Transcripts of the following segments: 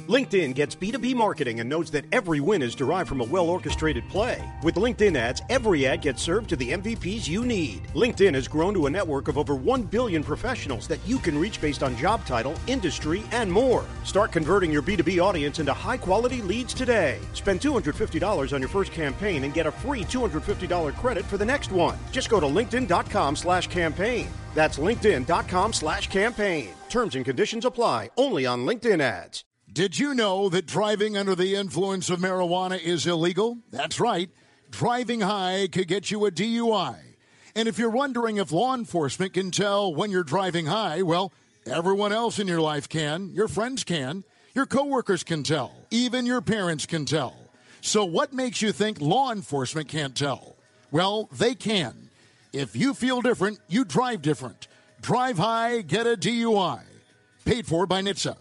LinkedIn gets B2B marketing and knows that every win is derived from a well-orchestrated play. With LinkedIn ads, every ad gets served to the MVPs you need. LinkedIn has grown to a network of over 1 billion professionals that you can reach based on job title, industry, and more. Start converting your B2B audience into high-quality leads today. Spend $250 on your first campaign and get a free $250 credit for the next one. Just go to linkedin.com/campaign. That's linkedin.com/campaign. Terms and conditions apply. Only on LinkedIn ads. Did you know that driving under the influence of marijuana is illegal? That's right. Driving high could get you a DUI. And if you're wondering if law enforcement can tell when you're driving high, well, everyone else in your life can. Your friends can. Your coworkers can tell. Even your parents can tell. So what makes you think law enforcement can't tell? Well, they can. If you feel different, you drive different. Drive high, get a DUI. Paid for by NHTSA.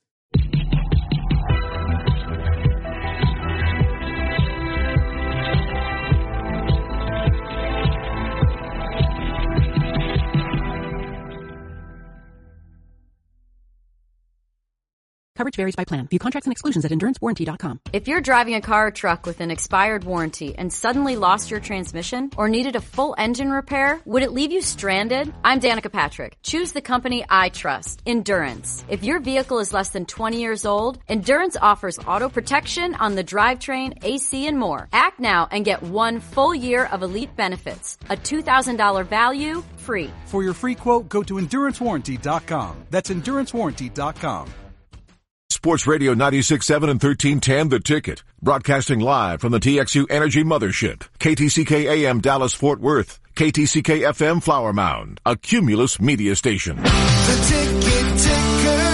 Coverage varies by plan. View contracts and exclusions at EnduranceWarranty.com. If you're driving a car or truck with an expired warranty and suddenly lost your transmission or needed a full engine repair, would it leave you stranded? I'm Danica Patrick. Choose the company I trust, Endurance. If your vehicle is less than 20 years old, Endurance offers auto protection on the drivetrain, AC, and more. Act now and get 1 full year of elite benefits. A $2,000 value, free. For your free quote, go to EnduranceWarranty.com. That's EnduranceWarranty.com. Sports Radio 96.7 and 1310 The Ticket. Broadcasting live from the TXU Energy Mothership. KTCK AM Dallas Fort Worth. KTCK FM Flower Mound. A Cumulus media station. The Ticket Ticker.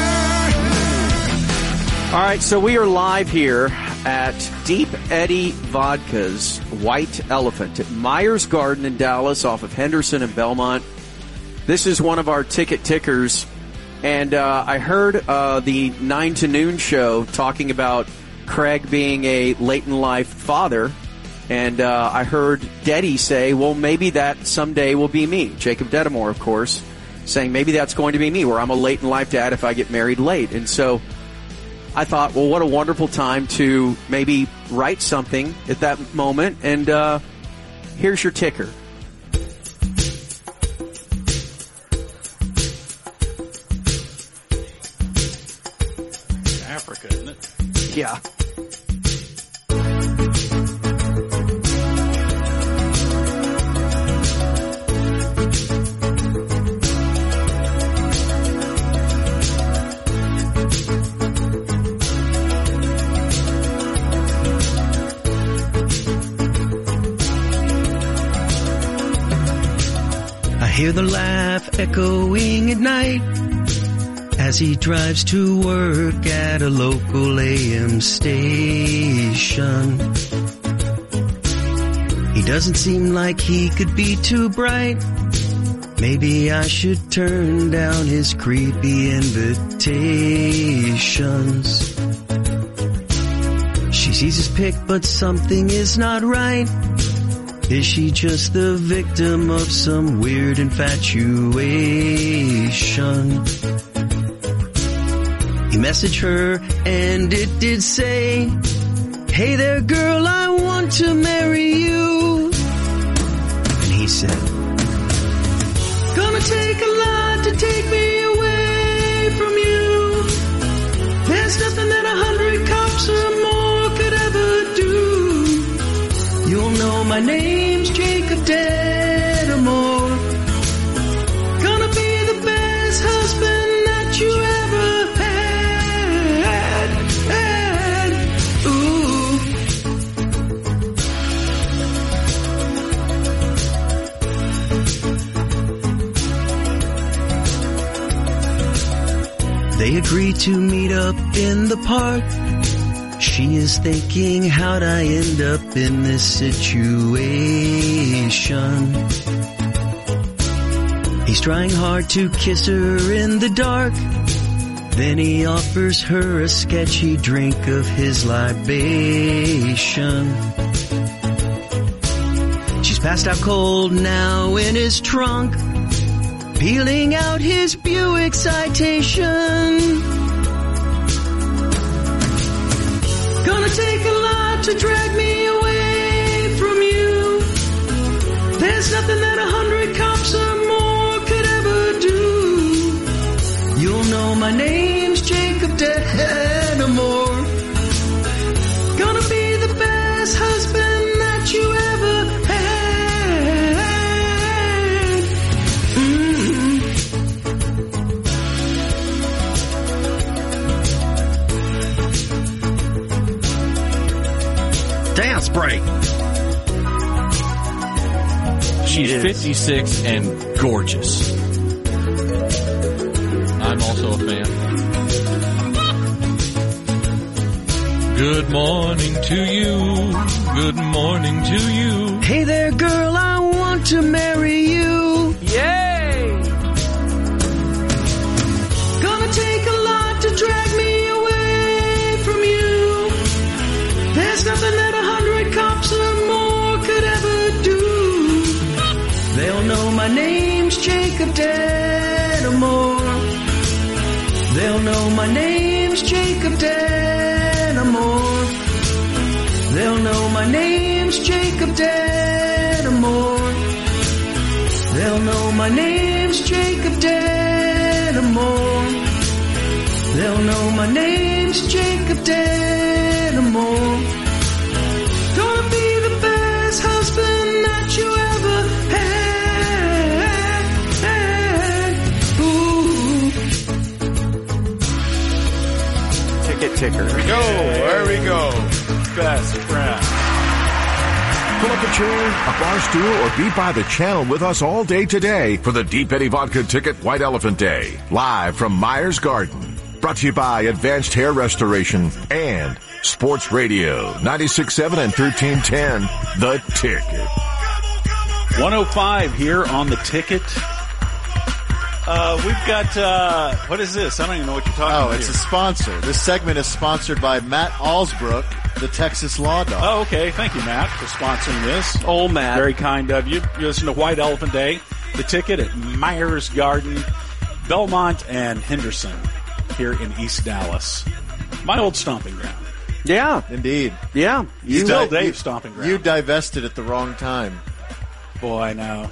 All right, so we are live here at Deep Eddy Vodka's White Elephant at Myers Garden in Dallas off of Henderson and Belmont. This is one of our ticket tickers. And I heard the 9 to Noon show talking about Craig being a late-in-life father. And I heard Deddy say, well, maybe that someday will be me. Jacob Dedamore, of course, saying maybe that's going to be me, where I'm a late-in-life dad if I get married late. And so I thought, well, what a wonderful time to maybe write something at that moment. And here's your ticker. Africa, isn't it? Yeah. I hear the laugh echoing at night as he drives to work at a local AM station. He doesn't seem like he could be too bright. Maybe I should turn down his creepy invitations. She sees his pic, but something is not right. Is she just the victim of some weird infatuation? He messaged her and it did say, hey there girl, I want to marry you. And he said, gonna take a lot to take me away from you. There's nothing that 100 cops or more could ever do. You'll know my name's Jacob Dedamore. Gonna be the best husband that you ever had. Ooh. They agree to meet up in the park. She is thinking, how'd I end up in this situation? He's trying hard to kiss her in the dark. Then he offers her a sketchy drink of his libation. She's passed out cold now in his trunk, peeling out his Buick Citation. take a lot to drag me away from you. There's nothing that 100 cops or more could ever do. You'll know my name's Jacob Denimore. Gonna be the best husband that you ever had. Dance break. She's 56 and gorgeous. I'm also a fan. Good morning to you. Good morning to you. Hey there, girl, I want to marry you. Yay! Gonna take a lot to drag me away from you. There's nothing that 100 cops or more could ever do. They'll know my name's Jacob Denimore. They'll know my name's Jacob Denimore. They'll know my name's Jacob Denimore. They'll know my name's Jacob Denimore. They'll know my name's Jacob Denimore. Gonna be the best husband that you ever had. Ooh. Ticket ticker. Go, there we go. Best friend. Pull up a chair, a bar stool, or be by the channel with us all day today for the Deep Eddy Vodka Ticket White Elephant Day. Live from Myers Garden. Brought to you by Advanced Hair Restoration and Sports Radio 96.7 and 1310. The Ticket. 105 here on the Ticket. We've got, what is this? I don't even know what you're talking about. Oh, it's a sponsor. This segment is sponsored by Matt Alsbrook, the Texas Law Dog. Oh, okay. Thank you, Matt, for sponsoring this. Oh, Matt. Very kind of you. You listen to White Elephant Day, the Ticket at Myers Garden, Belmont, and Henderson here in East Dallas. My old stomping ground. Yeah. Indeed. Yeah. Still Dave's stomping ground. You divested at the wrong time. Boy, I know.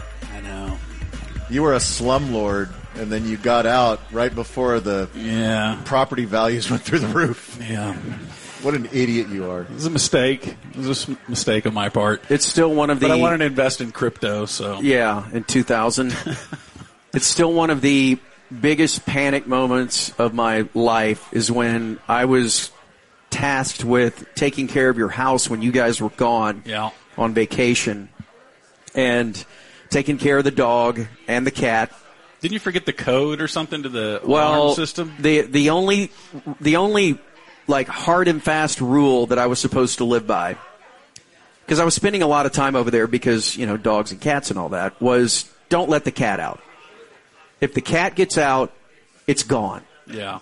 You were a slumlord, and then you got out right before the property values went through the roof. Yeah. What an idiot you are. It was a mistake. It was a mistake on my part. It's still one of the... But I wanted to invest in crypto, so... Yeah, in 2000. It's still one of the biggest panic moments of my life is when I was tasked with taking care of your house when you guys were gone on vacation. And... taking care of the dog and the cat. Didn't you forget the code or something to the alarm system? The only like hard and fast rule that I was supposed to live by, because I was spending a lot of time over there because, you know, dogs and cats and all that, was don't let the cat out. If the cat gets out, it's gone. Yeah.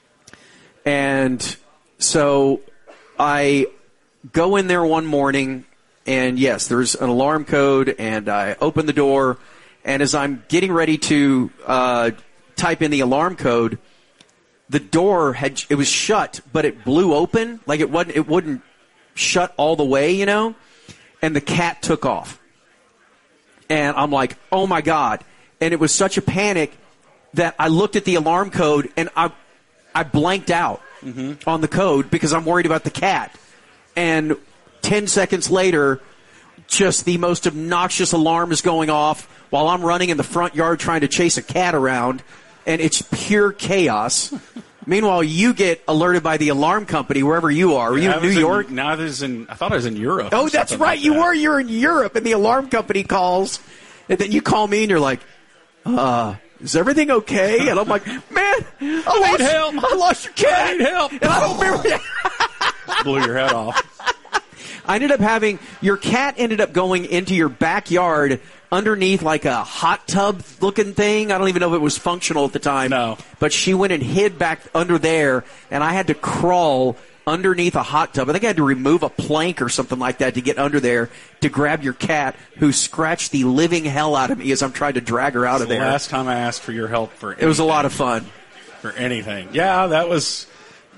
And so I go in there one morning. And, yes, there's an alarm code, and I open the door, and as I'm getting ready to type in the alarm code, the door it was shut, but it blew open. Like it wouldn't shut all the way, you know, and the cat took off. And I'm like, oh, my God. And it was such a panic that I looked at the alarm code, and I blanked out on the code because I'm worried about the cat. And 10 seconds later, just the most obnoxious alarm is going off while I'm running in the front yard trying to chase a cat around, and it's pure chaos. Meanwhile, you get alerted by the alarm company wherever you are. Are you in New York? I thought I was in Europe. Oh, that's right. Like You're in Europe, and the alarm company calls, and then you call me, and you're like, is everything okay? And I'm like, man, I lost your cat. I need help. And I don't remember. Blew your head off. I ended up your cat ended up going into your backyard underneath like a hot tub looking thing. I don't even know if it was functional at the time. No. But she went and hid back under there, and I had to crawl underneath a hot tub. I think I had to remove a plank or something like that to get under there to grab your cat, who scratched the living hell out of me as I'm trying to drag her out of there. The last time I asked for your help for anything. It was a lot of fun. For anything. Yeah, that was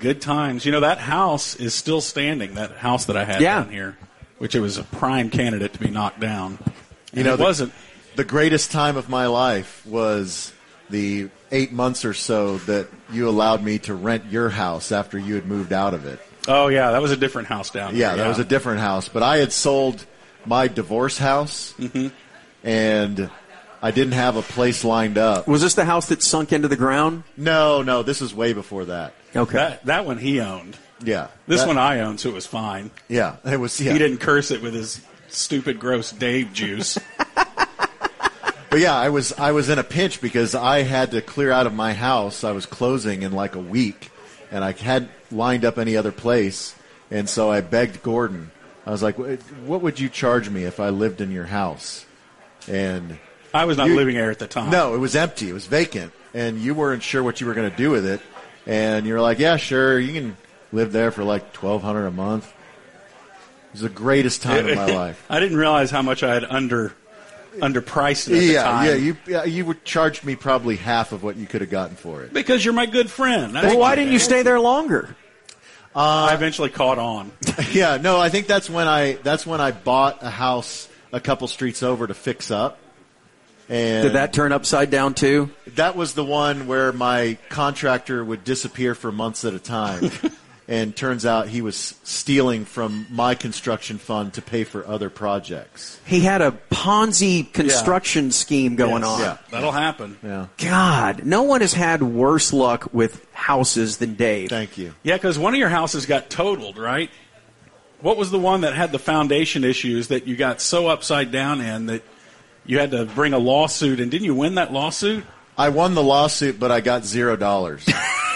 Good times. You know, that house is still standing, that house that I had down here, which it was a prime candidate to be knocked down. You know, it wasn't. The greatest time of my life was the 8 months or so that you allowed me to rent your house after you had moved out of it. Oh, yeah, that was a different house down there. Yeah, that was a different house. But I had sold my divorce house, and I didn't have a place lined up. Was this the house that sunk into the ground? No, this is way before that. Okay. That one he owned. Yeah. This one I owned, so it was fine. Yeah, it was. Yeah. He didn't curse it with his stupid, gross Dave juice. But yeah, I was in a pinch because I had to clear out of my house. I was closing in like a week, and I hadn't lined up any other place. And so I begged Gordon. I was like, "What would you charge me if I lived in your house?" And I was not living there at the time. No, it was empty. It was vacant, and you weren't sure what you were going to do with it. And you were like, "Yeah, sure, you can live there for like $1,200 a month." It was the greatest time of my life. I didn't realize how much I had underpriced it at the time. Yeah, you would charge me probably half of what you could have gotten for it. Because you're my good friend. Well, why didn't you stay there longer? I eventually caught on. Yeah, no, I think that's when I bought a house a couple streets over to fix up. And did that turn upside down too? That was the one where my contractor would disappear for months at a time. And turns out he was stealing from my construction fund to pay for other projects. He had a Ponzi construction scheme going on. Yeah, that'll happen. Yeah. God, no one has had worse luck with houses than Dave. Thank you. Yeah, because one of your houses got totaled, right? What was the one that had the foundation issues that you got so upside down in that you had to bring a lawsuit? And didn't you win that lawsuit? I won the lawsuit, but I got $0.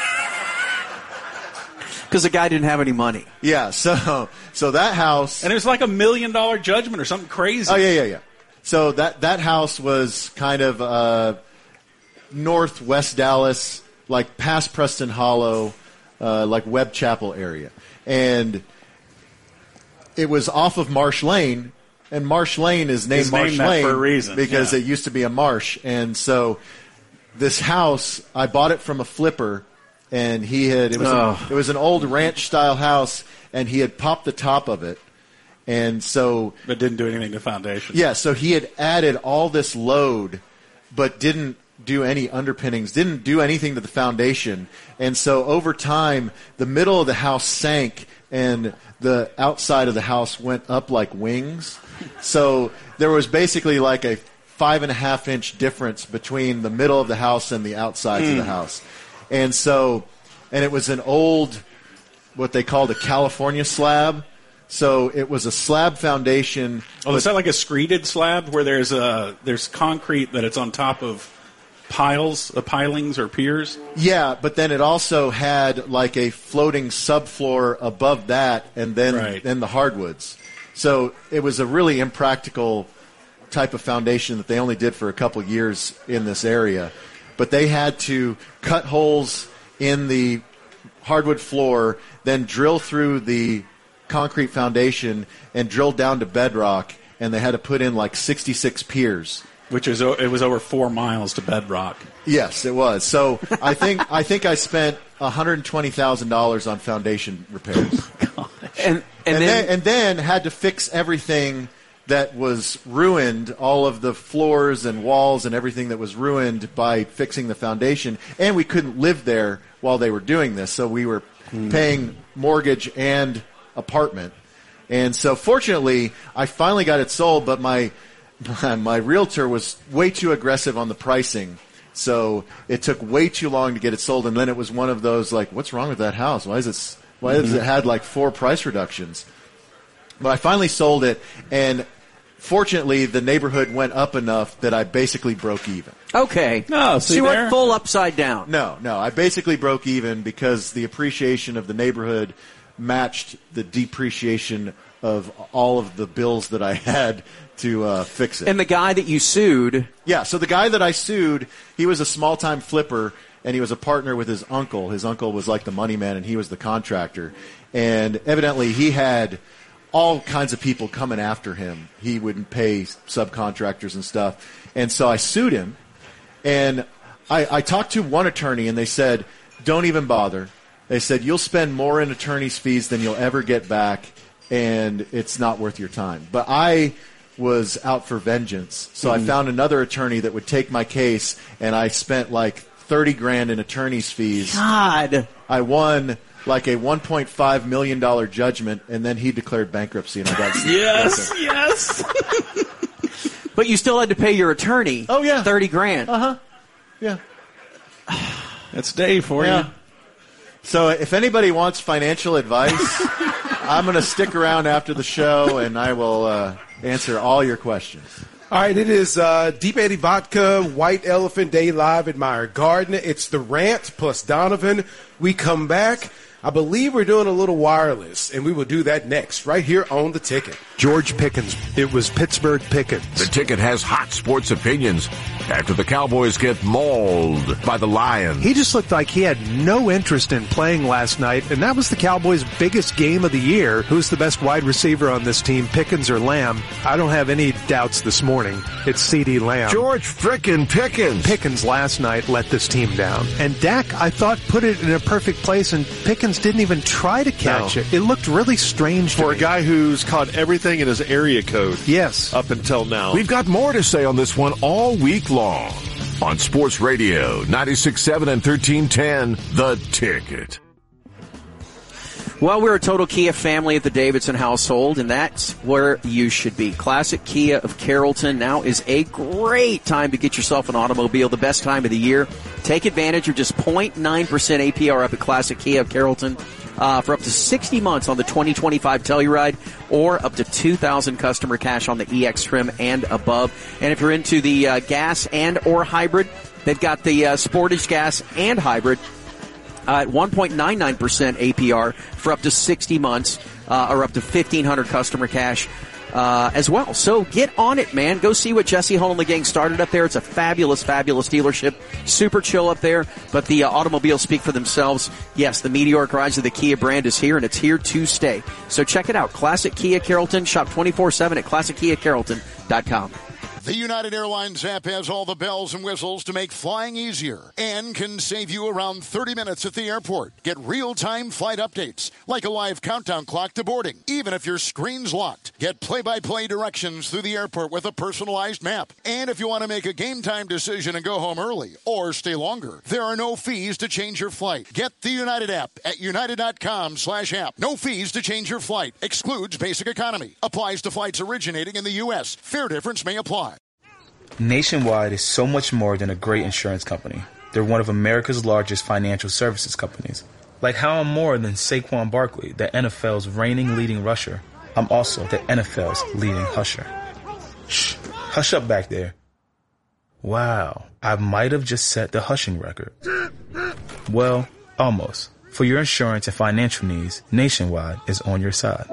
Because the guy didn't have any money. Yeah, so that house... And it was like $1 million judgment or something crazy. Oh, yeah. So that house was kind of northwest Dallas, like past Preston Hollow, like Webb Chapel area. And it was off of Marsh Lane, and Marsh Lane is named Marsh Lane for a reason. Because it used to be a marsh. And so this house, I bought it from a flipper. And it was an old ranch style house, and he had popped the top of it, and so but didn't do anything to the foundation. Yeah, so he had added all this load, but didn't do any underpinnings, didn't do anything to the foundation, and so over time, the middle of the house sank, and the outside of the house went up like wings. So there was basically like a 5.5-inch difference between the middle of the house and the outsides of the house. And it was an old, what they called a California slab. So it was a slab foundation. Oh, is that like a screeded slab where there's concrete that it's on top of pilings or piers? Yeah, but then it also had like a floating subfloor above that, and then the hardwoods. So it was a really impractical type of foundation that they only did for a couple years in this area. But they had to cut holes in the hardwood floor, then drill through the concrete foundation and drill down to bedrock, and they had to put in like 66 piers. It was over 4 miles to bedrock. Yes, it was. So I think I spent $120,000 on foundation repairs. And then had to fix everything that was ruined, all of the floors and walls and everything that was ruined by fixing the foundation. And we couldn't live there while they were doing this, so we were paying mortgage and apartment. And so fortunately, I finally got it sold, but my realtor was way too aggressive on the pricing. So it took way too long to get it sold, and then it was one of those like, what's wrong with that house? Why has it had like 4 price reductions? But I finally sold it, and fortunately, the neighborhood went up enough that I basically broke even. Okay. No, so you went full upside down. No. I basically broke even because the appreciation of the neighborhood matched the depreciation of all of the bills that I had to fix it. And the guy that you sued... Yeah, so the guy that I sued, he was a small-time flipper, and he was a partner with his uncle. His uncle was like the money man, and he was the contractor. And evidently, he had all kinds of people coming after him. He wouldn't pay subcontractors and stuff. And so I sued him. And I talked to one attorney, and they said, don't even bother. They said, you'll spend more in attorney's fees than you'll ever get back, and it's not worth your time. But I was out for vengeance, so I found another attorney that would take my case, and I spent like $30,000 in attorney's fees. God. I won like a $1.5 million judgment, and then he declared bankruptcy, and I got Yes. But you still had to pay your attorney. Oh yeah, $30,000. Yeah. That's Dave for you. So if anybody wants financial advice, I'm going to stick around after the show, and I will answer all your questions. All right, it is Deep Eddy Vodka, White Elephant Day live at Meyer Garden. It's the Rant plus Donovan. We come back. I believe we're doing a little wireless, and we will do that next, right here on The Ticket. George Pickens. It was Pittsburgh Pickens. The Ticket has hot sports opinions after the Cowboys get mauled by the Lions. He just looked like he had no interest in playing last night, and that was the Cowboys' biggest game of the year. Who's the best wide receiver on this team, Pickens or Lamb? I don't have any doubts this morning. It's CeeDee Lamb. George frickin' Pickens. Pickens last night let this team down. And Dak, I thought, put it in a perfect place, and Pickens didn't even try to catch it. It looked really strange for a guy who's caught everything in his area code. Yes. Up until now. We've got more to say on this one all week long on Sports Radio 96.7 and 1310, The Ticket. Well, we're a total Kia family at the Davidson household, and that's where you should be. Classic Kia of Carrollton. Now is a great time to get yourself an automobile, the best time of the year. Take advantage of just 0.9% APR up at Classic Kia of Carrollton for up to 60 months on the 2025 Telluride, or up to $2,000 customer cash on the EX trim and above. And if you're into the gas and or hybrid, they've got the Sportage gas and hybrid at 1.99% APR for up to 60 months, or up to $1,500 customer cash as well. So get on it, man. Go see what Jesse Hull and the gang started up there. It's a fabulous, fabulous dealership. Super chill up there, but the automobiles speak for themselves. Yes, the meteoric rise of the Kia brand is here, and it's here to stay. So check it out. Classic Kia Carrollton. Shop 24/7 at ClassicKiaCarrollton.com. The United Airlines app has all the bells and whistles to make flying easier and can save you around 30 minutes at the airport. Get real-time flight updates, like a live countdown clock to boarding, even if your screen's locked. Get play-by-play directions through the airport with a personalized map. And if you want to make a game-time decision and go home early or stay longer, there are no fees to change your flight. Get the United app at united.com/app. No fees to change your flight. Excludes basic economy. Applies to flights originating in the U.S. Fare difference may apply. Nationwide is so much more than a great insurance company. They're one of America's largest financial services companies. Like how I'm more than Saquon Barkley, the NFL's reigning leading rusher. I'm also the NFL's leading husher. Shh, hush up back there. Wow, I might have just set the hushing record. Well, almost. For your insurance and financial needs, Nationwide is on your side.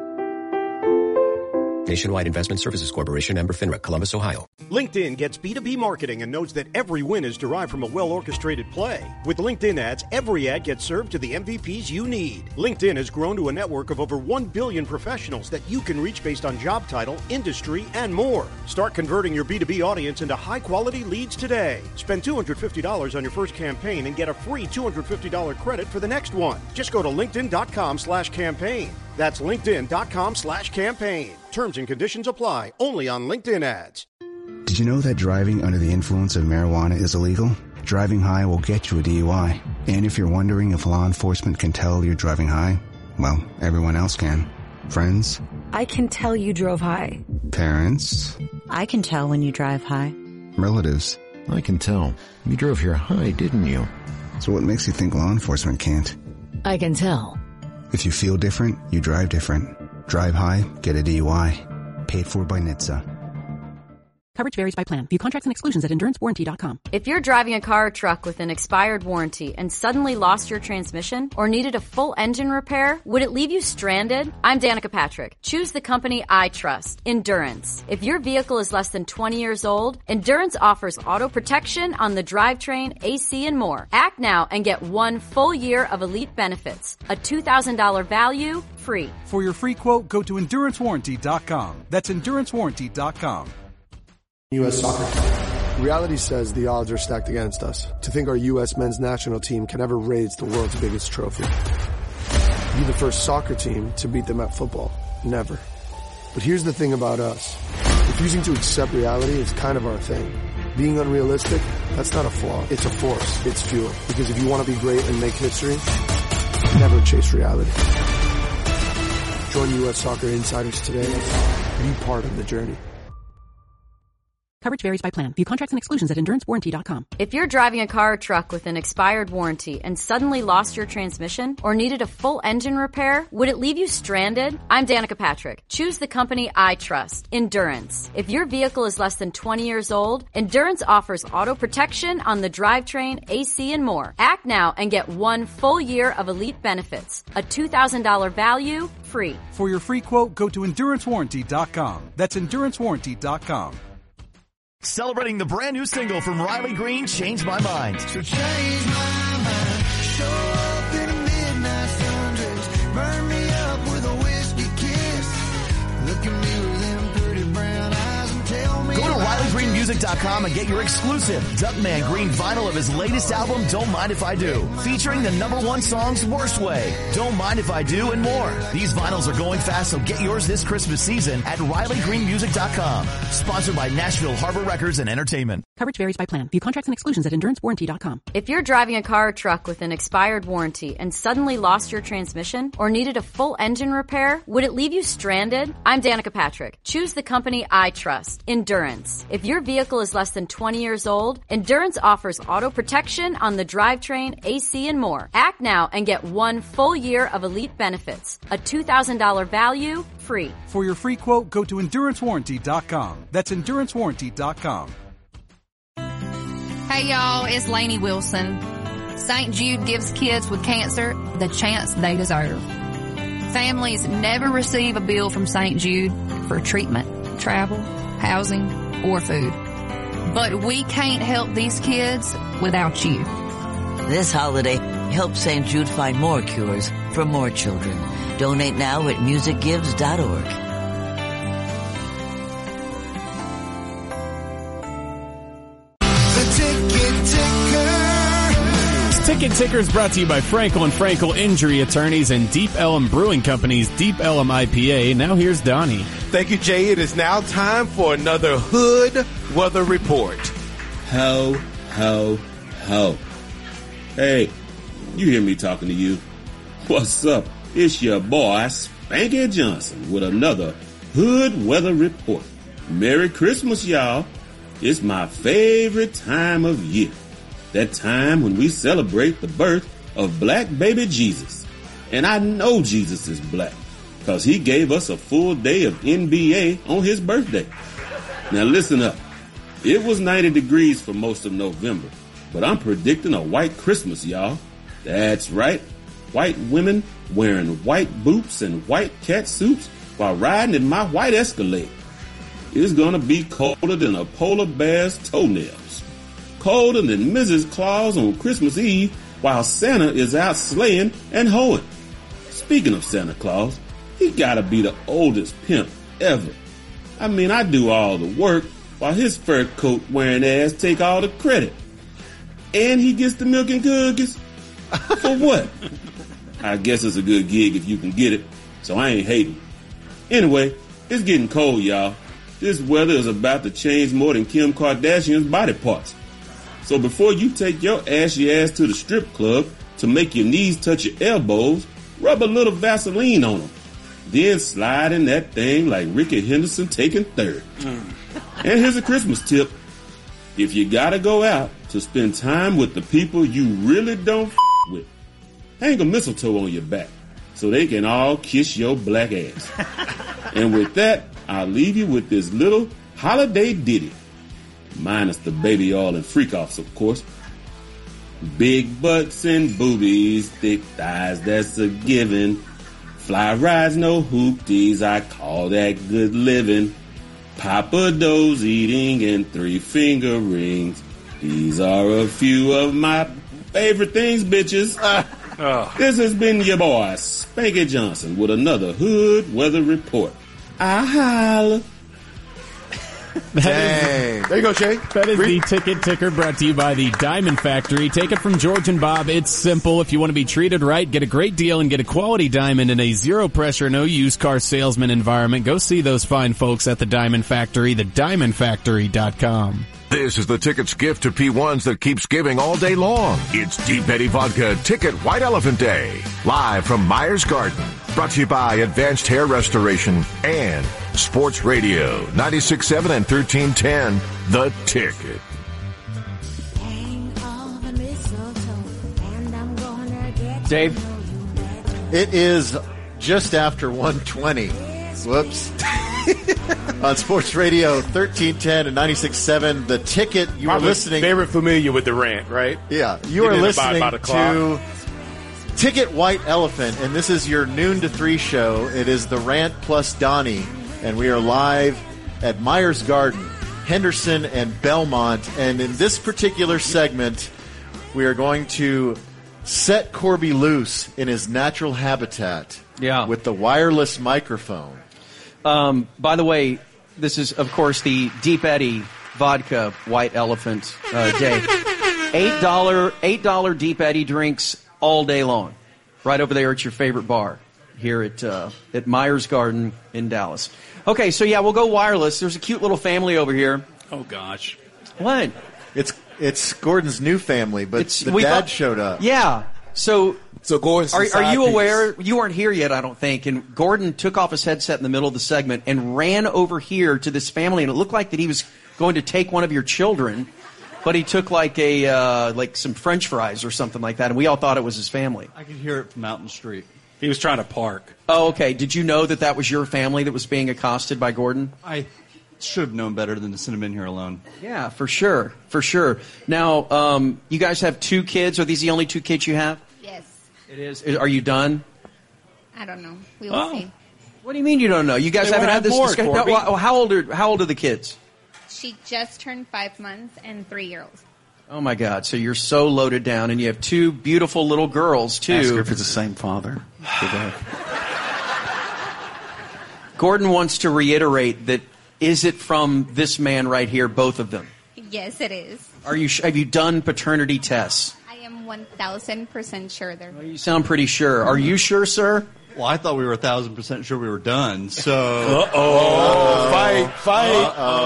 Nationwide Investment Services Corporation, member FINRA, Columbus, Ohio. LinkedIn gets B2B marketing and knows that every win is derived from a well-orchestrated play. With LinkedIn ads, every ad gets served to the MVPs you need. LinkedIn has grown to a network of over 1 billion professionals that you can reach based on job title, industry, and more. Start converting your B2B audience into high-quality leads today. Spend $250 on your first campaign and get a free $250 credit for the next one. Just go to linkedin.com/campaign. That's linkedin.com/campaign. Terms and conditions apply. Only on LinkedIn ads. Did you know that driving under the influence of marijuana is illegal? Driving high will get you a DUI. And if you're wondering if law enforcement can tell you're driving high, well, everyone else can. Friends? I can tell you drove high. Parents? I can tell when you drive high. Relatives? I can tell. You drove here high, didn't you? So what makes you think law enforcement can't? I can tell. If you feel different, you drive different. Drive high, get a DUI. Paid for by NHTSA. Coverage varies by plan. View contracts and exclusions at EnduranceWarranty.com. If you're driving a car or truck with an expired warranty and suddenly lost your transmission or needed a full engine repair, would it leave you stranded? I'm Danica Patrick. Choose the company I trust, Endurance. If your vehicle is less than 20 years old, Endurance offers auto protection on the drivetrain, AC, and more. Act now and get 1 full year of elite benefits. A $2,000 value, free. For your free quote, go to EnduranceWarranty.com. That's EnduranceWarranty.com. U.S. Soccer. Reality says the odds are stacked against us. To think our U.S. men's national team can ever raise the world's biggest trophy. Be the first soccer team to beat them at football. Never. But here's the thing about us. Refusing to accept reality is kind of our thing. Being unrealistic, that's not a flaw. It's a force. It's fuel. Because if you want to be great and make history, never chase reality. Join U.S. Soccer Insiders today. Be part of the journey. Coverage varies by plan. View contracts and exclusions at EnduranceWarranty.com. If you're driving a car or truck with an expired warranty and suddenly lost your transmission or needed a full engine repair, would it leave you stranded? I'm Danica Patrick. Choose the company I trust, Endurance. If your vehicle is less than 20 years old, Endurance offers auto protection on the drivetrain, AC, and more. Act now and get 1 full year of elite benefits. A $2,000 value, free. For your free quote, go to EnduranceWarranty.com. That's EnduranceWarranty.com. Celebrating the brand new single from Riley Green, Change My Mind. So change my mind. Show up in a midnight sundress. Burn me up with a whiskey kiss. Look at me with them pretty brown eyes and tell me. Go to RileyGreenMusic.com and get your exclusive Duckman Green vinyl of his latest album, Don't Mind If I Do, featuring the #1 songs Worst Way, Don't Mind If I Do, and more. These vinyls are going fast, so get yours this Christmas season at RileyGreenMusic.com. Sponsored by Nashville Harbor Records and Entertainment. Coverage varies by plan. View contracts and exclusions at EnduranceWarranty.com. If you're driving a car or truck with an expired warranty and suddenly lost your transmission or needed a full engine repair, would it leave you stranded? I'm Danica Patrick. Choose the company I trust, Endurance. If your vehicle is less than 20 years old, Endurance offers auto protection on the drivetrain, AC, and more. Act now and get 1 full year of elite benefits. A $2,000 value, free. For your free quote, go to EnduranceWarranty.com. That's EnduranceWarranty.com. Hey y'all, it's Lainey Wilson. St. Jude gives kids with cancer the chance they deserve. Families never receive a bill from St. Jude for treatment, travel, housing, or food. But we can't help these kids without you. This holiday, help St. Jude find more cures for more children. Donate now at musicgives.org. Ticket Ticker is brought to you by Frankel and Frankel Injury Attorneys and Deep Ellum Brewing Company's Deep Ellum IPA. Now here's Donnie. Thank you, Jay. It is now time for another Hood Weather Report. Ho, ho, ho. Hey, you hear me talking to you. What's up? It's your boy, Spanky Johnson, with another Hood Weather Report. Merry Christmas, y'all. It's my favorite time of year. That time when we celebrate the birth of black baby Jesus. And I know Jesus is black, because he gave us a full day of NBA on his birthday. Now listen up. It was 90 degrees for most of November, but I'm predicting a white Christmas, y'all. That's right. White women wearing white boots and white cat suits while riding in my white Escalade. It's gonna be colder than a polar bear's toenails. Colder than Mrs. Claus on Christmas Eve while Santa is out sleighing and hoeing. Speaking of Santa Claus, he gotta be the oldest pimp ever. I mean, I do all the work while his fur coat wearing ass take all the credit. And he gets the milk and cookies? For what? I guess it's a good gig if you can get it, so I ain't hating. Anyway, it's getting cold, y'all. This weather is about to change more than Kim Kardashian's body parts. So before you take your ashy ass to the strip club to make your knees touch your elbows, rub a little Vaseline on them. Then slide in that thing like Ricky Henderson taking third. And here's a Christmas tip. If you gotta go out to spend time with the people you really don't with, hang a mistletoe on your back so they can all kiss your black ass. And with that, I'll leave you with this little holiday ditty. Minus the baby oil and freak-offs, of course. Big butts and boobies, thick thighs, that's a given. Fly rides, no hoopties, I call that good living. Papa Do's eating and 3-finger rings. These are a few of my favorite things, bitches. This has been your boy, Spanky Johnson, with another Hood Weather Report. I holla. Dang. There you go, Shay. That is the Ticket Ticker brought to you by the Diamond Factory. Take it from George and Bob. It's simple. If you want to be treated right, get a great deal and get a quality diamond in a zero-pressure, no-used car salesman environment. Go see those fine folks at the Diamond Factory, thediamondfactory.com. This is the Ticket's gift to P1s that keeps giving all day long. It's Deep Eddy Vodka Ticket White Elephant Day. Live from Myers Garden. Brought to you by Advanced Hair Restoration and Sports Radio 96.7 and 1310. The Ticket. Dave? It is just after 1:20. Whoops. On Sports Radio 1310 and 96.7, The Ticket. You are listening. Very familiar with the rant, right? Yeah. You are listening to Ticket White Elephant, and this is your noon to 3 show. It is the Rant plus Donnie, and we are live at Myers Garden, Henderson, and Belmont. And in this particular segment, we are going to set Corby loose in his natural habitat with the wireless microphone. By the way, this is, of course, the Deep Eddy Vodka White Elephant Day. $8 Deep Eddy drinks all day long. Right over there at your favorite bar here at Myers Garden in Dallas. Okay, so yeah, we'll go wireless. There's a cute little family over here. Oh, gosh. What? It's Gordon's new family, but the dad showed up. Yeah. So Gordon's are you aware? You weren't here yet, I don't think. And Gordon took off his headset in the middle of the segment and ran over here to this family, and it looked like that he was going to take one of your children, but he took like some French fries or something like that, and we all thought it was his family. I could hear it from out in the street. He was trying to park. Oh, okay. Did you know that was your family that was being accosted by Gordon? I should have known better than to send him in here alone. Yeah, for sure. For sure. Now, you guys have 2 kids. Are these the only 2 kids you have? Yes. It is. Are you done? I don't know. We will see. What do you mean you don't know? You guys haven't had this discussion? No, how old are the kids? She just turned 5 months and 3-year-olds. Oh, my God. So you're so loaded down, and you have 2 beautiful little girls, too. Ask her if it's the same father. Gordon wants to reiterate that, is it from this man right here, both of them? Yes, it is. Have you done paternity tests? I am 1,000% sure they're... Well, you sound pretty sure. Are you sure, sir? Well, I thought we were 1,000% sure we were done, so... Fight.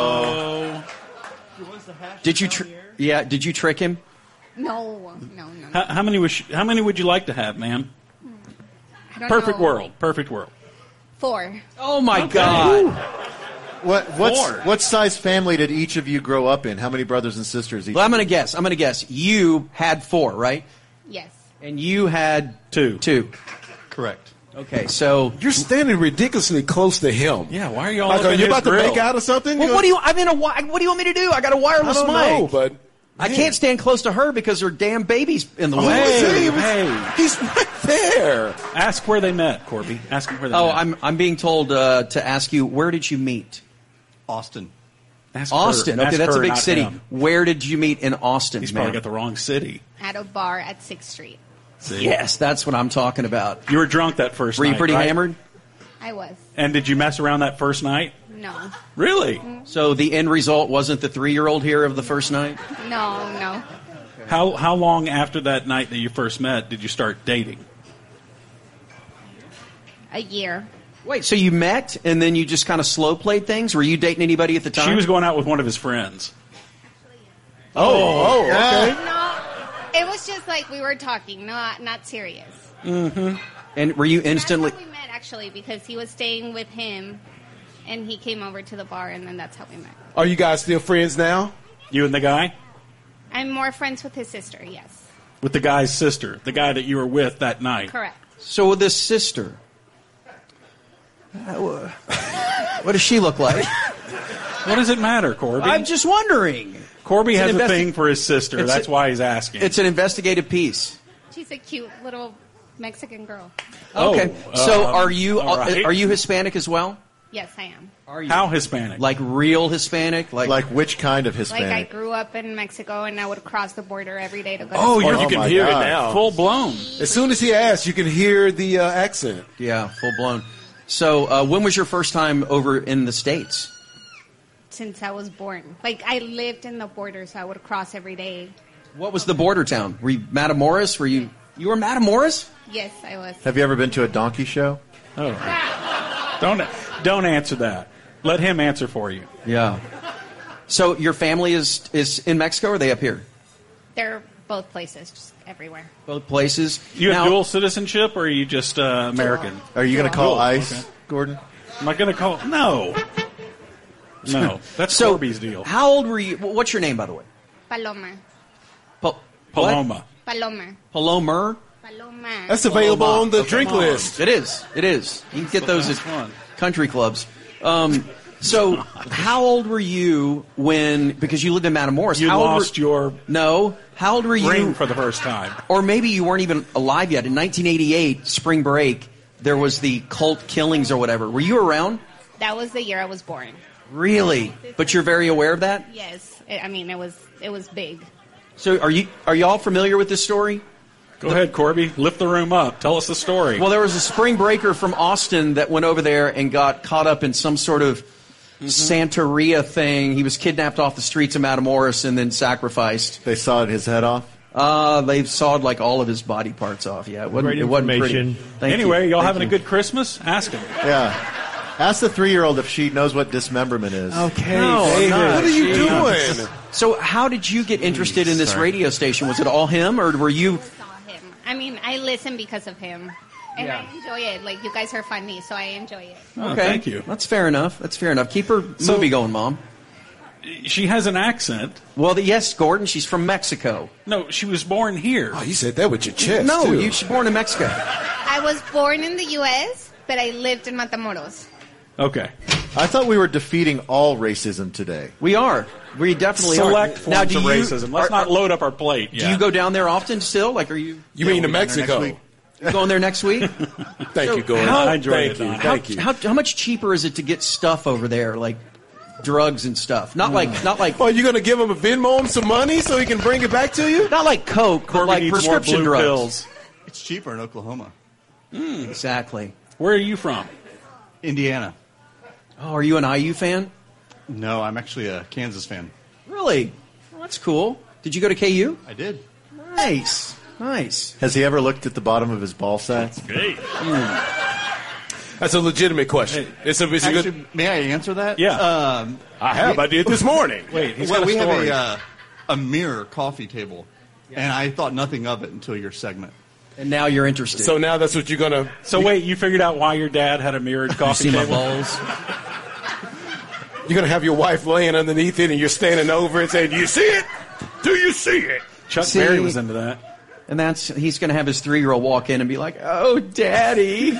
Did you trick him? No. How many would you like to have, ma'am? I don't Perfect know. world. 4. Oh, my God. What size family did each of you grow up in? How many brothers and sisters? Well, I'm going to guess. You had 4, right? Yes. And you had 2. Correct. Okay, so you're standing ridiculously close to him. Yeah, why are you all like, up in are you his about grill? to make out or something? Well, what do you want me to do? I got a wireless mic. I don't know, but I can't stand close to her because her damn baby's in the way. Hey, he's right there. Ask where they met, Corby. Ask him where they met. I'm being told to ask you, where did you meet? Austin. Austin. Okay, that's a big city. Him. Where did you meet in Austin? He's probably got the wrong city. At a bar at 6th Street. See? Yes, that's what I'm talking about. You were drunk that first night. Were you pretty hammered? I was. And did you mess around that first night? No. Really? So the end result wasn't the 3-year-old here of the first night? No. How long after that night that you first met did you start dating? A year. Wait, so you met and then you just kind of slow played things? Were you dating anybody at the time? She was going out with one of his friends. Okay. No, it was just like we were talking, not serious. Mm-hmm. And were you instantly... That's how we met, actually, because he was staying with him, and he came over to the bar, and then that's how we met. Are you guys still friends now? You and the guy? I'm more friends with his sister, yes. With the guy's sister, the guy that you were with that night. Correct. So with this sister, what does she look like? What does it matter, Corby? I'm just wondering. Corby has a thing for his sister. That's why he's asking. It's an investigative piece. She's a cute little Mexican girl. Okay. So are you right. are you Hispanic as well? Yes, I am. Are you? How Hispanic? Like real Hispanic? Like which kind of Hispanic? Like I grew up in Mexico, and I would cross the border every day to go to Oh, school. you can hear it now. Full blown. As soon as he asks, you can hear the accent. Yeah, full blown. So when was your first time over in the States? since I was born. Like, I lived in the border, so I would cross every day. What was the border town? Were you Matamoros? You were Matamoros? Yes, I was. Have you ever been to a donkey show? Oh. Don't answer that. Let him answer for you. Yeah. So your family is in Mexico, or are they up here? They're both places, just everywhere. Both places. You have dual citizenship, or are you just American? Are you going to call Dual. ICE, Okay. Gordon? Am I going to call? No. No. That's So, Corby's deal. How old were you? What's your name, by the way? Paloma. Paloma. Paloma. Paloma. Paloma. That's available on the drink list. It is. It is. You can get those at country clubs. So, how old were you because you lived in Matamoros? You how old lost your How old were you? ring for the first time. Or maybe you weren't even alive yet. In 1988, spring break, there was the cult killings or whatever. Were you around? That was the year I was born. Really? But you're very aware of that? Yes. I mean, it was big. So are you all familiar with this story? Go ahead, Corby. Lift the room up. Tell us the story. Well, there was a spring breaker from Austin that went over there and got caught up in some sort of Santeria thing. He was kidnapped off the streets of Matamoros and then sacrificed. They sawed his head off? They sawed like all of his body parts off. Yeah, it wasn't pretty. Anyway, y'all having a good Christmas? Ask him. Yeah. Ask the 3-year-old if she knows what dismemberment is. Okay, No, David. what are you doing? So how did you get interested in this Sorry. radio station? Was it all him, or were you... I mean, I listen because of him. And Yeah. I enjoy it. Like, you guys are funny, so I enjoy it. Okay, thank you. That's fair enough. Keep her movie going, Mom. She has an accent. Well, yes, Gordon, she's from Mexico. No, she was born here. Oh, you said that with your chest, No, too. she's born in Mexico. I was born in the U.S., but I lived in Matamoros. Okay. I thought we were defeating all racism today. We are. We definitely Select are. forms Now, of do you, racism. Let's not load up our plate Do yet. you go down there often still? Like, are you... You mean to we'll be down there next Mexico? week. You going there next week? Thank you, Gordon. I enjoy Thank it, you. Don. Thank you. How much cheaper is it to get stuff over there, like drugs and stuff? Not like. Oh, you going to give him a Venmo him some money so he can bring it back to you? Not like Coke, but Corby like needs more prescription blue drugs. pills. It's cheaper in Oklahoma. Exactly. Where are you from? Indiana. Oh, are you an IU fan? No, I'm actually a Kansas fan. Really? Well, that's cool. Did you go to KU? I did. Nice. Nice. Has he ever looked at the bottom of his ball sack? Great. That's a legitimate question. It's a Actually, good. may I answer that? Yeah. I have. I did this morning. Wait, he's well, got a we story. have a mirror coffee table, and I thought nothing of it until your segment. And now you're interested. So now that's what you're going to... So wait, you figured out why your dad had a mirrored coffee see my table? balls? You're going to have your wife laying underneath it and you're standing over and saying, do you see it? Do you see it? Chuck See? Berry was into that. And he's going to have his 3-year-old walk in and be like, "Oh, Daddy."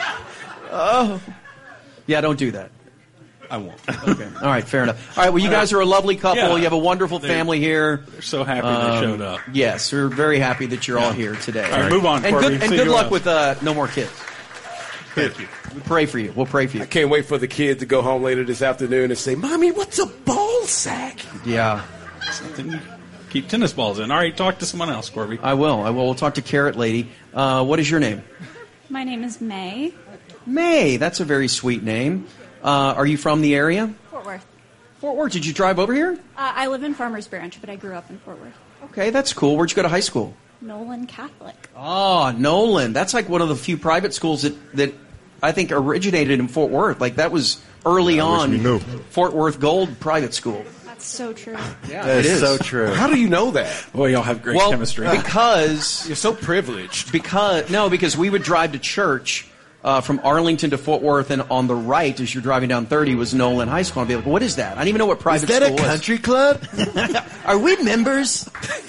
Oh. Yeah, don't do that. I won't. Okay. All right, fair enough. All right, well, you guys are a lovely couple. Yeah. You have a wonderful They're- family here. They're so happy they showed up. Yes, we're very happy that you're all here today. All right, move on, And Corby. good, See good you luck else. with no more kids. Thank you. We pray for you. We'll pray for you. I can't wait for the kid to go home later this afternoon and say, Mommy, what's a ball sack? Yeah. Something you keep tennis balls in. All right, talk to someone else, Corby. I will. We'll talk to Carrot Lady. What is your name? My name is May. May. That's a very sweet name. Are you from the area? Fort Worth. Fort Worth. Did you drive over here? I live in Farmers Branch, but I grew up in Fort Worth. Okay, that's cool. Where'd you go to high school? Nolan Catholic. Oh, Nolan. That's like one of the few private schools that I think originated in Fort Worth. Like that was early on Fort Worth Gold private school. That's so true. Yeah, That it is is. so true. How do you know that? Boy, y'all have great chemistry. Because You're so privileged. because we would drive to church from Arlington to Fort Worth, and on the right, as you're driving down 30, was Nolan High School. I'd be like, what is that? I didn't even know what private Is that school a country club? was. Are we members?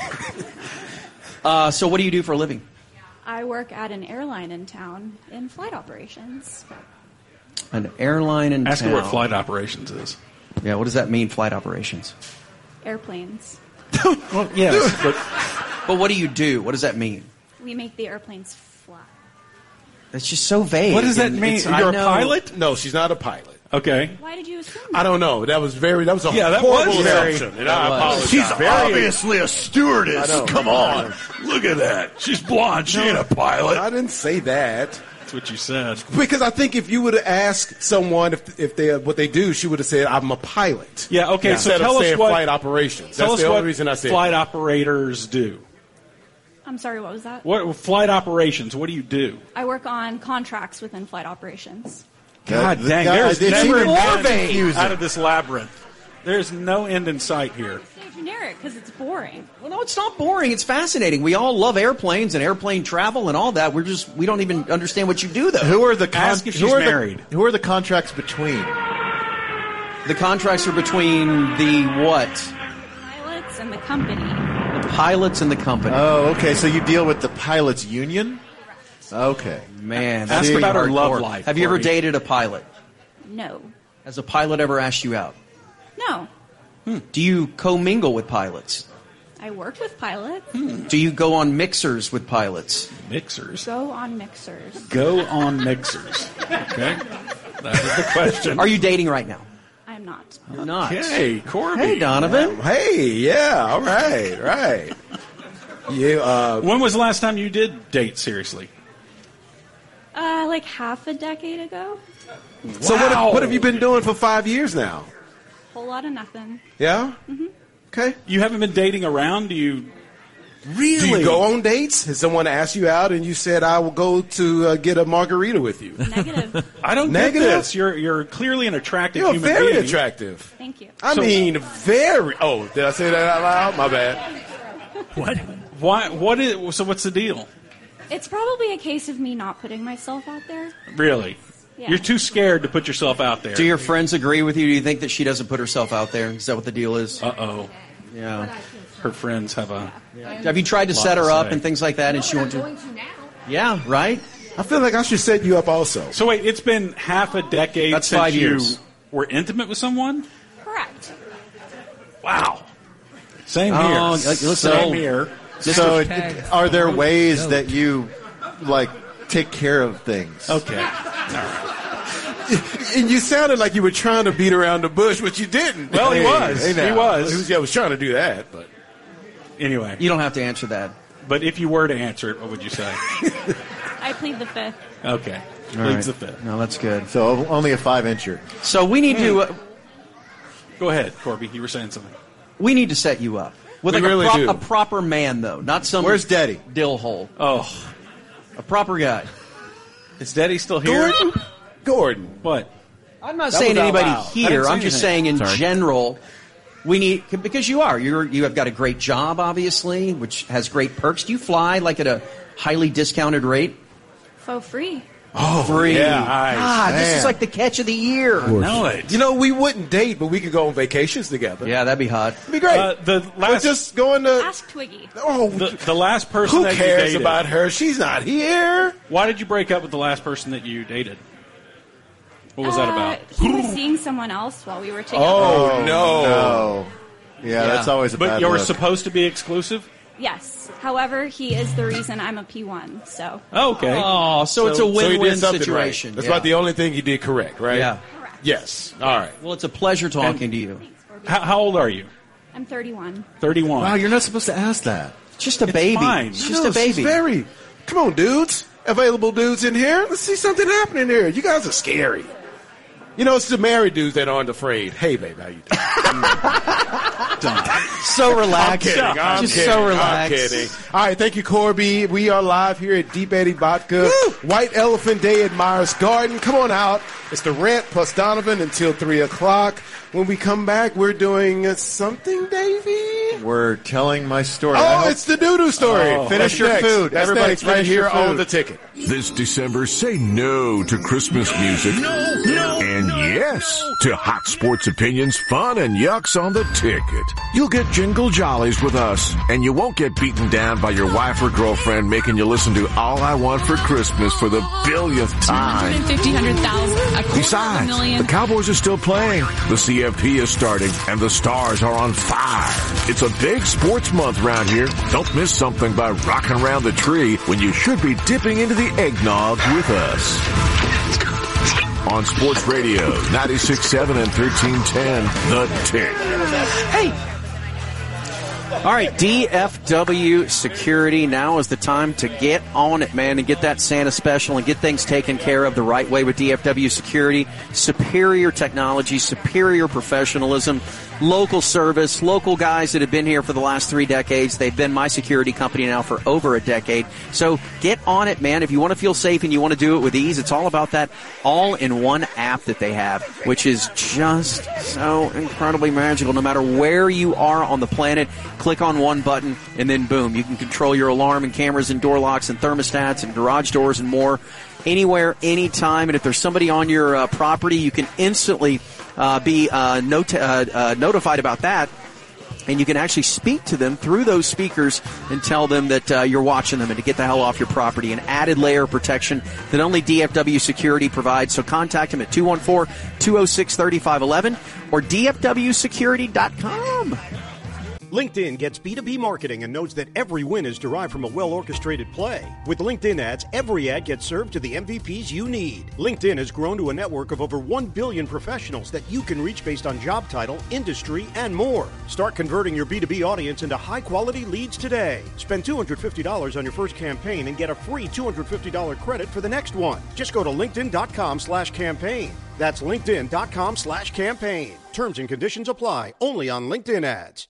So what do you do for a living? I work at an airline in town in flight operations. An airline in Ask town. her what flight operations is. Yeah, what does that mean, flight operations? Airplanes. Well, yes, but But what do you do? What does that mean? We make the airplanes fly. That's just so vague. what does that And mean? it's- I You're a know- pilot? No, she's not a pilot. Okay. Why did you assume I don't know. That was a Yeah, that horrible was very- assumption. And that I was. apologize. She's Very- obviously a stewardess. I know. Come on. Look at that. She's blonde. She ain't a pilot. I didn't say that. That's what you said. Because I think if you would have asked someone if they what they do, she would have said, "I'm a pilot." Yeah, okay, so Instead tell of us saying what flight operations. Tell That's us the what only reason I said flight that. operators do. I'm sorry, what was that? What flight operations? What do you do? I work on contracts within flight operations. God The dang, guy- there's it's never even an more end confusing. out of this labyrinth. There's no end in sight here. So generic because it's boring. Well, no, it's not boring. It's fascinating. We all love airplanes and airplane travel and all that. We don't even understand what you do, though. Who are the Ask if she's who are married. who are the contracts between? The contracts are between the what? Pilots and the company. The pilots and the company. Oh, okay. So you deal with the pilots union? Okay. Man, Ask that's pretty about her hardcore. love life, Have you ever Corey. dated a pilot? No. Has a pilot ever asked you out? No. Do you commingle with pilots? I work with pilots. Do you go on mixers with pilots? Mixers. Go on mixers. Go on mixers. Okay. That was the question. Are you dating right now? I'm not. You're not. Okay, Corby. Hey, Donovan. Hey, yeah, all right, right. You, When was the last time you did date seriously? Like half a decade ago. So what have you been doing for 5 years now? Whole lot of nothing. Yeah? Mm-hmm. Okay. You haven't been dating around? Do you really? Do you go on dates? Has someone asked you out and you said, I will go to get a margarita with you? Negative. I don't Negative? get this. You're clearly an attractive You're human very being. attractive. Thank you. I mean, very. Oh, did I say that out loud? My bad. What? Why? What is? So what's the deal? It's probably a case of me not putting myself out there. Really? Yeah. You're too scared to put yourself out there. Do your friends agree with you? Do you think that she doesn't put herself out there? Is that what the deal is? Uh-oh. Yeah. Her friends have a... Have you tried to lot set to her up say. and things like that, and she won't do? Yeah, right. I feel like I should set you up also. So wait, it's been half a decade That's since 5 you years. were intimate with someone? Correct. Wow. Same Oh, here. listen, Same old- here. So, are there ways that you like take care of things? Okay. And you sounded like you were trying to beat around the bush, but you didn't. Well, he was. Hey, now. He was. I was trying to do that, but Anyway. You don't have to answer that. But if you were to answer it, what would you say? I plead the fifth. Okay. All right. Pleads the fifth. No, that's good. So only a 5-incher. So we need to. Go ahead, Corby. You were saying something. We need to set you up with We like really do. a proper man, though, not some. Where's Daddy? Dill hole? Oh. A proper guy. Is Daddy still here? Gordon. What? I'm not That saying was out anybody loud. I here. didn't say I'm just anything. saying in general. We need, because you have got a great job, obviously, which has great perks. Do you fly like at a highly discounted rate? For free. Oh, free. yeah, nice. God, this Man. is like the catch of the year. I know it. You know, we wouldn't date, but we could go on vacations together. Yeah, that'd be hot. It'd be great. The We're last, just going to. Ask Twiggy. Oh, the last person who that you cares dated. about her? She's not here. Why did you break up with the last person that you dated? What was that about? He was seeing someone else while we were together. Oh, no. No. Yeah, that's always a But bad you were look. supposed to be exclusive? Yes. However, he is the reason I'm a P1. So Oh, okay. Oh, so it's a So he win-win did something situation. right. That's Yeah. about the only thing he did correct, right? Yeah. Yes. All right. Well, it's a pleasure talking to you. How old are you? I'm 31. 31. Wow, you're not supposed to ask that. Just a baby. fine. It's just a baby. Very. Come on, dudes. Available dudes in here. Let's see something happening here. You guys are scary. You know, it's the married dudes that aren't afraid. Hey, babe, how you doing? So relaxed. I'm just kidding. so relaxed. I'm kidding. All right, thank you, Corby. We are live here at Deep Eddy Vodka. White Elephant Day at Myers Garden. Come on out. It's the Rant plus Donovan until 3 o'clock. When we come back, we're doing something, Davey? We're telling my story. I Oh, hope- it's the doo-doo story. Finish That's your next. food. That's Everybody next, right finish here your on food. The Ticket. This December, say no to Christmas music. And yes to hot sports opinions, fun, and yucks on The Ticket. You'll get jingle jollies with us, and you won't get beaten down by your wife or girlfriend making you listen to All I Want for Christmas for the billionth time. 150, 100,000. Besides, the Cowboys are still playing, the CFP is starting, and the Stars are on fire. It's a big sports month around here. Don't miss something by rocking around the tree when you should be dipping into the eggnog with us. On Sports Radio, 96.7 and 1310, The Tick. Hey, All right, DFW Security. Now is the time to get on it, man, and get that Santa special and get things taken care of the right way with DFW Security. Superior technology, superior professionalism, local service, local guys that have been here for the last 3 decades. They've been my security company now for over a decade. So get on it, man. If you want to feel safe and you want to do it with ease, it's all about that all-in-one app that they have, which is just so incredibly magical. No matter where you are on the planet, click on one button and then boom, you can control your alarm and cameras and door locks and thermostats and garage doors and more anywhere, anytime. And if there's somebody on your property, you can instantly be notified about that. And you can actually speak to them through those speakers and tell them that you're watching them and to get the hell off your property. An added layer of protection that only DFW Security provides. So contact them at 214-206-3511 or dfwsecurity.com. LinkedIn gets B2B marketing and knows that every win is derived from a well-orchestrated play. With LinkedIn ads, every ad gets served to the MVPs you need. LinkedIn has grown to a network of over 1 billion professionals that you can reach based on job title, industry, and more. Start converting your B2B audience into high-quality leads today. Spend $250 on your first campaign and get a free $250 credit for the next one. Just go to linkedin.com/campaign. That's linkedin.com/campaign. Terms and conditions apply. Only on LinkedIn ads.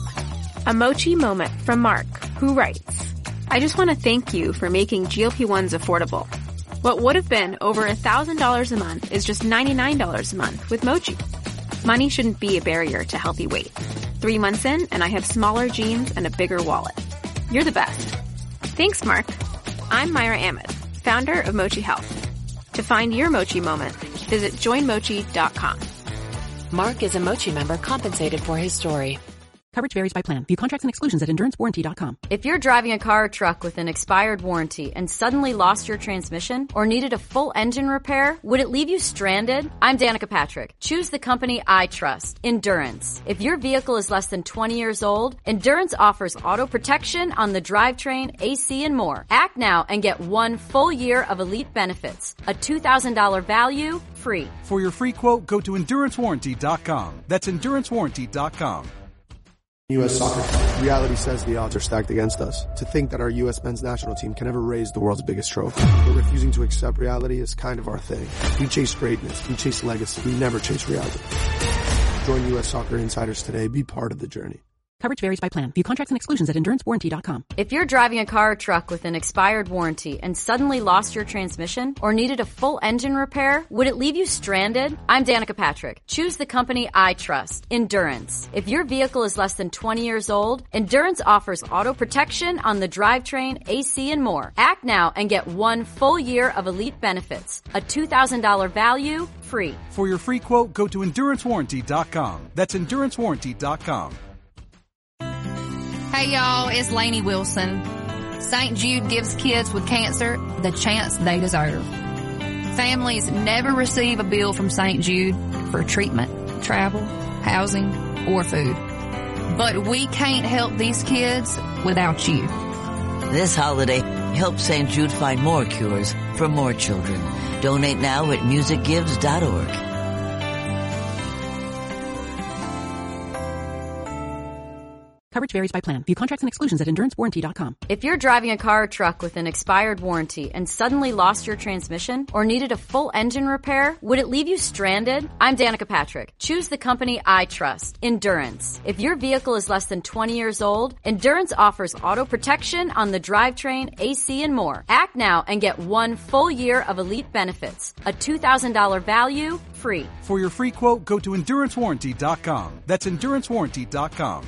A Mochi moment from Mark, who writes, I just want to thank you for making GLP-1s affordable. What would have been over $1,000 a month is just $99 a month with Mochi. Money shouldn't be a barrier to healthy weight. 3 months in, and I have smaller jeans and a bigger wallet. You're the best. Thanks, Mark. I'm Myra Ahmed, founder of Mochi Health. To find your Mochi moment, visit joinmochi.com. Mark is a Mochi member compensated for his story. Coverage varies by plan. View contracts and exclusions at endurancewarranty.com. If you're driving a car or truck with an expired warranty and suddenly lost your transmission or needed a full engine repair, would it leave you stranded? I'm Danica Patrick. Choose the company I trust, Endurance. If your vehicle is less than 20 years old, Endurance offers auto protection on the drivetrain, AC, and more. Act now and get 1 full year of elite benefits. A $2,000 value, free. For your free quote, go to endurancewarranty.com. That's endurancewarranty.com. U.S. soccer. Reality says the odds are stacked against us. To think that our U.S. men's national team can ever raise the world's biggest trophy. But refusing to accept reality is kind of our thing. We chase greatness. We chase legacy. We never chase reality. Join U.S. Soccer Insiders today. Be part of the journey. Coverage varies by plan. View contracts and exclusions at endurancewarranty.com. If you're driving a car or truck with an expired warranty and suddenly lost your transmission or needed a full engine repair, would it leave you stranded? I'm Danica Patrick. Choose the company I trust, Endurance. If your vehicle is less than 20 years old, Endurance offers auto protection on the drivetrain, AC, and more. Act now and get 1 full year of elite benefits. A $2,000 value, free. For your free quote, go to endurancewarranty.com. That's endurancewarranty.com. Hey y'all, it's Lainey Wilson. St. Jude gives kids with cancer the chance they deserve. Families never receive a bill from St. Jude for treatment, travel, housing, or food. But we can't help these kids without you. This holiday, help St. Jude find more cures for more children. Donate now at musicgives.org. Coverage varies by plan. View contracts and exclusions at endurancewarranty.com. If you're driving a car or truck with an expired warranty and suddenly lost your transmission or needed a full engine repair, would it leave you stranded? I'm Danica Patrick. Choose the company I trust, Endurance. If your vehicle is less than 20 years old, Endurance offers auto protection on the drivetrain, AC, and more. Act now and get 1 full year of elite benefits. A $2,000 value, free. For your free quote, go to endurancewarranty.com. That's endurancewarranty.com.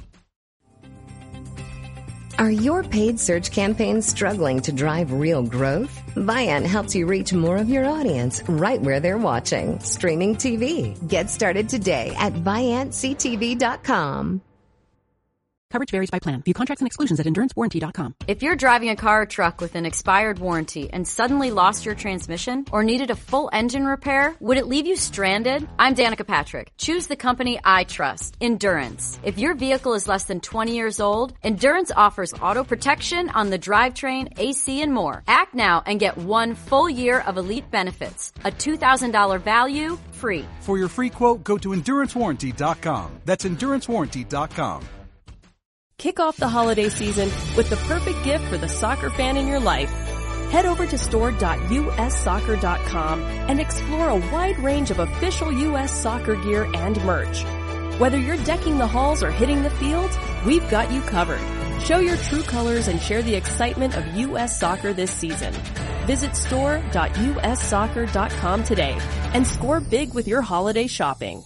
Are your paid search campaigns struggling to drive real growth? Viant helps you reach more of your audience right where they're watching. Streaming TV. Get started today at ViantCTV.com. Coverage varies by plan. View contracts and exclusions at endurancewarranty.com. If you're driving a car or truck with an expired warranty and suddenly lost your transmission or needed a full engine repair, would it leave you stranded? I'm Danica Patrick. Choose the company I trust, Endurance. If your vehicle is less than 20 years old, Endurance offers auto protection on the drivetrain, AC, and more. Act now and get 1 full year of elite benefits. A $2,000 value, free. For your free quote, go to endurancewarranty.com. That's endurancewarranty.com. Kick off the holiday season with the perfect gift for the soccer fan in your life. Head over to store.ussoccer.com and explore a wide range of official U.S. soccer gear and merch. Whether you're decking the halls or hitting the fields, we've got you covered. Show your true colors and share the excitement of U.S. soccer this season. Visit store.ussoccer.com today and score big with your holiday shopping.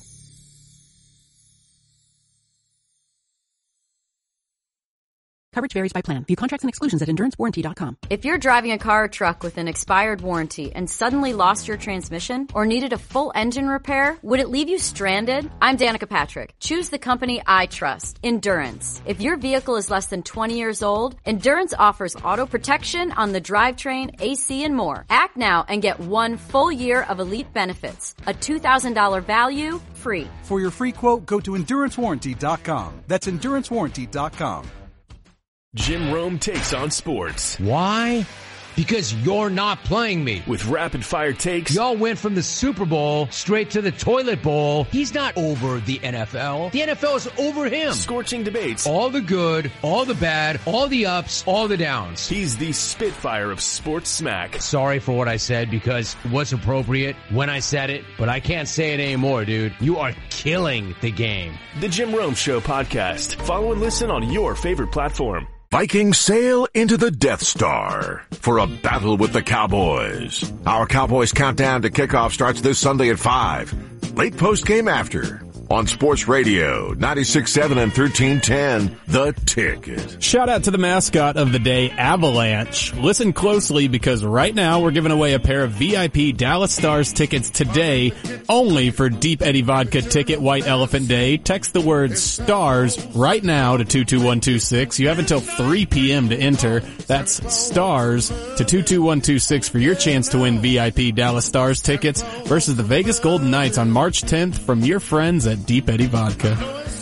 Coverage varies by plan. View contracts and exclusions at EnduranceWarranty.com. If you're driving a car or truck with an expired warranty and suddenly lost your transmission or needed a full engine repair, would it leave you stranded? I'm Danica Patrick. Choose the company I trust, Endurance. If your vehicle is less than 20 years old, Endurance offers auto protection on the drivetrain, AC, and more. Act now and get 1 full year of elite benefits. A $2,000 value, free. For your free quote, go to EnduranceWarranty.com. That's EnduranceWarranty.com. Jim Rome takes on sports. Why? Because you're not playing me. With rapid fire takes. Y'all went from the Super Bowl straight to the toilet bowl. He's not over the NFL. The NFL is over him. Scorching debates. All the good, all the bad, all the ups, all the downs. He's the Spitfire of sports smack. Sorry for what I said because it was appropriate when I said it, but I can't say it anymore, dude. You are killing the game. The Jim Rome Show podcast. Follow and listen on your favorite platform. Vikings sail into the Death Star for a battle with the Cowboys. Our Cowboys countdown to kickoff starts this Sunday at 5. Late post game after on Sports Radio 96.7 and 1310, The Ticket. Shout out to the mascot of the day, Avalanche. Listen closely because right now we're giving away a pair of VIP Dallas Stars tickets today only for Deep Eddy Vodka Ticket White Elephant Day. Text the word STARS right now to 22126. You have until 3 p.m. to enter. That's STARS to 22126 for your chance to win VIP Dallas Stars tickets versus the Vegas Golden Knights on March 10th from your friends at Deep Eddy Vodka.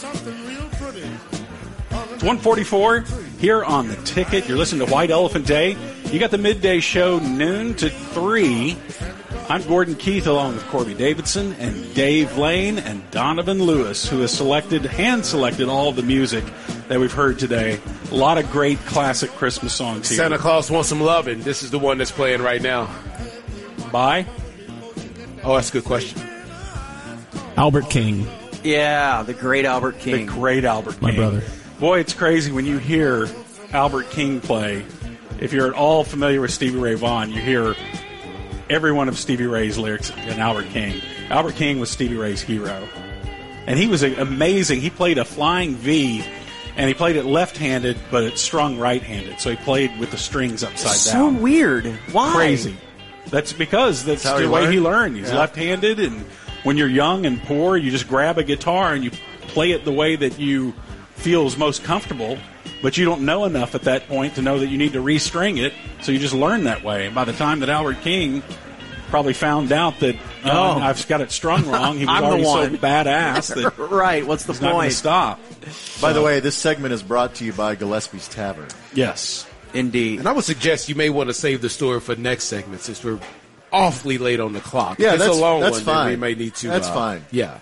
It's 1:44 here on The Ticket. You're listening to White Elephant Day. You got the midday show noon to 3. I'm Gordon Keith along with Corby Davidson and Dave Lane and Donovan Lewis, who has hand-selected all of the music that we've heard today. A lot of great classic Christmas songs here. Santa Claus Wants Some Lovin'. This is the one that's playing right now. By? Oh, that's a good question. Albert King. Yeah, the great Albert King. The great Albert King. My brother. Boy, it's crazy when you hear Albert King play. If you're at all familiar with Stevie Ray Vaughan, you hear every one of Stevie Ray's lyrics in Albert King. Albert King was Stevie Ray's hero. And he was amazing. He played a flying V, and he played it left-handed, but it's strung right-handed. So he played with the strings upside down. So weird. Why? Crazy. That's because that's the way he learned. He's left-handed, and when you're young and poor, you just grab a guitar and you play it the way that you feel is most comfortable, but you don't know enough at that point to know that you need to restring it, so you just learn that way. And by the time that Albert King probably found out that I've got it strung wrong, he was already so badass that right, what's the he's not going to stop. By the way, this segment is brought to you by Gillespie's Tavern. Yes. Indeed. And I would suggest you may want to save the story for next segment since we're awfully late on the clock. Yeah, it's a long that's one. Fine. We may need to. That's fine. Yeah.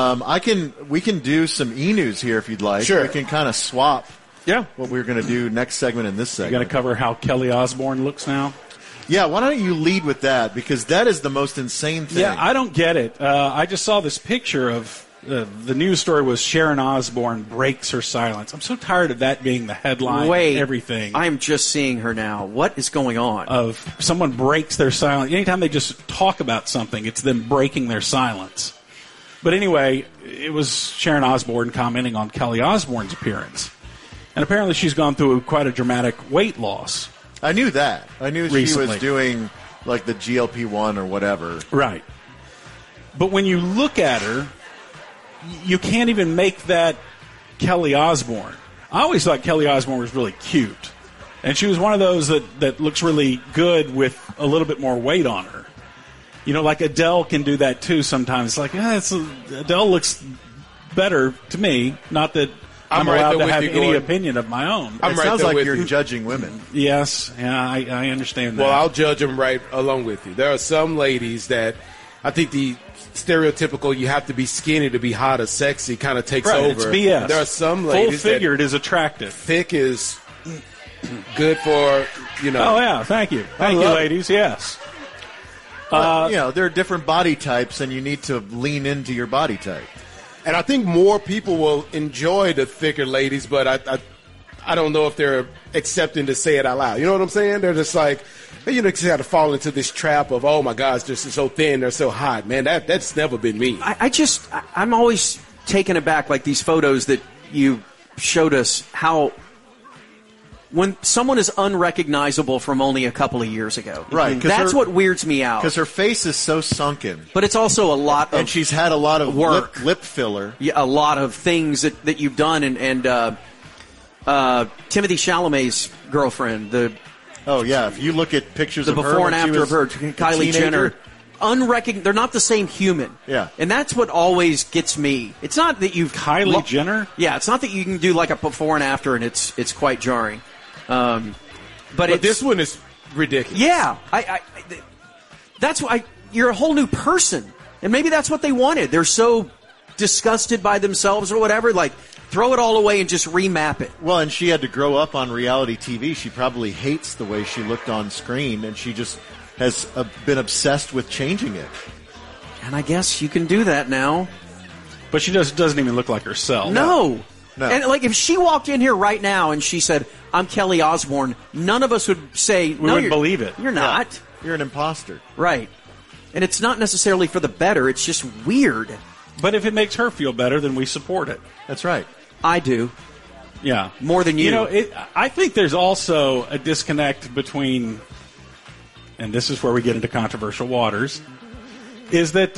We can do some e-news here if you'd like. Sure. We can kind of swap. Yeah. What we're going to do next segment and this segment. You got to cover how Kelly Osbourne looks now. Yeah, why don't you lead with that? Because that is the most insane thing. Yeah, I don't get it. I just saw this picture of the news story was Sharon Osbourne breaks her silence. I'm so tired of that being the headline. Wait, of everything. I'm just seeing her now. What is going on? Of someone breaks their silence. Anytime they just talk about something, it's them breaking their silence. But anyway, it was Sharon Osbourne commenting on Kelly Osbourne's appearance. And apparently she's gone through quite a dramatic weight loss. I knew that. I knew recently. She was doing like the GLP-1 or whatever. Right. But when you look at her, you can't even make that Kelly Osbourne. I always thought Kelly Osbourne was really cute. And she was one of those that looks really good with a little bit more weight on her. You know, like Adele can do that too sometimes. It's like, Adele looks better to me. Not that I'm allowed to have any opinion of my own. It sounds like you're judging women. Yes, yeah, I understand that. Well, I'll judge them right along with you. There are some ladies that I think the stereotypical you have to be skinny to be hot or sexy kind of takes Right, over. it's BS. There are some ladies full-figured is attractive. Thick is good for, you know. Oh, yeah, thank you. Thank you, ladies, yes. Well, there are different body types, and you need to lean into your body type. And I think more people will enjoy the thicker ladies, but I don't know if they're accepting to say it out loud. You know what I'm saying? They're just like, you know, just have to fall into this trap of, oh my gosh, they're so thin, they're so hot. Man, that's never been me. I'm always taken aback, like these photos that you showed us, how when someone is unrecognizable from only a couple of years ago. Right. That's what weirds me out. Because her face is so sunken. But it's also a lot of and she's had a lot of work. Lip filler. Yeah, a lot of things that you've done. And Timothy Chalamet's girlfriend, if you look at pictures the of her before and after of her, Kylie Kylie Jenner, they're not the same human. Yeah. And that's what always gets me. It's not that you've Kylie Jenner? Yeah, it's not that you can do like a before and after and it's quite jarring. But this one is ridiculous. Yeah. That's why you're a whole new person. And maybe that's what they wanted. They're so disgusted by themselves or whatever, like throw it all away and just remap it. Well, and she had to grow up on reality TV. She probably hates the way she looked on screen, and she just has been obsessed with changing it. And I guess you can do that now. But she doesn't even look like herself. No. No. And like if she walked in here right now and she said, I'm Kelly Osbourne, none of us would say, we wouldn't believe it. You're not. Yeah. You're an imposter. Right. And it's not necessarily for the better. It's just weird. But if it makes her feel better, then we support it. That's right. I do. Yeah. More than you. You know, I think there's also a disconnect between, and this is where we get into controversial waters, is that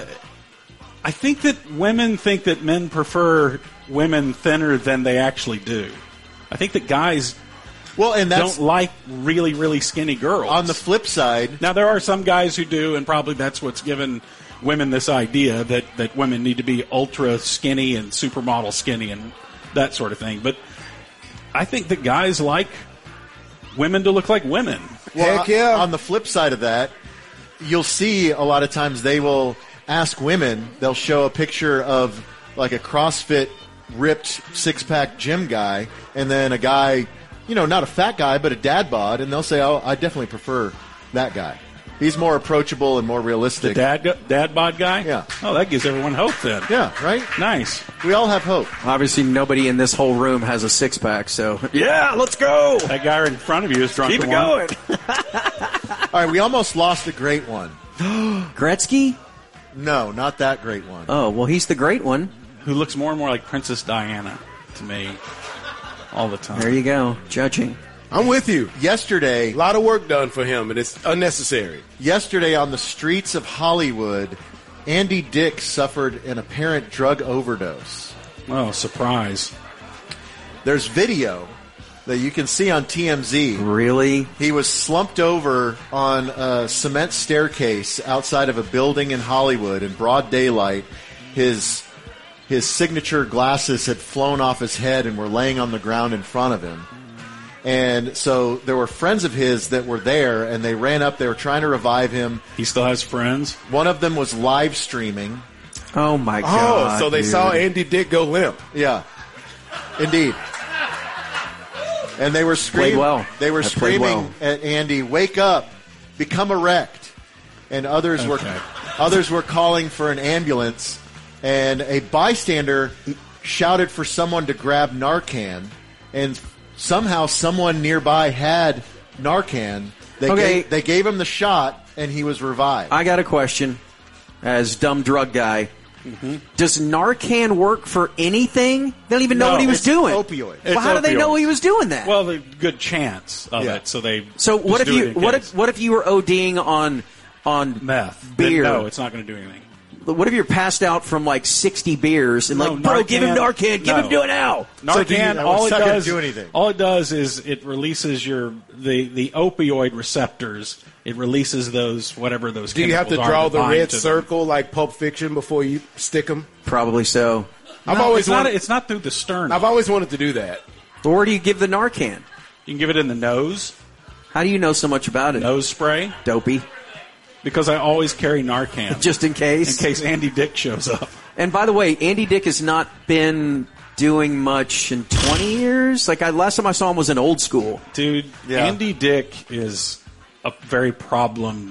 I think that women think that men prefer women thinner than they actually do. I think that guys don't like really, really skinny girls. On the flip side... Now, there are some guys who do, and probably that's what's given women this idea that women need to be ultra skinny and supermodel skinny and that sort of thing. But I think that guys like women to look like women. Well, heck yeah. On the flip side of that, you'll see a lot of times they will ask women, they'll show a picture of like a CrossFit ripped six-pack gym guy, and then a guy, you know, not a fat guy, but a dad bod, and they'll say, oh, I definitely prefer that guy. He's more approachable and more realistic. The dad bod guy? Yeah. Oh, that gives everyone hope then. Yeah, right? Nice. We all have hope. Obviously, nobody in this whole room has a six-pack, so yeah, let's go. That guy right in front of you is drunk. Keep it going. All right, we almost lost a great one. Gretzky? No, not that great one. Oh, well, he's the great one. Who looks more and more like Princess Diana to me all the time. There you go, judging. I'm with you. Yesterday... A lot of work done for him, and it's unnecessary. Yesterday on the streets of Hollywood, Andy Dick suffered an apparent drug overdose. Oh, surprise. There's video that you can see on TMZ. Really? He was slumped over on a cement staircase outside of a building in Hollywood in broad daylight. His signature glasses had flown off his head and were laying on the ground in front of him. And so there were friends of his that were there, and they ran up. They were trying to revive him. He still has friends? One of them was live streaming. Oh, my God. Oh, so they saw Andy Dick go limp. Yeah, indeed. And they were screaming. They were screaming at Andy, "Wake up! Become erect!" And others were calling for an ambulance. And a bystander shouted for someone to grab Narcan, and somehow someone nearby had Narcan. They gave him the shot, and he was revived. I got a question, as dumb drug guy. Mm-hmm. Does Narcan work for anything? They don't even know what he was doing. Opioid. Well, how do they know he was doing that? Well, the good chance of it. So what if you were ODing on meth? Beer? Then no, it's not going to do anything. What if you're passed out from like 60 beers and bro, give him Narcan, give him do it now. Narcan, so all it does is it releases the opioid receptors. It releases those chemicals. Do you have to draw the red circle like Pulp Fiction before you stick them? Probably so. It's not through the sternum. I've always wanted to do that. But where do you give the Narcan? You can give it in the nose. How do you know so much about it? Nose spray. Dopey. because I always carry Narcan. Just in case? In case Andy Dick shows up. And by the way, Andy Dick has not been doing much in 20 years. Like, last time I saw him was in Old School. Dude, Andy Dick is a very problematic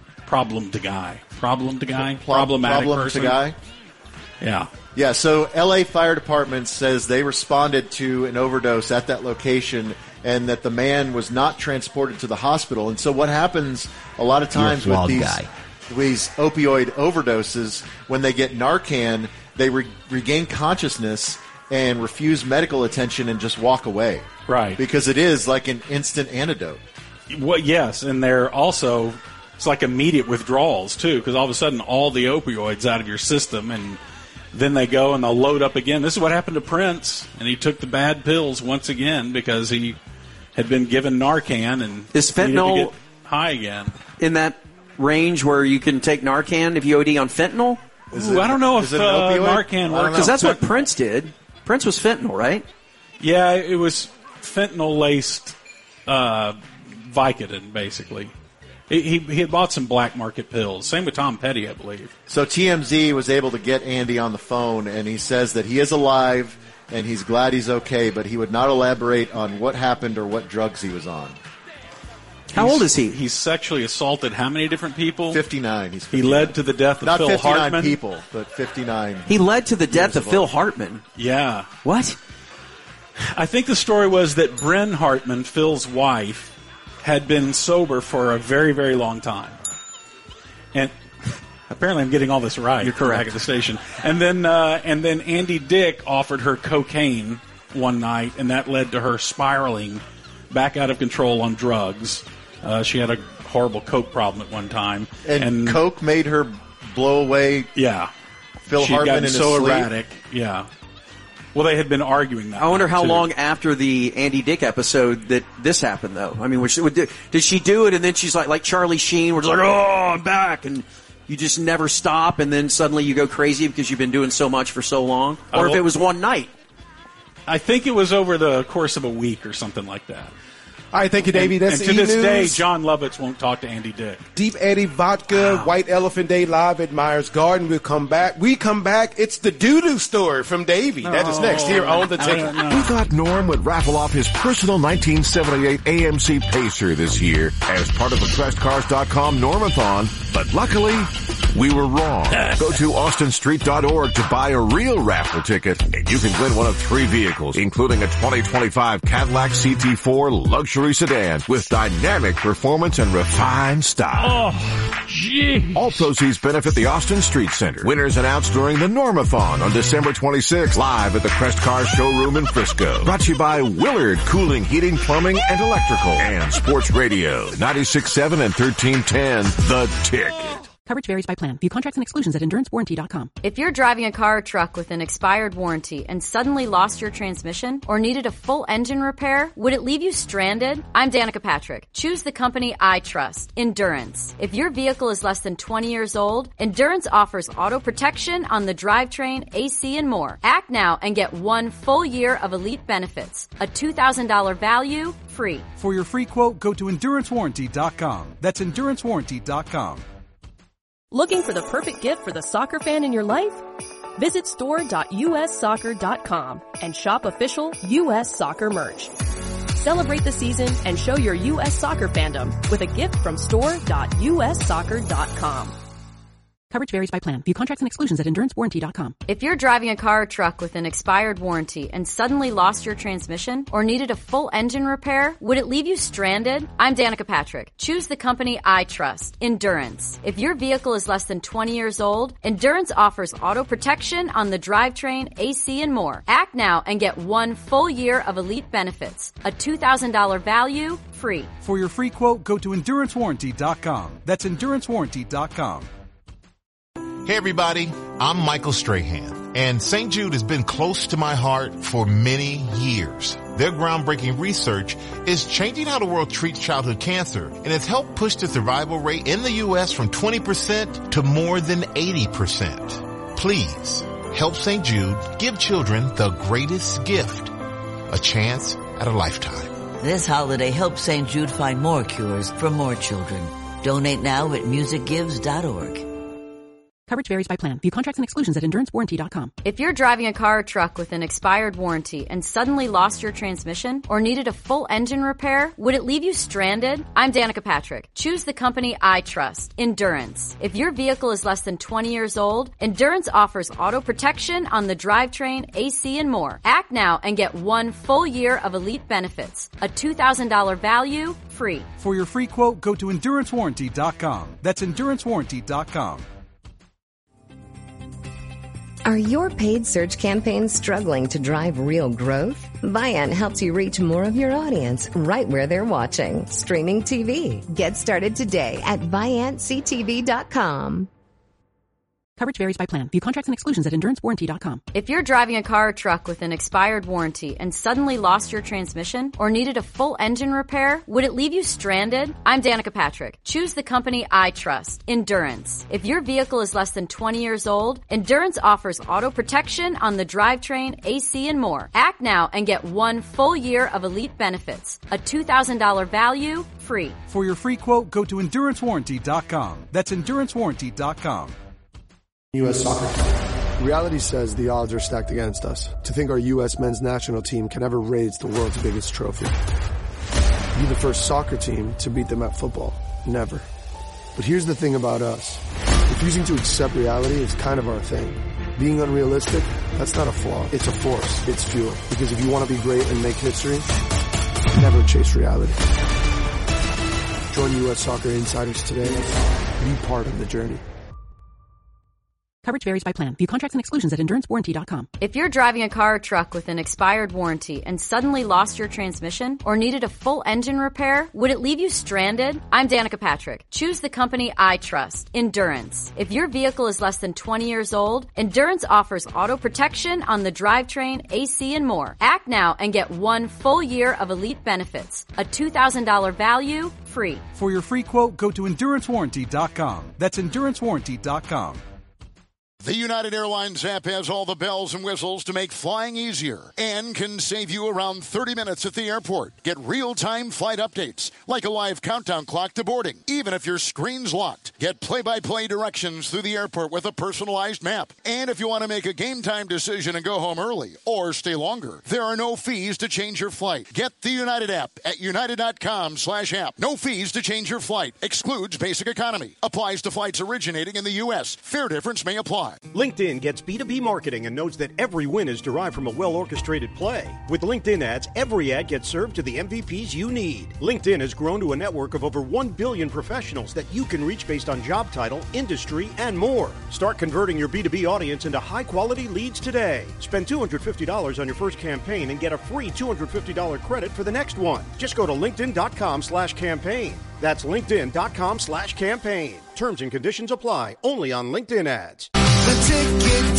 person. Guy? Yeah. Yeah, so L.A. Fire Department says they responded to an overdose at that location and that the man was not transported to the hospital. And so what happens a lot of times with these opioid overdoses, when they get Narcan, they regain consciousness and refuse medical attention and just walk away. Right. Because it is like an instant antidote. Well, yes, and they're also, it's like immediate withdrawals, too, because all of a sudden all the opioids out of your system, and then they go and they'll load up again. This is what happened to Prince, and he took the bad pills once again because he had been given Narcan and is fentanyl needed to get high again. In that range where you can take Narcan if you OD on fentanyl? I don't know if Narcan works. Because that's what Prince did. Prince was fentanyl, right? Yeah, it was fentanyl-laced Vicodin, basically. He had bought some black market pills. Same with Tom Petty, I believe. So TMZ was able to get Andy on the phone, and he says that he is alive, and he's glad he's okay, but he would not elaborate on what happened or what drugs he was on. How old is he? He's sexually assaulted how many different people? 59. He's 59. He led to the death of Not Phil 59 Hartman. people, but 59. He led to the death of Phil Hartman. Yeah. What? I think the story was that Bryn Hartman, Phil's wife, had been sober for a very, very long time. And apparently I'm getting all this right. You're correct. Back at the station. And then Andy Dick offered her cocaine one night, and that led to her spiraling back out of control on drugs. She had a horrible coke problem at one time. And coke made her blow away Phil Hartman in his so sleep? Erratic. Yeah. Well, they had been arguing that. I wonder how too. long after the Andy Dick episode that this happened, though. I mean, did she do it, and then she's like Charlie Sheen, where it's like, oh, I'm back, and you just never stop, and then suddenly you go crazy because you've been doing so much for so long? Or if it was one night? I think it was over the course of a week or something like that. All right, thank you, Davey. That's and to this E-News. day, John Lovitz won't talk to Andy Dick. Deep Eddy Vodka, White Elephant Day live at Myers Garden. We'll come back. We come back. It's the doo-doo story from Davey. That is next here on The Ticket. We thought Norm would raffle off his personal 1978 AMC Pacer this year as part of the CrestCars.com Normathon, but luckily, we were wrong. Go to austinstreet.org to buy a real raffle ticket, and you can win one of 3 vehicles, including a 2025 Cadillac CT4 luxury sedan with dynamic performance and refined style. Oh, gee. All proceeds benefit the Austin Street Center. Winners announced during the Normathon on December 26th, live at the Crest Cars showroom in Frisco. Brought to you by Willard Cooling, Heating, Plumbing, and Electrical, and Sports Radio 96.7 and 1310, The Ticket. Coverage varies by plan. View contracts and exclusions at EnduranceWarranty.com. If you're driving a car or truck with an expired warranty and suddenly lost your transmission or needed a full engine repair, would it leave you stranded? I'm Danica Patrick. Choose the company I trust, Endurance. If your vehicle is less than 20 years old, Endurance offers auto protection on the drivetrain, AC, and more. Act now and get 1 full year of elite benefits. A $2,000 value, free. For your free quote, go to EnduranceWarranty.com. That's EnduranceWarranty.com. Looking for the perfect gift for the soccer fan in your life? Visit store.ussoccer.com and shop official U.S. Soccer merch. Celebrate the season and show your U.S. Soccer fandom with a gift from store.ussoccer.com. Coverage varies by plan. View contracts and exclusions at EnduranceWarranty.com. If you're driving a car or truck with an expired warranty and suddenly lost your transmission or needed a full engine repair, would it leave you stranded? I'm Danica Patrick. Choose the company I trust, Endurance. If your vehicle is less than 20 years old, Endurance offers auto protection on the drivetrain, AC, and more. Act now and get 1 full year of elite benefits. A $2,000 value, free. For your free quote, go to EnduranceWarranty.com. That's EnduranceWarranty.com. Hey everybody, I'm Michael Strahan, and St. Jude has been close to my heart for many years. Their groundbreaking research is changing how the world treats childhood cancer, and has helped push the survival rate in the U.S. from 20% to more than 80%. Please, help St. Jude give children the greatest gift, a chance at a lifetime. This holiday, help St. Jude find more cures for more children. Donate now at musicgives.org. Coverage varies by plan. View contracts and exclusions at endurancewarranty.com. If you're driving a car or truck with an expired warranty and suddenly lost your transmission or needed a full engine repair, would it leave you stranded? I'm Danica Patrick. Choose the company I trust, Endurance. If your vehicle is less than 20 years old, Endurance offers auto protection on the drivetrain, AC, and more. Act now and get 1 full year of elite benefits. A $2,000 value, free. For your free quote, go to endurancewarranty.com. That's endurancewarranty.com. Are your paid search campaigns struggling to drive real growth? Viant helps you reach more of your audience right where they're watching. Streaming TV. Get started today at ViantCTV.com. Coverage varies by plan. View contracts and exclusions at endurancewarranty.com. If you're driving a car or truck with an expired warranty and suddenly lost your transmission or needed a full engine repair, would it leave you stranded? I'm Danica Patrick. Choose the company I trust, Endurance. If your vehicle is less than 20 years old, Endurance offers auto protection on the drivetrain, AC, and more. Act now and get 1 full year of elite benefits. A $2,000 value, free. For your free quote, go to endurancewarranty.com. That's endurancewarranty.com. U.S. soccer. Reality says the odds are stacked against us. To think our U.S. men's national team can ever raise the world's biggest trophy. Be the first soccer team to beat them at football. Never. But here's the thing about us. Refusing to accept reality is kind of our thing. Being unrealistic, that's not a flaw. It's a force. It's fuel. Because if you want to be great and make history, never chase reality. Join U.S. Soccer Insiders today. Be part of the journey. Coverage varies by plan. View contracts and exclusions at endurancewarranty.com. If you're driving a car or truck with an expired warranty and suddenly lost your transmission or needed a full engine repair, would it leave you stranded? I'm Danica Patrick. Choose the company I trust, Endurance. If your vehicle is less than 20 years old, Endurance offers auto protection on the drivetrain, AC, and more. Act now and get 1 full year of elite benefits. A $2,000 value, free. For your free quote, go to endurancewarranty.com. That's endurancewarranty.com. The United Airlines app has all the bells and whistles to make flying easier and can save you around 30 minutes at the airport. Get real-time flight updates, like a live countdown clock to boarding, even if your screen's locked. Get play-by-play directions through the airport with a personalized map. And if you want to make a game-time decision and go home early or stay longer, there are no fees to change your flight. Get the United app at united.com/app. No fees to change your flight. Excludes basic economy. Applies to flights originating in the U.S. Fare difference may apply. LinkedIn gets B2B marketing and knows that every win is derived from a well-orchestrated play. With LinkedIn ads, every ad gets served to the MVPs you need. LinkedIn has grown to a network of over 1 billion professionals that you can reach based on job title, industry, and more. Start converting your B2B audience into high-quality leads today. Spend $250 on your first campaign and get a free $250 credit for the next one. Just go to linkedin.com/campaign. That's linkedin.com/campaign. Terms and conditions apply. Only on LinkedIn ads. The Ticket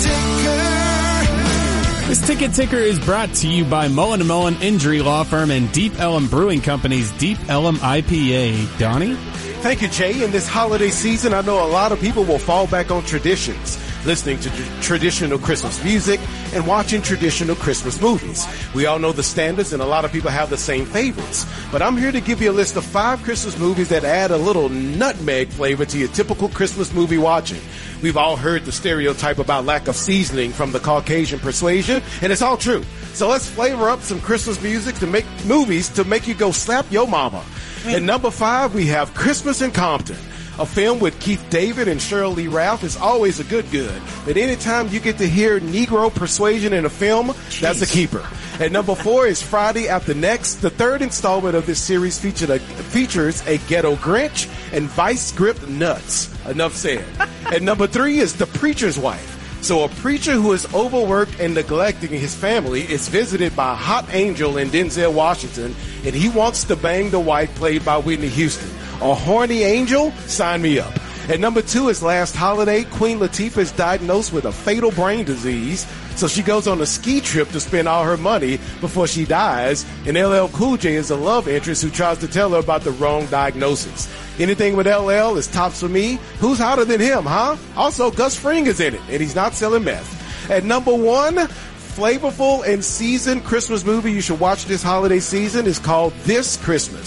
Ticker. This Ticket Ticker is brought to you by Mullen & Mullen Injury Law Firm and Deep Ellum Brewing Company's Deep Ellum IPA. Donnie? Thank you, Jay. In this holiday season, I know a lot of people will fall back on traditions, listening to traditional Christmas music and watching traditional Christmas movies. We all know the standards, and a lot of people have the same favorites. But I'm here to give you a list of 5 Christmas movies that add a little nutmeg flavor to your typical Christmas movie watching. We've all heard the stereotype about lack of seasoning from the Caucasian persuasion, and it's all true. So let's flavor up some Christmas music to make movies to make you go slap your mama. At number 5, we have Christmas in Compton. A film with Keith David and Cheryl Lee Ralph is always a good. But anytime you get to hear Negro persuasion in a film, that's a keeper. At number 4 is Friday After Next. The third installment of this series features a ghetto Grinch and vice grip nuts. Enough said. At number 3 is The Preacher's Wife. So a preacher who is overworked and neglecting his family is visited by a hot angel in Denzel Washington, and he wants to bang the wife played by Whitney Houston. A horny angel? Sign me up. At number 2 is Last Holiday. Queen Latifah is diagnosed with a fatal brain disease, so she goes on a ski trip to spend all her money before she dies, and LL Cool J is a love interest who tries to tell her about the wrong diagnosis. Anything with LL is tops for me. Who's hotter than him, huh? Also, Gus Fring is in it, and he's not selling meth. At number 1, flavorful and seasoned Christmas movie you should watch this holiday season is called This Christmas.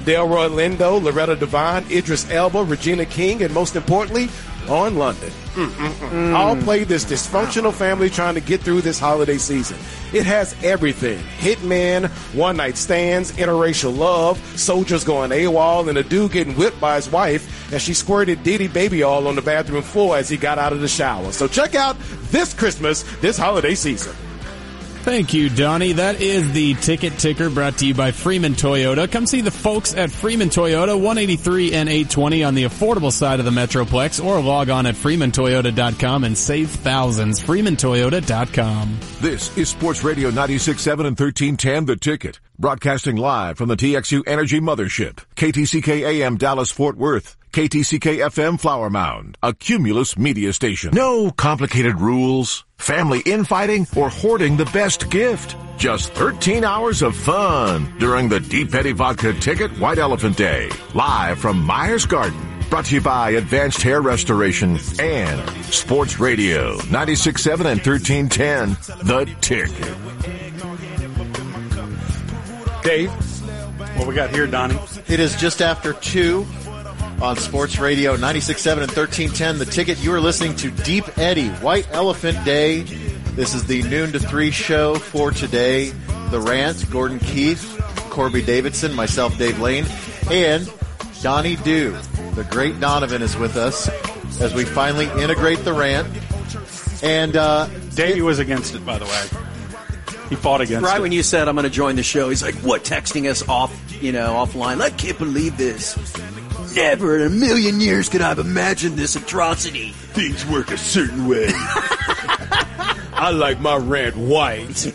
Delroy Lindo, Loretta Devine, Idris Elba, Regina King, and most importantly, on London. All play this dysfunctional family trying to get through this holiday season. It has everything. Hitman, one-night stands, interracial love, soldiers going AWOL, and a dude getting whipped by his wife as she squirted Diddy baby oil on the bathroom floor as he got out of the shower. So check out this Christmas, this holiday season. Thank you, Donnie. That is the Ticket Ticker brought to you by Freeman Toyota. Come see the folks at Freeman Toyota, 183 and 820 on the affordable side of the Metroplex, or log on at freemantoyota.com and save thousands. freemantoyota.com. This is Sports Radio 96.7 and 1310 The Ticket. Broadcasting live from the TXU Energy Mothership. KTCK AM Dallas Fort Worth. KTCK FM Flower Mound, a Cumulus media station. No complicated rules, family infighting, or hoarding the best gift. Just 13 hours of fun during the Deep Eddy Vodka Ticket White Elephant Day. Live from Myers Garden. Brought to you by Advanced Hair Restoration and Sports Radio 96.7 and 1310 The Ticket. Dave, what we got here, Donnie? It is just after 2 on Sports Radio 96.7 and 1310 The Ticket. You are listening to Deep Eddy White Elephant Day. This is the noon to 3 show for today. The Rant, Gordon Keith, Corby Davidson, myself, Dave Lane, and Donnie Dew. The great Donovan is with us as we finally integrate the Rant. And Davey was against it, by the way. He fought against it. Right when you said I'm going to join the show, he's like, what, texting us offline? I can't believe this. Never in a million years could I have imagined this atrocity. Things work a certain way. I like my Rant white.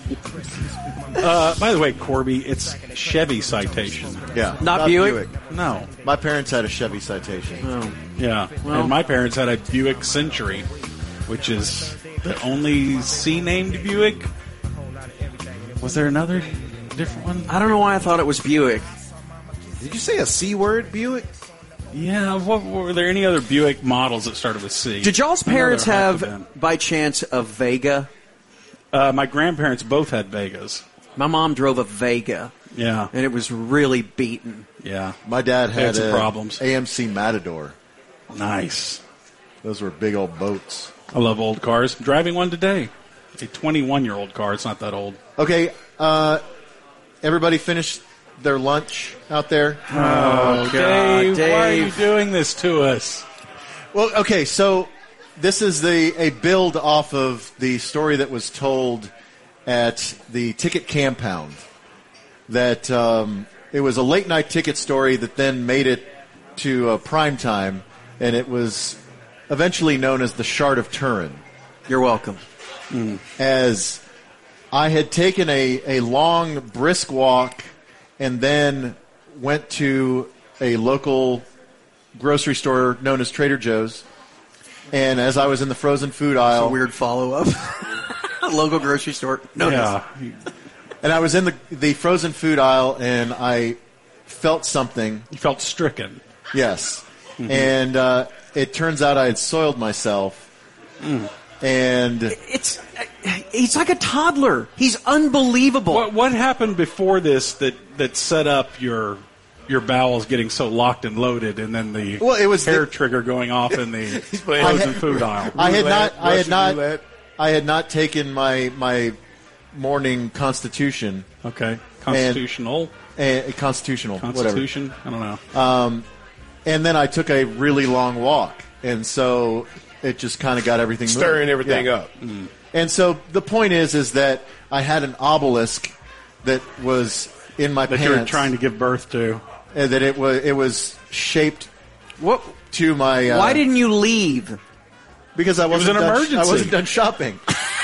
By the way, Corby, it's Chevy Citation. Yeah. Not Buick? No. My parents had a Chevy Citation. Oh. Yeah. Well. And my parents had a Buick Century, which is the only C-named Buick. Was there another different one? I don't know why I thought it was Buick. Did you say a C word, Buick? Yeah, were there any other Buick models that started with C? Did y'all's parents have, by chance, a Vega? My grandparents both had Vegas. My mom drove a Vega. Yeah. And it was really beaten. Yeah. My dad had some problems. AMC Matador. Nice. Those were big old boats. I love old cars. I'm driving one today. A 21-year-old car. It's not that old. Okay. Everybody finished their lunch out there? Oh, God, Dave, why are you doing this to us? Well, okay, so this is a build off of the story that was told at the Ticket Compound. That it was a late-night ticket story that then made it to prime time, and it was eventually known as the Shard of Turin. You're welcome. As I had taken a long, brisk walk and then went to a local grocery store known as Trader Joe's. And as I was in the frozen food aisle... That's a weird follow-up. Local grocery store. No, yeah. And I was in the frozen food aisle, and I felt something. You felt stricken. Yes. Mm-hmm. And it turns out I had soiled myself. And he's like a toddler. He's unbelievable. What happened before this that set up your bowels getting so locked and loaded, and then the hair trigger going off in the frozen food aisle? I had not taken my morning Constitution. Okay, constitutional. Constitutional. Constitution. Whatever. I don't know. And then I took a really long walk, and so it just kind of got everything moving. Stirring everything up. Mm. And so the point is that I had an obelisk that was in my pants. That you were trying to give birth to. And that it was shaped to my... Why didn't you leave? Because I wasn't emergency. done shopping.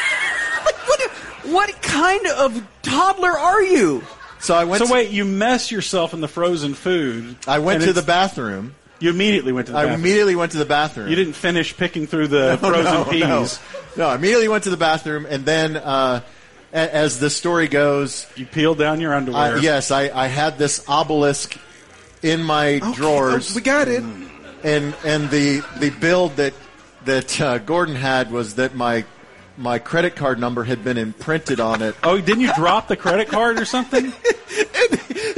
What kind of toddler are you? So I went. Wait, you mess yourself in the frozen food. I went to the bathroom. You immediately went to the bathroom. I immediately went to the bathroom. You didn't finish picking through the frozen peas. No, I immediately went to the bathroom, and then as the story goes... You peeled down your underwear. Yes, I had this obelisk in my drawers. We got it. And the build that Gordon had was that my credit card number had been imprinted on it. Oh, didn't you drop the credit card or something?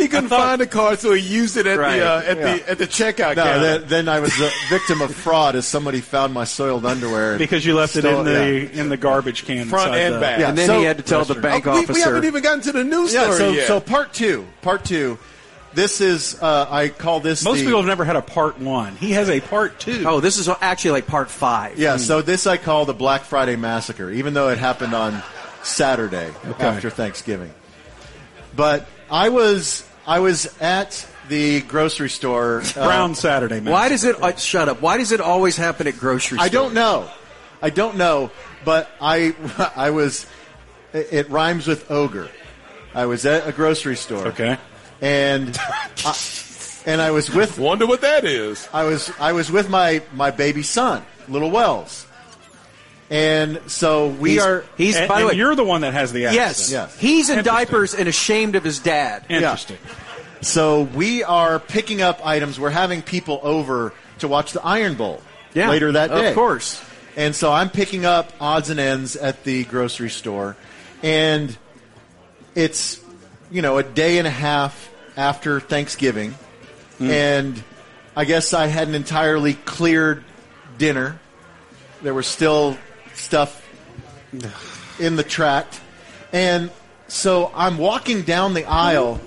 He couldn't find the card, so he used it at the checkout counter. Then I was a victim of fraud as somebody found my soiled underwear. Because you left it in the garbage can. Front and back. And then he had to tell the bank officer. We haven't even gotten to the news story yet. So part two. This is, I call this Most people have never had a part 1. He has a part 2. Oh, this is actually like part 5. Yeah, so this I call the Black Friday Massacre, even though it happened on Saturday after Thanksgiving. But I was at the grocery store. Brown Saturday Massacre. Why does it, shut up, why does it always happen at grocery stores? I don't know, but I was, it rhymes with ogre. I was at a grocery store. Okay. And I was with. Wonder what that is. I was with my baby son, little Wells, and so He's by the way, you're the one that has the accent. Yes. He's in diapers and ashamed of his dad. Interesting. Yeah. So we are picking up items. We're having people over to watch the Iron Bowl later that day. Of course. And so I'm picking up odds and ends at the grocery store, and it's a day and a half after Thanksgiving, and I guess I hadn't entirely cleared dinner. There was still stuff in the tract, and so I'm walking down the aisle.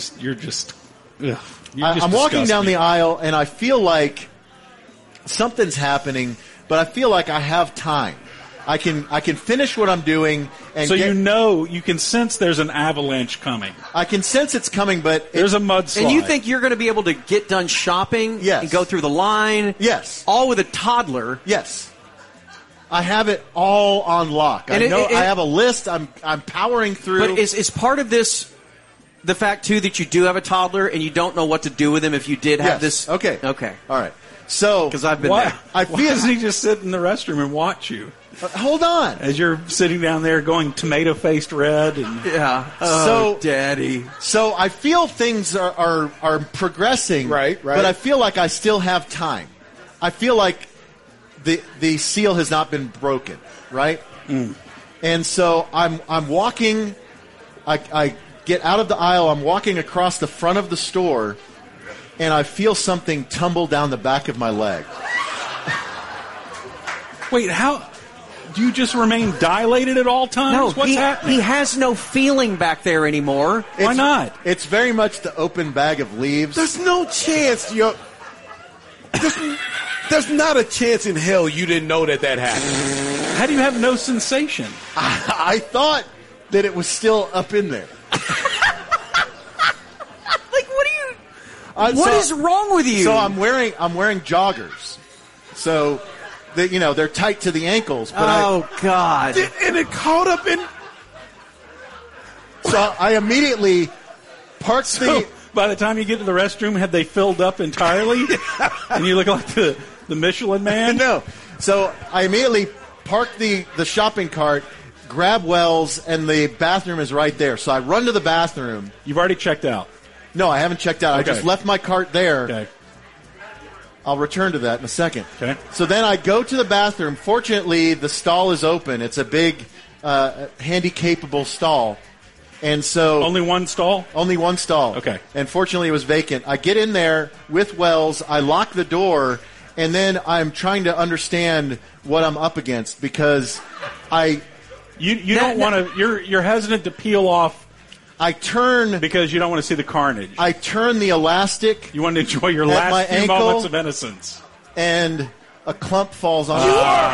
I'm walking down the aisle, and I feel like something's happening, but I feel like I have time. I can finish what I'm doing, and so you can sense there's an avalanche coming. I can sense it's coming, but there's a mudslide. And you think you're going to be able to get done shopping? Yes. And go through the line? Yes. All with a toddler? Yes. I have it all on lock. I have a list. I'm powering through. But is part of this the fact too that you do have a toddler and you don't know what to do with him if you did have this? Okay. All right. So because I've been there. Why doesn't he just sit in the restroom and watch you? Hold on. As you're sitting down there going tomato-faced red. And Daddy. So I feel things are progressing. Right. But I feel like I still have time. I feel like the seal has not been broken. Right? And so I'm walking. I get out of the aisle. I'm walking across the front of the store, and I feel something tumble down the back of my leg. Wait, how... Do you just remain dilated at all times? No, What's happening? He has no feeling back there anymore. Why not? It's very much the open bag of leaves. There's no chance there's not a chance in hell you didn't know that happened. How do you have no sensation? I thought that it was still up in there. What is wrong with you? So I'm wearing joggers. So they're tight to the ankles. But God! And it caught up in. So I immediately parked By the time you get to the restroom, had they filled up entirely? And you look like the Michelin Man? No. So I immediately parked the shopping cart, grab Wells, and the bathroom is right there. So I run to the bathroom. You've already checked out? No, I haven't checked out. Okay. I just left my cart there. Okay. I'll return to that in a second. Okay. So then I go to the bathroom. Fortunately, the stall is open. It's a big, handy-capable stall. And so... Only one stall? Only one stall. Okay. And fortunately, it was vacant. I get in there with Wells. I lock the door, and then I'm trying to understand what I'm up against because You don't want to... You're hesitant to peel off... I turn... Because you don't want to see the carnage. I turn the elastic... You want to enjoy your last few moments of innocence. And a clump falls on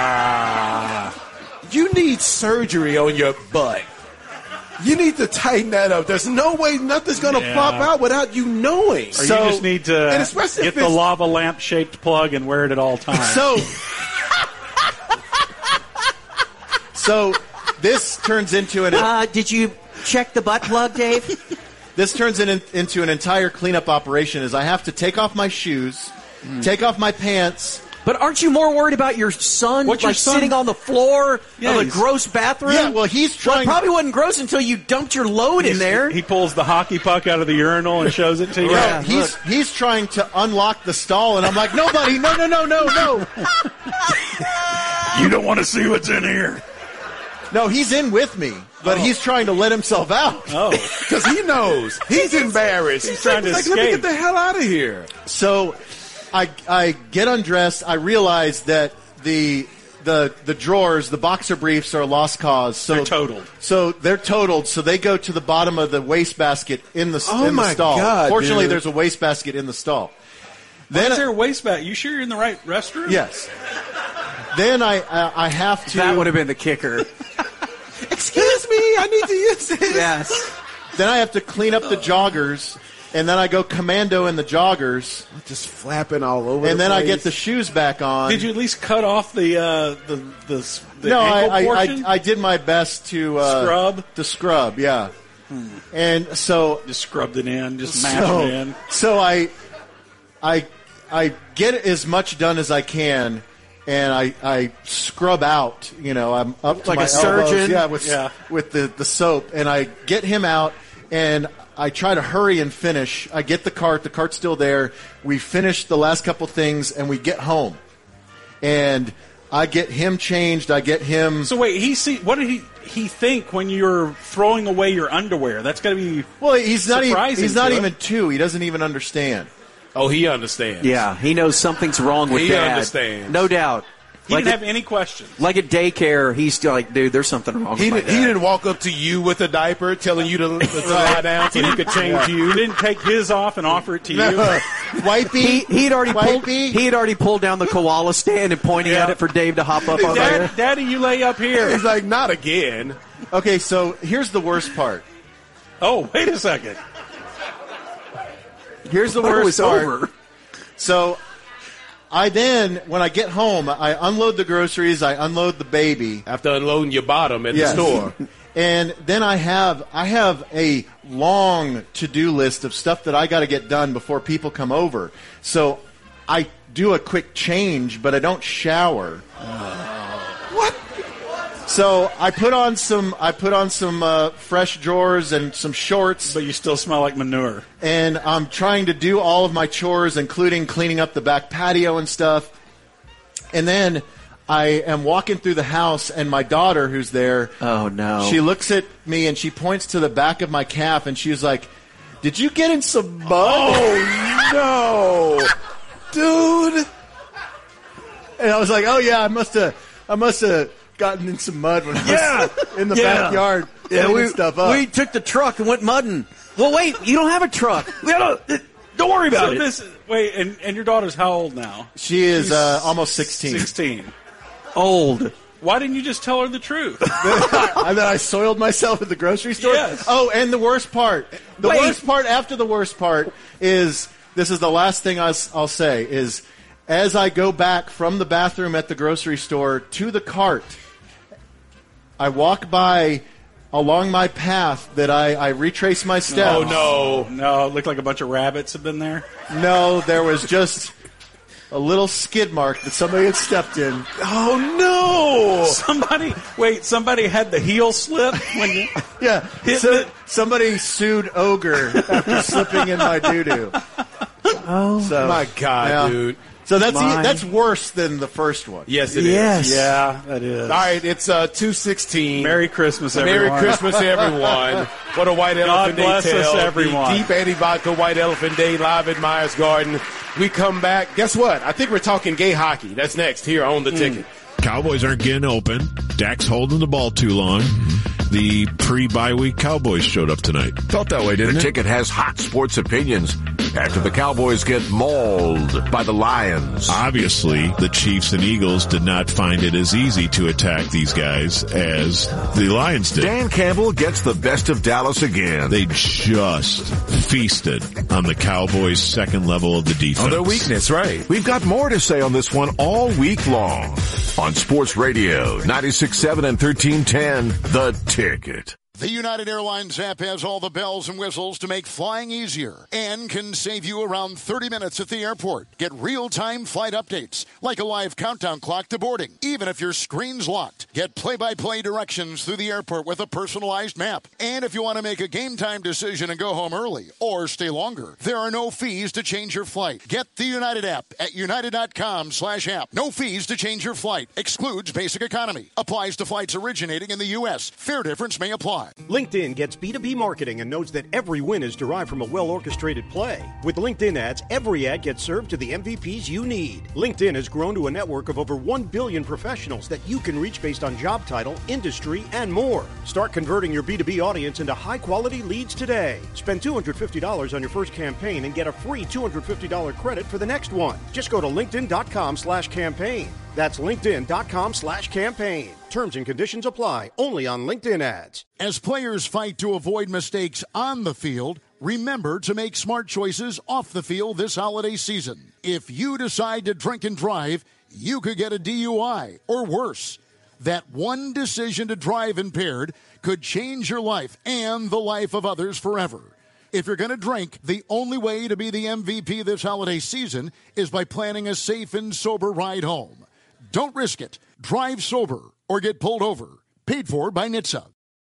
You need surgery on your butt. You need to tighten that up. There's no way nothing's going to pop out without you knowing. Or you just need to get the lava lamp-shaped plug and wear it at all times. So this turns into an... did you check the butt plug, Dave? This turns into an entire cleanup operation as I have to take off my shoes, take off my pants... But aren't you more worried about your son, sitting on the floor of a gross bathroom? Yeah, well, he's trying... Well, it probably wasn't gross until you dumped your load in there. He pulls the hockey puck out of the urinal and shows it to you. Yeah, he's trying to unlock the stall, and I'm like, nobody, no. You don't want to see what's in here. No, he's in with me, but he's trying to let himself out. Oh. Because because he knows. He's embarrassed. He's trying to like, escape. Let me get the hell out of here. So I get undressed. I realize that the drawers, the boxer briefs, are a lost cause. So they're totaled. So they're totaled. So they go to the bottom of the wastebasket in the stall. God, Fortunately, dude. there's a wastebasket in the stall. Why is there a wastebasket? You sure you're in the right restroom? Yes. Then I have to. That would have been the kicker. Excuse me, I need to use this. Yes. Then I have to clean up the joggers, and then I go commando in the joggers. Just flapping all over. And the then I place. get the shoes back on. Did you at least cut off the No, ankle portion? I did my best to Scrub? To scrub, yeah. And so just scrubbed it in, just mashed it in. So I get as much done as I can, and I scrub out. You know, I'm up to like my a surgeon. elbows, with the soap, and I get him out, and I try to hurry and finish. I get the cart. The cart's still there. We finish the last couple things, and we get home, and I get him changed. I get him. So wait, what did he think when you're throwing away your underwear? That's got to be he's not surprising. He's not even 2. He doesn't even understand. Oh, he understands. Yeah, he knows something's wrong with He Dad. understands. No doubt. He didn't have any questions. Like at daycare, he's still like, dude, there's something wrong with my dad. He didn't walk up to you with a diaper telling you to lie down so he could change you. He didn't take his off and offer it to you. Wipey. He had already pulled down the koala stand and pointing at it for Dave to hop up on there. Daddy, you lay up here. He's like, not again. Okay, so here's the worst part. Oh, wait a second. Here's the worst part. Over. So I then, when I get home, I unload the groceries, I unload the baby. After unloading your bottom at the store. And then I have a long to-do list of stuff that I got to get done before people come over. So I do a quick change, but I don't shower. What? So I put on some fresh drawers and some shorts. But you still smell like manure. And I'm trying to do all of my chores, including cleaning up the back patio and stuff. And then I am walking through the house, and my daughter, who's there, oh no, she looks at me and she points to the back of my calf, and she's like, "Did you get in some mud?" Oh no, dude! And I was like, "Oh yeah, I must have gotten in some mud when I was in the backyard cleaning stuff up." We took the truck and went mudding. Well, wait, you don't have a truck. Don't worry about it. And your daughter's how old now? She's almost 16. 16. Old. Why didn't you just tell her the truth? And then I soiled myself at the grocery store? Yes. Oh, and the worst part. Worst part after the worst part is, this is the last thing I'll say, is as I go back from the bathroom at the grocery store to the cart, I walk by along my path that I retrace my steps. Oh, no. No, it looked like a bunch of rabbits had been there. No, there was just a little skid mark that somebody had stepped in. Oh, no. Somebody had the heel slip when you somebody sued Ogre after slipping in my doo-doo. Oh, my God, dude. So that's worse than the first one. Yes, it is. Yeah, that is. All right, it's 2:16. Merry Christmas, everyone. Merry Christmas, everyone. What a White Elephant Day bless us, everyone. The Deep Eddie Vodka White Elephant Day live at Myers Garden. We come back. Guess what? I think we're talking gay hockey. That's next here on The Ticket. Cowboys aren't getting open. Dak's holding the ball too long. The pre-bye week Cowboys showed up tonight. Felt that way, didn't it? The Ticket has hot sports opinions after the Cowboys get mauled by the Lions. Obviously, the Chiefs and Eagles did not find it as easy to attack these guys as the Lions did. Dan Campbell gets the best of Dallas again. They just feasted on the Cowboys' second level of the defense. On their weakness, right. We've got more to say on this one all week long on Sports Radio 96.7 and 1310, The Ticket. The United Airlines app has all the bells and whistles to make flying easier and can save you around 30 minutes at the airport. Get real-time flight updates, like a live countdown clock to boarding, even if your screen's locked. Get play-by-play directions through the airport with a personalized map. And if you want to make a game-time decision and go home early or stay longer, there are no fees to change your flight. Get the United app at united.com/app. No fees to change your flight. Excludes basic economy. Applies to flights originating in the U.S. Fare difference may apply. apply. LinkedIn gets B2B marketing and knows that every win is derived from a well-orchestrated play. With LinkedIn ads, every ad gets served to the MVPs you need. LinkedIn has grown to a network of over 1 billion professionals that you can reach based on job title, industry, and more. Start converting your B2B audience into high-quality leads today. Spend $250 on your first campaign and get a free $250 credit for the next one. Just go to linkedin.com/campaign. That's linkedin.com/campaign. Terms and conditions apply. Only on LinkedIn ads. As players fight to avoid mistakes on the field, remember to make smart choices off the field this holiday season. If you decide to drink and drive, you could get a DUI or worse. That one decision to drive impaired could change your life and the life of others forever. If you're going to drink, the only way to be the MVP this holiday season is by planning a safe and sober ride home. Don't risk it. Drive sober or get pulled over. Paid for by NHTSA.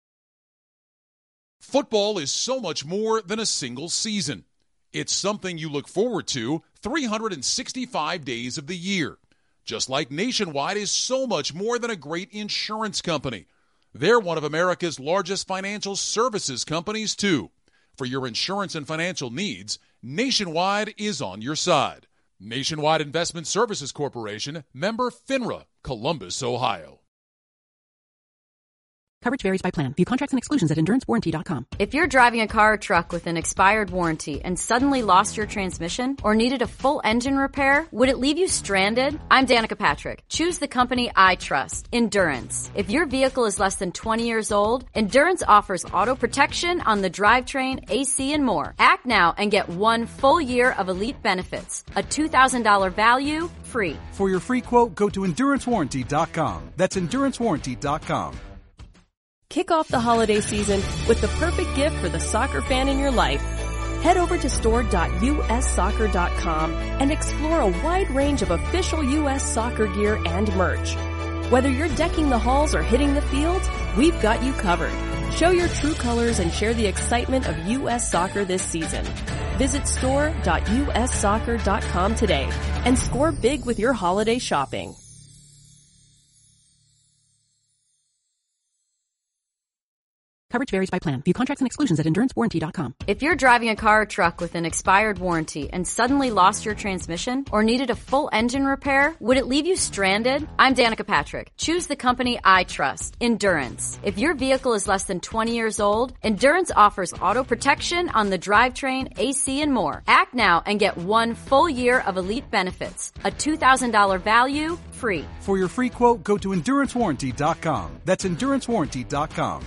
Football is so much more than a single season. It's something you look forward to 365 days of the year. Just like Nationwide is so much more than a great insurance company. They're one of America's largest financial services companies, too. For your insurance and financial needs, Nationwide is on your side. Nationwide Investment Services Corporation, member FINRA, Columbus, Ohio. Coverage varies by plan. View contracts and exclusions at EnduranceWarranty.com. If you're driving a car or truck with an expired warranty and suddenly lost your transmission or needed a full engine repair, would it leave you stranded? I'm Danica Patrick. Choose the company I trust, Endurance. If your vehicle is less than 20 years old, Endurance offers auto protection on the drivetrain, AC, and more. Act now and get 1 full year of elite benefits. A $2,000 value, free. For your free quote, go to EnduranceWarranty.com. That's EnduranceWarranty.com. Kick off the holiday season with the perfect gift for the soccer fan in your life. Head over to store.ussoccer.com and explore a wide range of official U.S. soccer gear and merch. Whether you're decking the halls or hitting the fields, we've got you covered. Show your true colors and share the excitement of U.S. soccer this season. Visit store.ussoccer.com today and score big with your holiday shopping. Coverage varies by plan. View contracts and exclusions at EnduranceWarranty.com. If you're driving a car or truck with an expired warranty and suddenly lost your transmission or needed a full engine repair, would it leave you stranded? I'm Danica Patrick. Choose the company I trust, Endurance. If your vehicle is less than 20 years old, Endurance offers auto protection on the drivetrain, AC, and more. Act now and get 1 full year of elite benefits. A $2,000 value, free. For your free quote, go to EnduranceWarranty.com. That's EnduranceWarranty.com.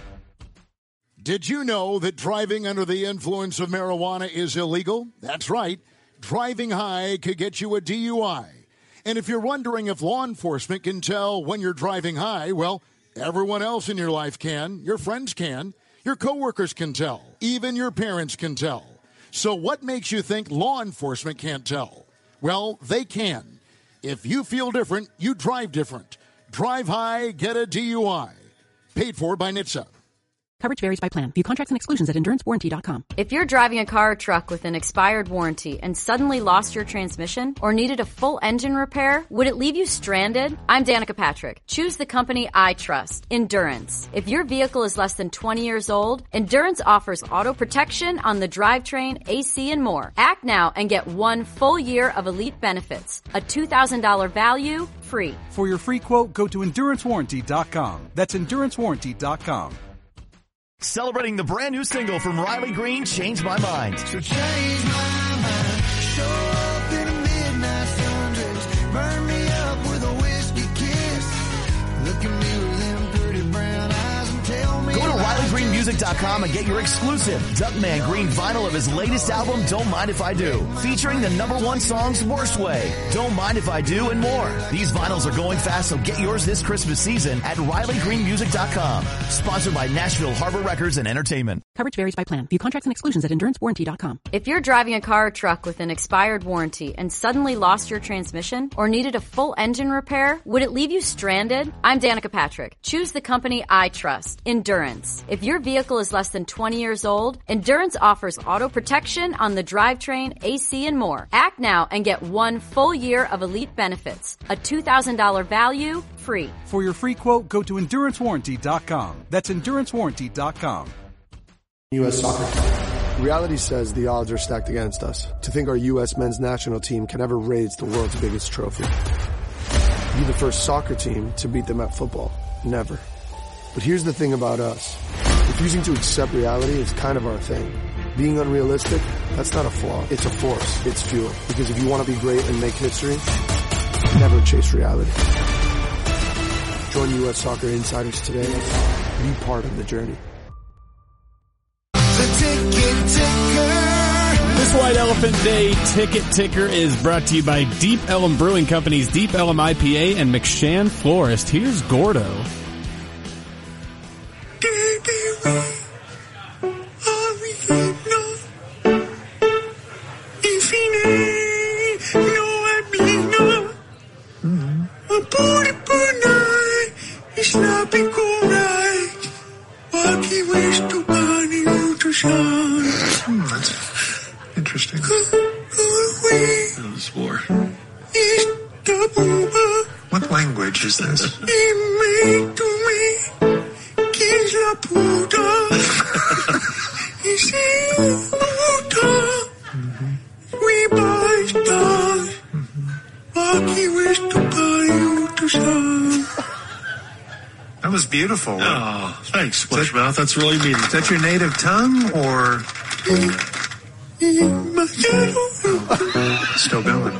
Did you know that driving under the influence of marijuana is illegal? That's right. Driving high could get you a DUI. And if you're wondering if law enforcement can tell when you're driving high, well, everyone else in your life can. Your friends can. Your coworkers can tell. Even your parents can tell. So what makes you think law enforcement can't tell? Well, they can. If you feel different, you drive different. Drive high, get a DUI. Paid for by NHTSA. Coverage varies by plan. View contracts and exclusions at EnduranceWarranty.com. If you're driving a car or truck with an expired warranty and suddenly lost your transmission or needed a full engine repair, would it leave you stranded? I'm Danica Patrick. Choose the company I trust, Endurance. If your vehicle is less than 20 years old, Endurance offers auto protection on the drivetrain, AC, and more. Act now and get 1 full year of elite benefits. A $2,000 value, free. For your free quote, go to EnduranceWarranty.com. That's EnduranceWarranty.com. Celebrating the brand new single from Riley Green, Change My Mind. So change my mind, show up in a midnight sundress, burn me up with a whiskey kiss, look at me with them pretty brown eyes and tell me. Go to RileyGreenMusic.com and get your exclusive Duckman Green vinyl of his latest album, Don't Mind If I Do, featuring the #1 songs Worst Way, Don't Mind If I Do, and more. These vinyls are going fast, so get yours this Christmas season at RileyGreenMusic.com. Sponsored by Nashville Harbor Records and Entertainment. Coverage varies by plan. View contracts and exclusions at EnduranceWarranty.com. If you're driving a car or truck with an expired warranty and suddenly lost your transmission or needed a full engine repair, would it leave you stranded? I'm Danica Patrick. Choose the company I trust, Endurance. If your vehicle vehicle is less than 20 years old, Endurance offers auto protection on the drivetrain, AC, and more. Act now and get 1 full year of elite benefits. A $2,000 value, free. For your free quote, go to EnduranceWarranty.com. That's EnduranceWarranty.com. U.S. soccer. Reality says the odds are stacked against us. To think our U.S. men's national team can ever raise the world's biggest trophy. Be the first soccer team to beat them at football. Never. But here's the thing about us. Refusing to accept reality is kind of our thing. Being unrealistic, that's not a flaw. It's a force. It's fuel. Because if you want to be great and make history, never chase reality. Join U.S. Soccer Insiders today. Be part of the journey. This White Elephant Day Ticket Ticker is brought to you by Deep Ellum Brewing Company's Deep Ellum IPA and McShann Florist. Here's Gordo. That's interesting. That was war. What language is this? That was beautiful. Oh, thanks, Splashmouth. That's really mean. Is that your native tongue, or? Still going.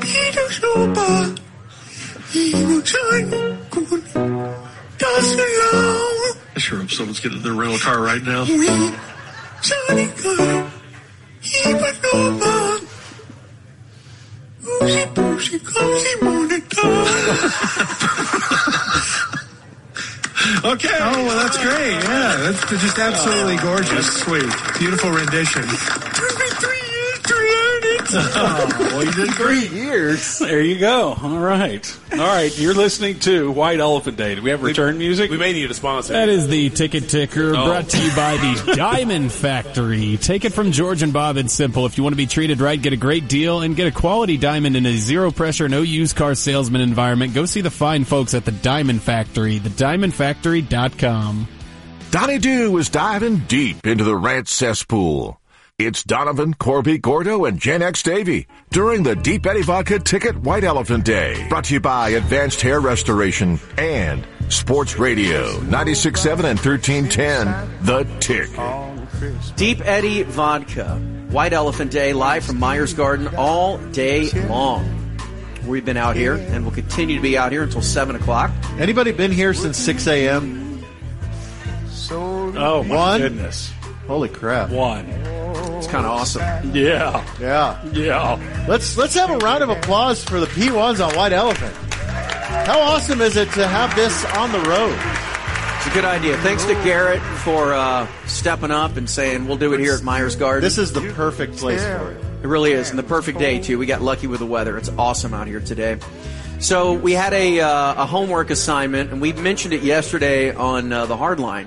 I sure hope someone's getting in their rental car right now. Okay. Oh, well, that's great. Yeah, that's just absolutely gorgeous. Sweet. Beautiful rendition. Well, you did 3 years. There you go. All right. You're listening to White Elephant Day. Do we have return music? We may need a sponsor. That is the Ticket Ticker brought to you by the Diamond Factory. Take it from George and Bob. It's simple. If you want to be treated right, get a great deal and get a quality diamond in a zero-pressure, no used car salesman environment. Go see the fine folks at the Diamond Factory, thediamondfactory.com. Donnie Doo is diving deep into the rant cesspool. It's Donovan, Corby, Gordo, and Gen X Davey during the Deep Eddy Vodka Ticket White Elephant Day. Brought to you by Advanced Hair Restoration and Sports Radio 96.7 and 1310, The Tick. Deep Eddy Vodka, White Elephant Day, live from Myers Garden all day long. We've been out here, and we'll continue to be out here until 7 o'clock. Anybody been here since 6 a.m.? Oh, my goodness. Holy crap. 1. It's kind of awesome. Yeah. Let's have a round of applause for the P1s on White Elephant. How awesome is it to have this on the road? It's a good idea. Thanks to Garrett for stepping up and saying we'll do it here at Myers Garden. This is the perfect place for it. It really is, and the perfect day, too. We got lucky with the weather. It's awesome out here today. So we had a homework assignment, and we mentioned it yesterday on the Hardline,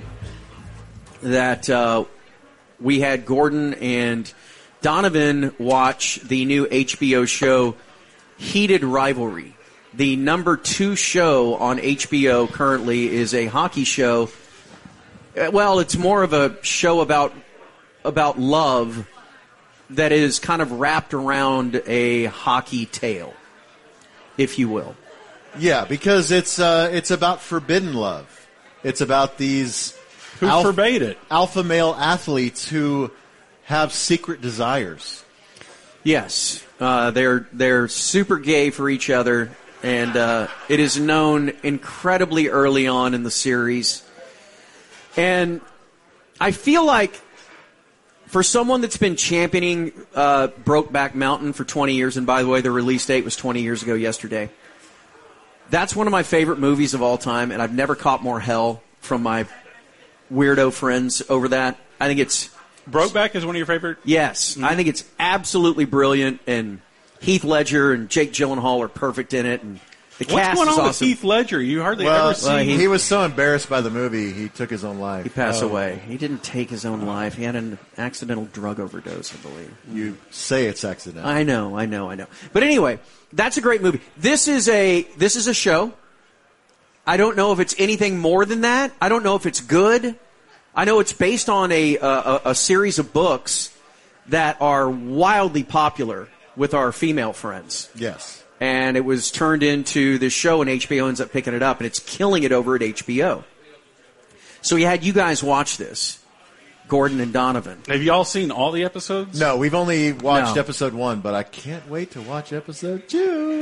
that we had Gordon and Donovan watch the new HBO show Heated Rivalry. The number 2 show on HBO currently is a hockey show. Well, it's more of a show about love that is kind of wrapped around a hockey tale, if you will. Yeah, because it's about forbidden love. It's about these forbade it? Alpha male athletes who have secret desires. Yes, they're super gay for each other, and it is known incredibly early on in the series. And I feel like for someone that's been championing Brokeback Mountain for 20 years, and by the way, the release date was 20 years ago yesterday, that's one of my favorite movies of all time, and I've never caught more hell from my weirdo friends over that. I think it's... Brokeback is one of your favorite? Yes. I think it's absolutely brilliant, and Heath Ledger and Jake Gyllenhaal are perfect in it, and The What's cast going is on with awesome. Heath Ledger? You hardly ever see. He was so embarrassed by the movie, he took his own life. He passed away. He didn't take his own life. He had an accidental drug overdose, I believe. You say it's accidental. I know. But anyway, that's a great movie. This is a show. I don't know if it's anything more than that. I don't know if it's good. I know it's based on a series of books that are wildly popular with our female friends. Yes. And it was turned into this show, and HBO ends up picking it up, and it's killing it over at HBO. So we had you guys watch this, Gordon and Donovan. Have you all seen all the episodes? No, we've only watched episode 1, but I can't wait to watch episode 2.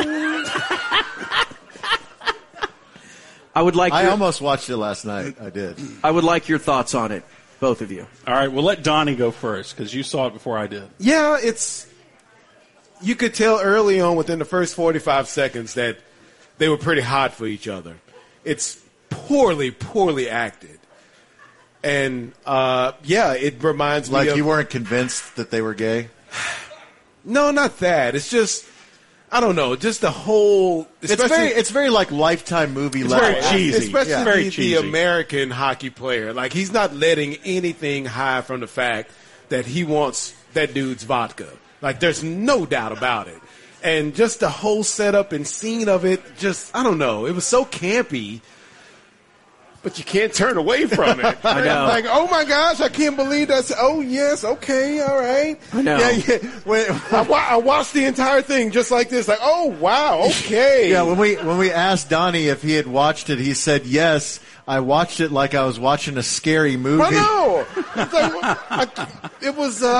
I almost watched it last night. I did. I would like your thoughts on it, both of you. All right, we'll let Donnie go first because you saw it before I did. Yeah, you could tell early on within the first 45 seconds that they were pretty hot for each other. It's poorly acted. And, it reminds me of... Like you weren't convinced that they were gay? No, not that. It's just, I don't know, just the whole... It's very like Lifetime movie level. Very cheesy. Especially very the cheesy. American hockey player. Like, he's not letting anything hide from the fact that he wants that dude's vodka. Like, there's no doubt about it. And just the whole setup and scene of it, just, I don't know. It was so campy, but you can't turn away from it. I know. Like, oh my gosh, I can't believe that's, oh yes, okay, all right. I know. Yeah. When I watched the entire thing just like this, like, oh wow, okay. Yeah, when we asked Donnie if he had watched it, he said, yes, I watched it like I was watching a scary movie. I know. It's like, it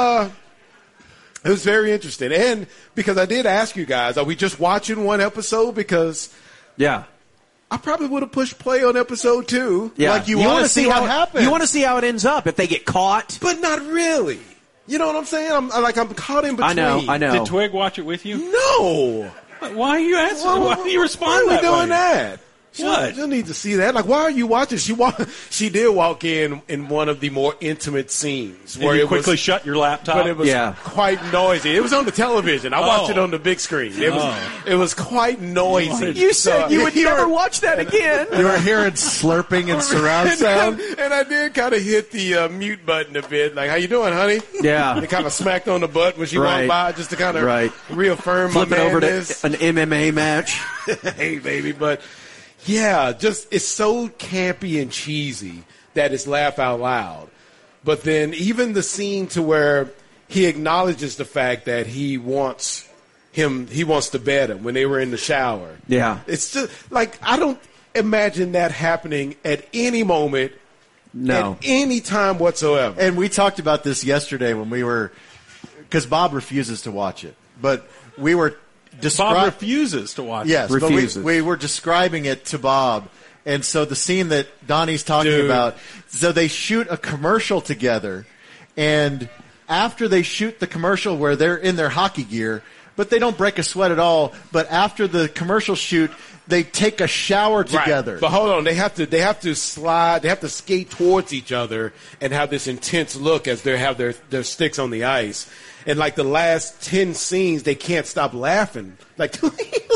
was very interesting. And because I did ask you guys, are we just watching one episode? Because yeah, I probably would have pushed play on episode 2. Yeah. Like you want to see what happens. You want to see how it ends up if they get caught. But not really. You know what I'm saying? I'm caught in between. I know. Did Twig watch it with you? No. Why are you asking? Why do you respond Why are we that doing way? that? What? She'll need to see that. Like, why are you watching? She did walk in one of the more intimate scenes where you quickly shut your laptop. But it was quite noisy. It was on the television. I watched it on the big screen. It was quite noisy. You said you would never watch that again. You were hearing slurping and surround sound. And I did kind of hit the mute button a bit. Like, how you doing, honey? Yeah. And kind of smacked on the butt when she walked by just to kind of reaffirm Flipping my over to madness. an MMA match. Hey, baby, but... yeah, just it's so campy and cheesy that it's laugh out loud. But then even the scene to where he acknowledges the fact that he wants to bed him when they were in the shower. Yeah. It's just like I don't imagine that happening at any moment. No. At any time whatsoever. And we talked about this yesterday when we were, because Bob refuses to watch it, but we were Bob refuses to watch yes, it. Yes, but we were describing it to Bob. And so the scene that Donnie's talking about, so they shoot a commercial together, and after they shoot the commercial where they're in their hockey gear, but they don't break a sweat at all, but after the commercial shoot, they take a shower together. Right. But hold on, they have to skate towards each other and have this intense look as they have their sticks on the ice. And like the last 10 scenes, they can't stop laughing. Like, oh,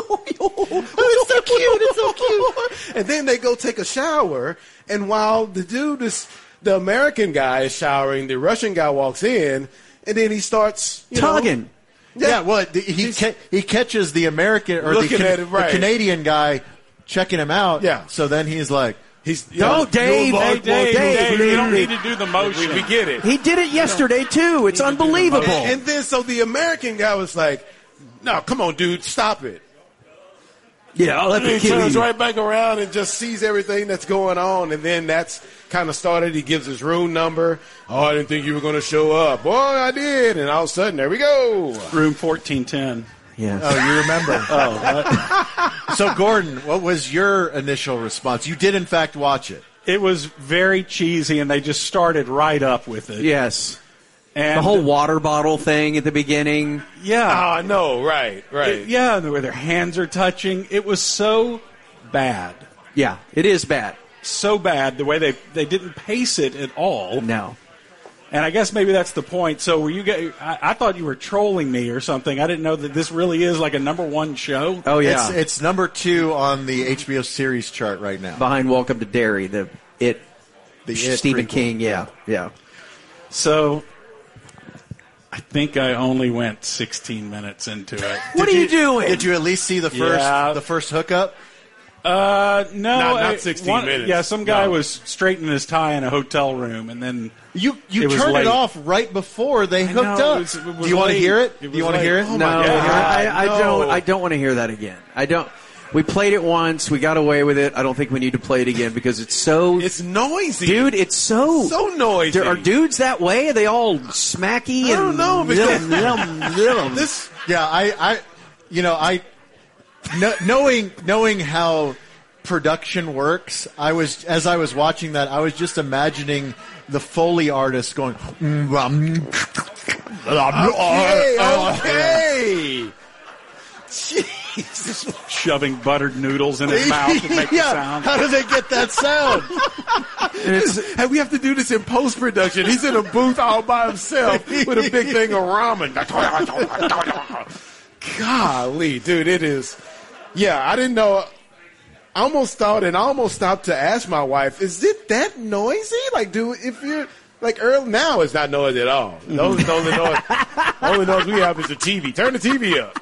it's so cute, it's so cute. And then they go take a shower, and while the American guy is showering, the Russian guy walks in, and then he starts tugging. Yeah, well, he catches the American or the Canadian guy checking him out. Yeah. So then he's like, Dave, you don't need to do the motion. We get it. He did it yesterday, too. It's unbelievable. And then, so the American guy was like, no, come on, dude, stop it. Yeah, I'll let he turns right back around and just sees everything that's going on, and then that's kind of started. He gives his room number. Oh, I didn't think you were going to show up. Boy, I did. And all of a sudden, there we go. Room 1410. Yeah. Oh, you remember. So, Gordon, what was your initial response? You did, in fact, watch it. It was very cheesy, and they just started right up with it. Yes. And the whole water bottle thing at the beginning. Yeah. Oh, no, right. Yeah, where their hands are touching. It was so bad. Yeah, it is bad. So bad, the way they didn't pace it at all. No. And I guess maybe that's the point. So were you guys, I thought you were trolling me or something. I didn't know that this really is like a #1 show. Oh, yeah. It's number 2 on the HBO series chart right now. Behind Welcome to Derry, the Stephen prequel. King, yeah. So I think I only went 16 minutes into it. What are you doing? Did you at least see the first hookup? No, not 16 minutes. Yeah, some guy was straightening his tie in a hotel room, and then you it was turned late. it off right before they hooked up. It was Do you want to late. hear it? It Do you was want to hear it? late. No, I No. don't want to hear that again. I don't. We played it once. We got away with it. I don't think we need to play it again because it's so... It's noisy. Dude, it's so noisy. Are dudes that way? Are they all smacky? I don't know. Knowing how production works, as I was watching that, I was just imagining the Foley artist going... Okay. Jesus. Shoving buttered noodles in his mouth to make the sound. How do they get that sound? And we have to do this in post-production. He's in a booth all by himself with a big thing of ramen. Golly, dude, it is. Yeah, I didn't know. I almost stopped to ask my wife, is it that noisy? Like, if you're... Like early now, it's not noisy at all. The only noise we have is the TV. Turn the TV up.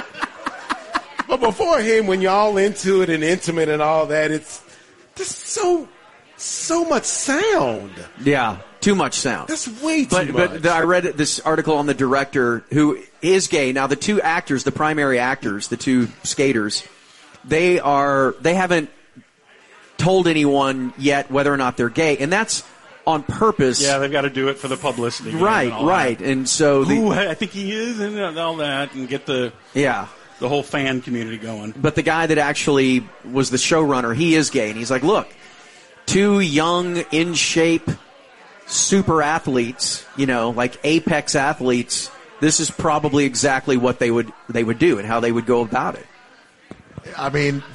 But beforehand, when you're all into it and intimate and all that, it's just so much sound. Yeah, too much sound. That's way too much. But I read this article on the director who is gay. Now, the two actors, the primary actors, the two skaters, they haven't told anyone yet whether or not they're gay, and that's on purpose. Yeah, they've got to do it for the publicity. Right. And so I think he is, and all that, and get the whole fan community going. But the guy that actually was the showrunner, he is gay, and he's like, look, two young, in shape, super athletes, like apex athletes. This is probably exactly what they would do and how they would go about it. I mean,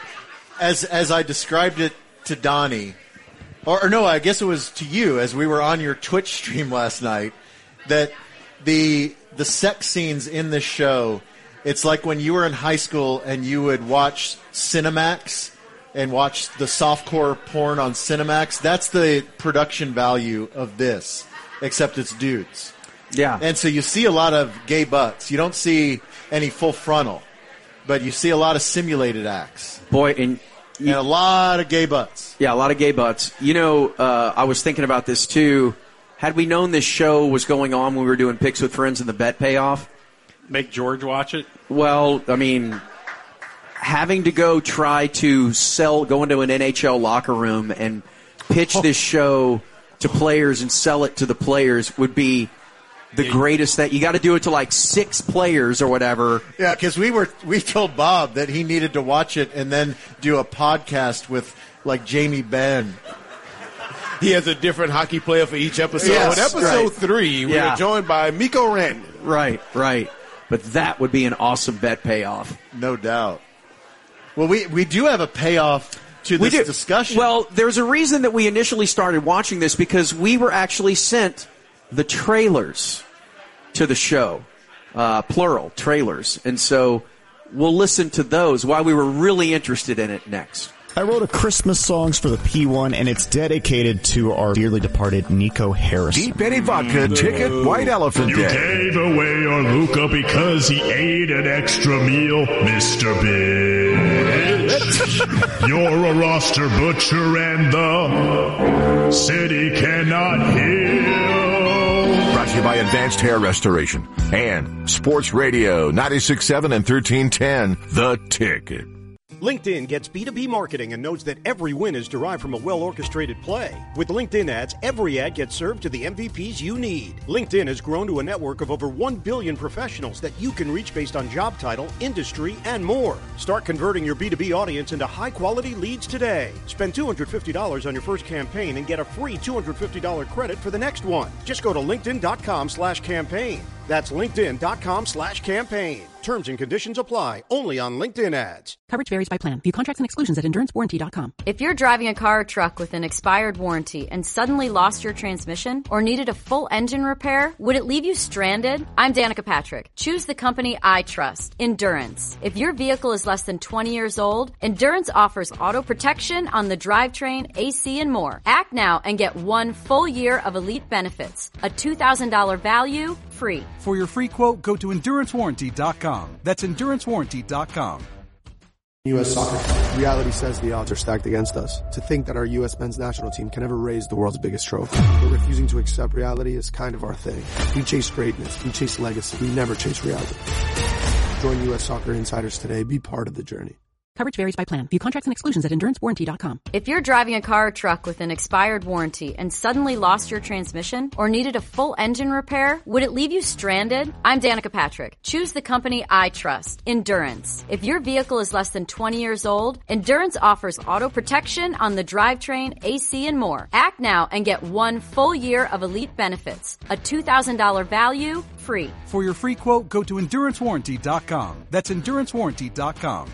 as I described it to Donnie. Or no, I guess it was to you as we were on your Twitch stream last night, that the sex scenes in this show, it's like when you were in high school and you would watch Cinemax and watch the softcore porn on Cinemax. That's the production value of this, except it's dudes. Yeah. And so you see a lot of gay butts. You don't see any full frontal, but you see a lot of simulated acts. Boy, and a lot of gay butts. Yeah, a lot of gay butts. I was thinking about this, too. Had we known this show was going on when we were doing Picks with Friends and the bet payoff. Make George watch it? Well, I mean, having to go try to go into an NHL locker room and pitch this show to players and sell it to the players would be the greatest. That you got to do it to like 6 players or whatever. Yeah, because we told Bob that he needed to watch it and then do a podcast with like Jamie Benn. He has a different hockey player for each episode. Yes, in episode 3, we are joined by Mikko Rantanen. Right. But that would be an awesome bet payoff. No doubt. Well, we do have a payoff to this discussion. Well, there's a reason that we initially started watching this because we were actually sent the trailers to the show, plural, trailers. And so we'll listen to those, why we were really interested in it next. I wrote a Christmas songs for the P1, and it's dedicated to our dearly departed Nico Harrison. Deep Eddy Vodka Ticket White Elephant You Day. gave away your Luca because he ate an extra meal, Mr. Bitch. You're a roster butcher and the city cannot heal. Brought to you by Advanced Hair Restoration and Sports Radio 96.7 and 1310, The Ticket. LinkedIn gets B2B marketing and knows that every win is derived from a well-orchestrated play. With LinkedIn ads, every ad gets served to the MVPs you need. LinkedIn has grown to a network of over 1 billion professionals that you can reach based on job title, industry, and more. Start converting your B2B audience into high-quality leads today. Spend $250 on your first campaign and get a free $250 credit for the next one. Just go to linkedin.com/campaign. That's linkedin.com/campaign. Terms and conditions apply. Only on LinkedIn Ads. Coverage varies by plan. View contracts and exclusions at endurancewarranty.com. If you're driving a car or truck with an expired warranty and suddenly lost your transmission or needed a full engine repair, would it leave you stranded? I'm Danica Patrick. Choose the company I trust, Endurance. If your vehicle is less than 20 years old, Endurance offers auto protection on the drivetrain, AC, and more. Act now and get 1 full year of elite benefits. A $2,000 value, free. For your free quote, go to EnduranceWarranty.com. That's EnduranceWarranty.com. U.S. soccer. Reality says the odds are stacked against us. To think that our U.S. men's national team can ever raise the world's biggest trophy. But refusing to accept reality is kind of our thing. We chase greatness. We chase legacy. We never chase reality. Join U.S. Soccer Insiders today. Be part of the journey. Coverage varies by plan. View contracts and exclusions at endurancewarranty.com. If you're driving a car or truck with an expired warranty and suddenly lost your transmission or needed a full engine repair, would it leave you stranded? I'm Danica Patrick. Choose the company I trust, Endurance. If your vehicle is less than 20 years old, Endurance offers auto protection on the drivetrain, AC, and more. Act now and get 1 full year of elite benefits. A $2,000 value, free. For your free quote, go to EnduranceWarranty.com. That's EnduranceWarranty.com.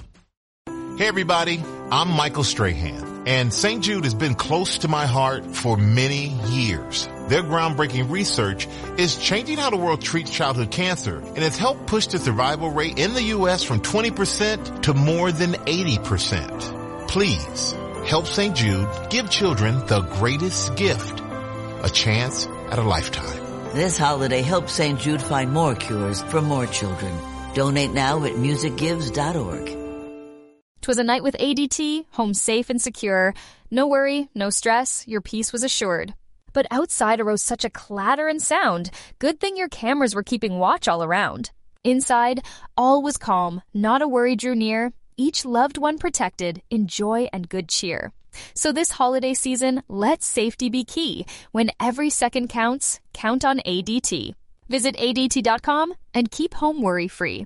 Hey everybody, I'm Michael Strahan, and St. Jude has been close to my heart for many years. Their groundbreaking research is changing how the world treats childhood cancer, and has helped push the survival rate in the U.S. from 20% to more than 80%. Please, help St. Jude give children the greatest gift, a chance at a lifetime. This holiday, help St. Jude find more cures for more children. Donate now at musicgives.org. 'Twas a night with ADT, home safe and secure. No worry, no stress, your peace was assured. But outside arose such a clatter and sound. Good thing your cameras were keeping watch all around. Inside, all was calm, not a worry drew near. Each loved one protected in joy and good cheer. So this holiday season, let safety be key. When every second counts, count on ADT. Visit ADT.com and keep home worry-free.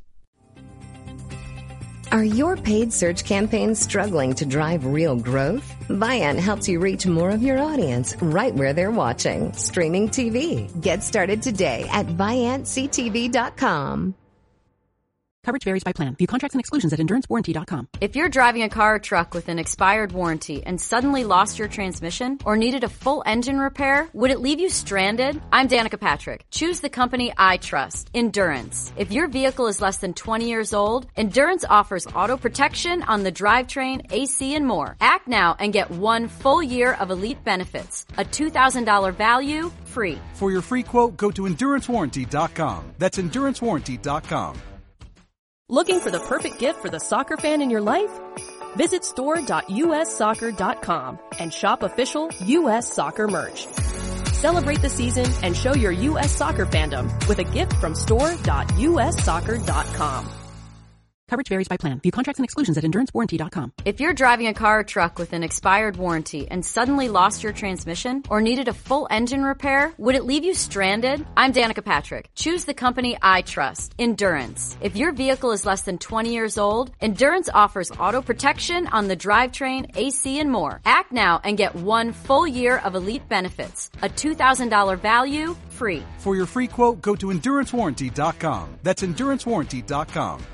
Are your paid search campaigns struggling to drive real growth? Viant helps you reach more of your audience right where they're watching. Streaming TV. Get started today at ViantCTV.com. Coverage varies by plan. View contracts and exclusions at endurancewarranty.com. If you're driving a car or truck with an expired warranty and suddenly lost your transmission or needed a full engine repair, would it leave you stranded? I'm Danica Patrick. Choose the company I trust, Endurance. If your vehicle is less than 20 years old, Endurance offers auto protection on the drivetrain, AC, and more. Act now and get 1 full year of elite benefits. A $2,000 value, free. For your free quote, go to EnduranceWarranty.com. That's EnduranceWarranty.com. Looking for the perfect gift for the soccer fan in your life? Visit store.ussoccer.com and shop official U.S. Soccer merch. Celebrate the season and show your U.S. Soccer fandom with a gift from store.ussoccer.com. Coverage varies by plan. View contracts and exclusions at endurancewarranty.com. If you're driving a car or truck with an expired warranty and suddenly lost your transmission or needed a full engine repair, would it leave you stranded? I'm Danica Patrick. Choose the company I trust, Endurance. If your vehicle is less than 20 years old, Endurance offers auto protection on the drivetrain, AC, and more. Act now and get 1 full year of elite benefits. A $2,000 value, free. For your free quote, go to EnduranceWarranty.com. That's EnduranceWarranty.com.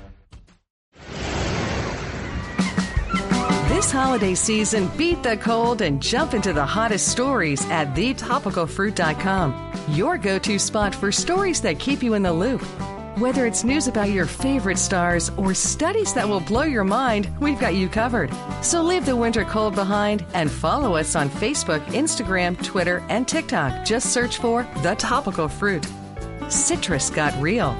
This holiday season, beat the cold and jump into the hottest stories at thetopicalfruit.com. Your go-to spot for stories that keep you in the loop. Whether it's news about your favorite stars or studies that will blow your mind, we've got you covered. So leave the winter cold behind and follow us on Facebook, Instagram, Twitter, and TikTok. Just search for The Topical Fruit. Citrus got real.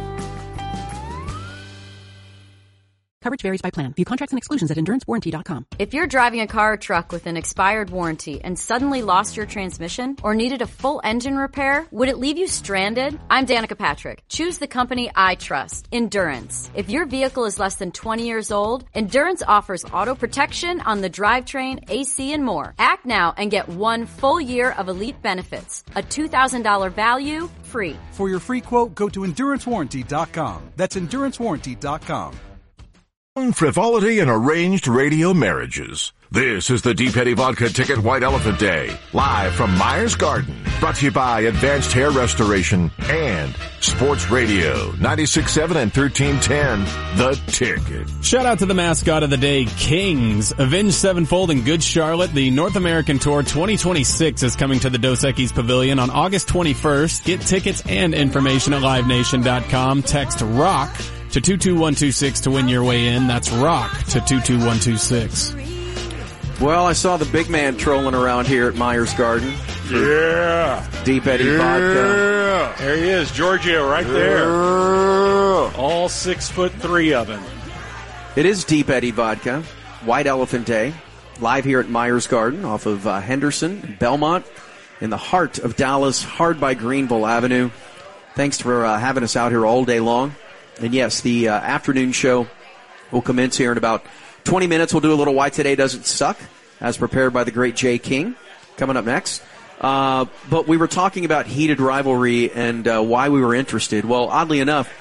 Coverage varies by plan. View contracts and exclusions at endurancewarranty.com. If you're driving a car or truck with an expired warranty and suddenly lost your transmission or needed a full engine repair, would it leave you stranded? I'm Danica Patrick. Choose the company I trust, Endurance. If your vehicle is less than 20 years old, Endurance offers auto protection on the drivetrain, AC, and more. Act now and get 1 full year of elite benefits. A $2,000 value, free. For your free quote, go to EnduranceWarranty.com. That's EnduranceWarranty.com. Frivolity and arranged radio marriages. This is the Deep Eddy Vodka Ticket White Elephant Day, live from Myers Garden. Brought to you by Advanced Hair Restoration and Sports Radio 96.7 and 1310, The Ticket. Shout out to the mascot of the day, Kings. Avenged Sevenfold in Good Charlotte. The North American Tour 2026 is coming to the Dos Equis Pavilion on August 21st. Get tickets and information at livenation.com. Text ROCK to 22126 to win your way in. That's ROCK to 22126. Well, I saw the big man trolling around here at Myers Garden. Yeah. Deep Eddy Vodka. There he is, Giorgio, right there. All 6'3" of him. It is Deep Eddy Vodka, White Elephant Day, live here at Myers Garden off of Henderson, Belmont, in the heart of Dallas, hard by Greenville Avenue. Thanks for having us out here all day long. And yes, the afternoon show will commence here in about 20 minutes. We'll do a little Why Today Doesn't Suck, as prepared by the great Jay King, coming up next. But we were talking about heated rivalry and why we were interested. Well, oddly enough,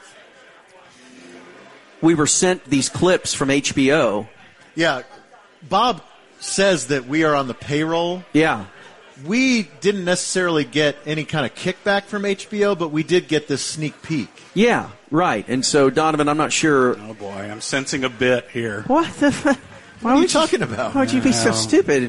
we were sent these clips from HBO. Yeah, Bob says that we are on the payroll. Yeah. We didn't necessarily get any kind of kickback from HBO, but we did get this sneak peek. Yeah, right. And so, Donovan, I'm not sure. Oh, boy, I'm sensing a bit here. What the What are you talking about? Why would you be so stupid?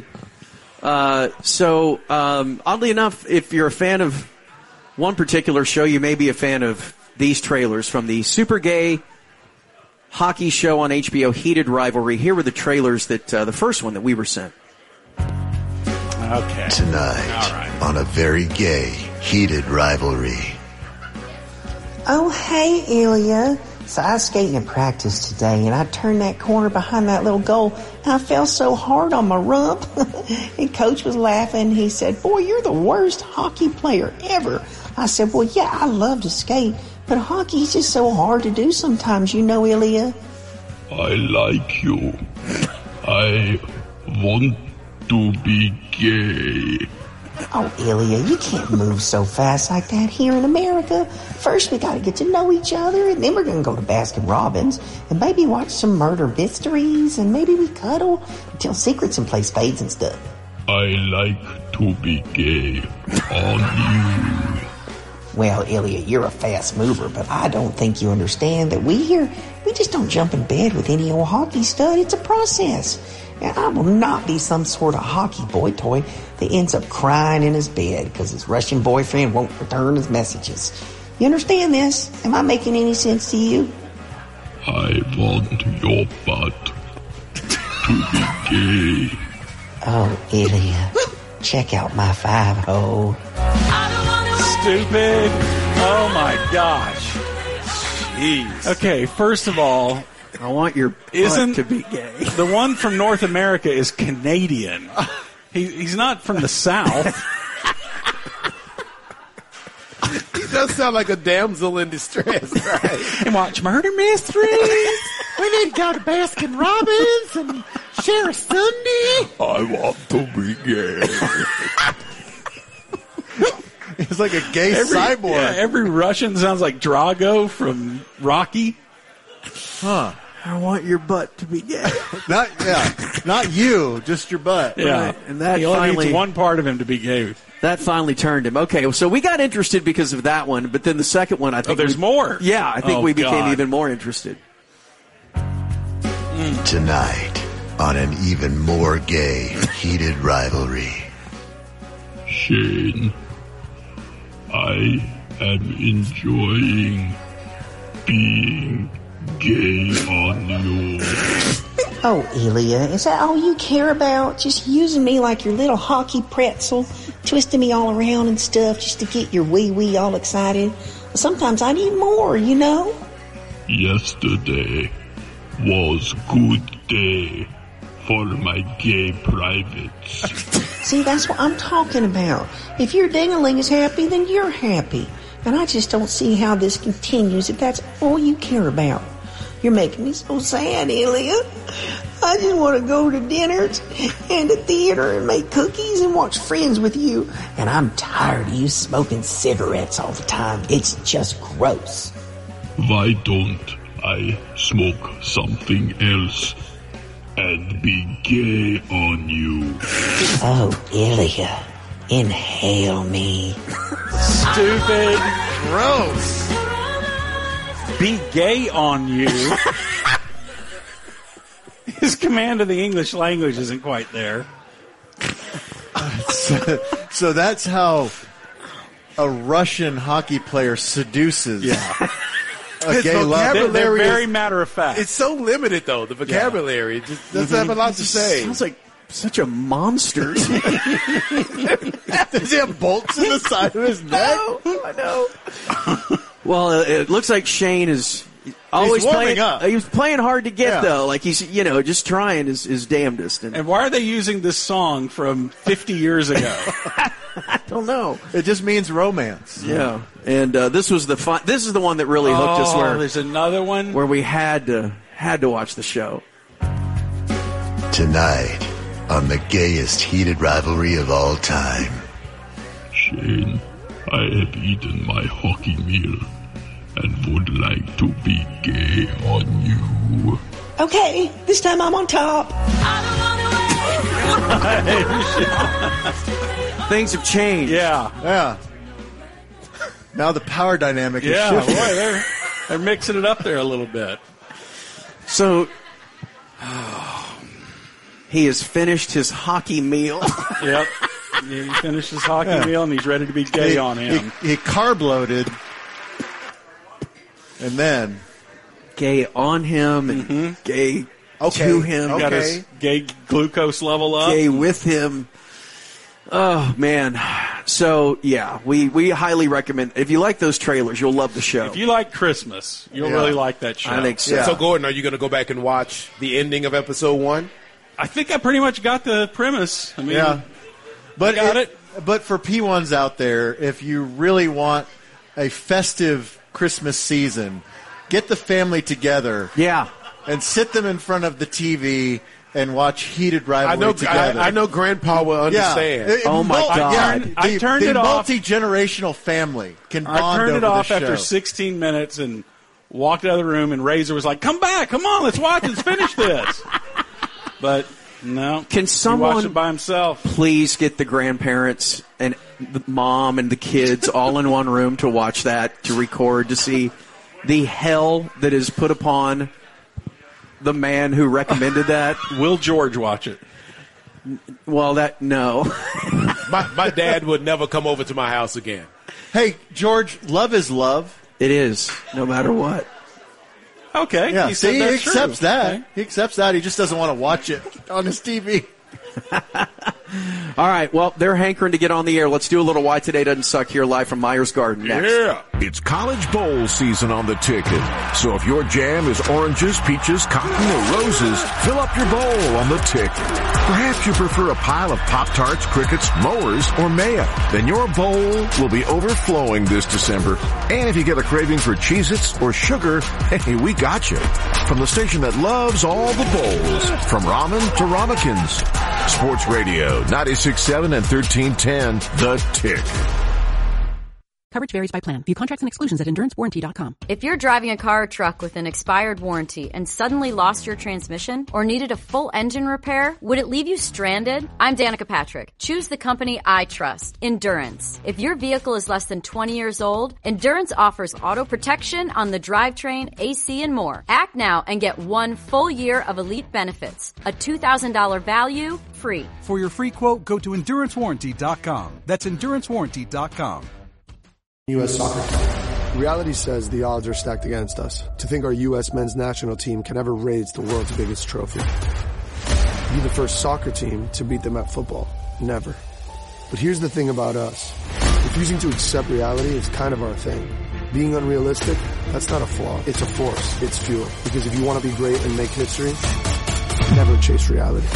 Oddly enough, if you're a fan of one particular show, you may be a fan of these trailers from the super gay hockey show on HBO, Heated Rivalry. Here were the trailers that the first one that we were sent. Okay. Tonight, on a very gay, heated rivalry. Oh, hey, Ilya. So I was skating in practice today, and I turned that corner behind that little goal, and I fell so hard on my rump. And Coach was laughing. He said, "Boy, you're the worst hockey player ever." I said, "Well, yeah, I love to skate, but hockey's just so hard to do sometimes, you know, Ilya." I like you. I want to be gay. Oh, Ilya, you can't move so fast like that here in America. First, we got to get to know each other, and then we're going to go to Baskin Robbins and maybe watch some murder mysteries, and maybe we cuddle and tell secrets and play spades and stuff. I like to be gay on you. Well, Ilya, you're a fast mover, but I don't think you understand that we just don't jump in bed with any old hockey stud. It's a process. And I will not be some sort of hockey boy toy that ends up crying in his bed because his Russian boyfriend won't return his messages. You understand this? Am I making any sense to you? I want your butt to be gay. Oh, Ilya, check out my 5-hole. Stupid. Oh, my gosh. Jeez. Okay, first of all, I want your butt to be gay. The one from North America is Canadian. He's not from the South. He does sound like a damsel in distress, right? And watch murder mysteries. We need to go to Baskin Robbins and share a Sunday. I want to be gay. It's like a gay cyborg. Yeah, every Russian sounds like Drago from Rocky. Huh. I want your butt to be gay. Not you, just your butt. Yeah, right. And that he only finally needs one part of him to be gay. That finally turned him. Okay, so we got interested because of that one, but then the second one, I think there's more. Yeah, I think we became even more interested. Tonight, on an even more gay, heated rivalry. Shane, I am enjoying being gay on you. Oh, Ilya, is that all you care about? Just using me like your little hockey pretzel, twisting me all around and stuff just to get your wee-wee all excited? Sometimes I need more, you know? Yesterday was good day for my gay privates. See, that's what I'm talking about. If your ding-a-ling is happy, then you're happy. And I just don't see how this continues if that's all you care about. You're making me so sad, Ilya. I just want to go to dinners and the theater and make cookies and watch Friends with you. And I'm tired of you smoking cigarettes all the time. It's just gross. Why don't I smoke something else? and be gay on you. Oh, Ilya, inhale me. Stupid. Gross. Be gay on you. His command of the English language isn't quite there. So that's how a Russian hockey player seduces a gay lover. They're very matter of fact. It's so limited, though. The vocabulary just doesn't have a lot to say. Sounds like such a monster. Does he have bolts in the side of his neck? I know. Well, it looks like Shane is always playing up. He was playing hard to get, though. Like he's, just trying his damnedest. And why are they using this song from 50 years ago? I don't know. It just means romance. Yeah. And this was the fun. This is the one that really hooked us. Where there's another one where we had to watch the show tonight on the gayest heated rivalry of all time. Shane, I have eaten my hockey meal and would like to be gay on you. Okay, this time I'm on top. Things have changed. Yeah. Now the power dynamic is shifting. Boy, they're mixing it up there a little bit. So he has finished his hockey meal. Yep. He finished his hockey meal and he's ready to be gay on him. He carb loaded. And then gay on him and gay to him. Got his gay glucose level up. Gay with him. Oh, man. So, yeah, we highly recommend. If you like those trailers, you'll love the show. If you like Christmas, you'll really like that show. I think so. So, Gordon, are you going to go back and watch the ending of episode 1? I think I pretty much got the premise. I mean, but got it. But for P1s out there, if you really want a festive Christmas season, get the family together. Yeah. And sit them in front of the TV and watch heated rivalry together. I know Grandpa will understand. Yeah. Oh, my God. I turned it off. The multi-generational fammy can bond I turned it over off the after show. 16 minutes and walked out of the room, and Razor was like, come back, come on, let's watch, let's finish this. But, no. Can someone watch it by himself? Please get the grandparents and the mom and the kids all in one room to watch that, to record, to see the hell that is put upon the man who recommended that. Will George watch it? Well, no. My dad would never come over to my house again. Hey, George, love is love. It is, no matter what. Okay. Yeah, he accepts that. Okay. He accepts that. He just doesn't want to watch it on his TV. All right, well, they're hankering to get on the air. Let's do a little Why Today Doesn't Suck here live from Myers Garden next. Yeah. It's college bowl season on the ticket. So if your jam is oranges, peaches, cotton, or roses, fill up your bowl on the ticket. Perhaps you prefer a pile of Pop-Tarts, Crickets, Mowers, or Mayo. Then your bowl will be overflowing this December. And if you get a craving for Cheez-Its or sugar, hey, we got you. From the station that loves all the bowls, from ramen to ramekins. Sports Radio, 96.7 and 1310, The Tick. Coverage varies by plan. View contracts and exclusions at EnduranceWarranty.com. If you're driving a car or truck with an expired warranty and suddenly lost your transmission or needed a full engine repair, would it leave you stranded? I'm Danica Patrick. Choose the company I trust, Endurance. If your vehicle is less than 20 years old, Endurance offers auto protection on the drivetrain, AC, and more. Act now and get 1 full year of elite benefits. A $2,000 value, free. For your free quote, go to EnduranceWarranty.com. That's EnduranceWarranty.com. U.S. soccer. Reality says the odds are stacked against us. To think our U.S. men's national team can ever raise the world's biggest trophy. Be the first soccer team to beat them at football. Never. But here's the thing about us. Refusing to accept reality is kind of our thing. Being unrealistic, that's not a flaw. It's a force. It's fuel. Because if you want to be great and make history, never chase reality.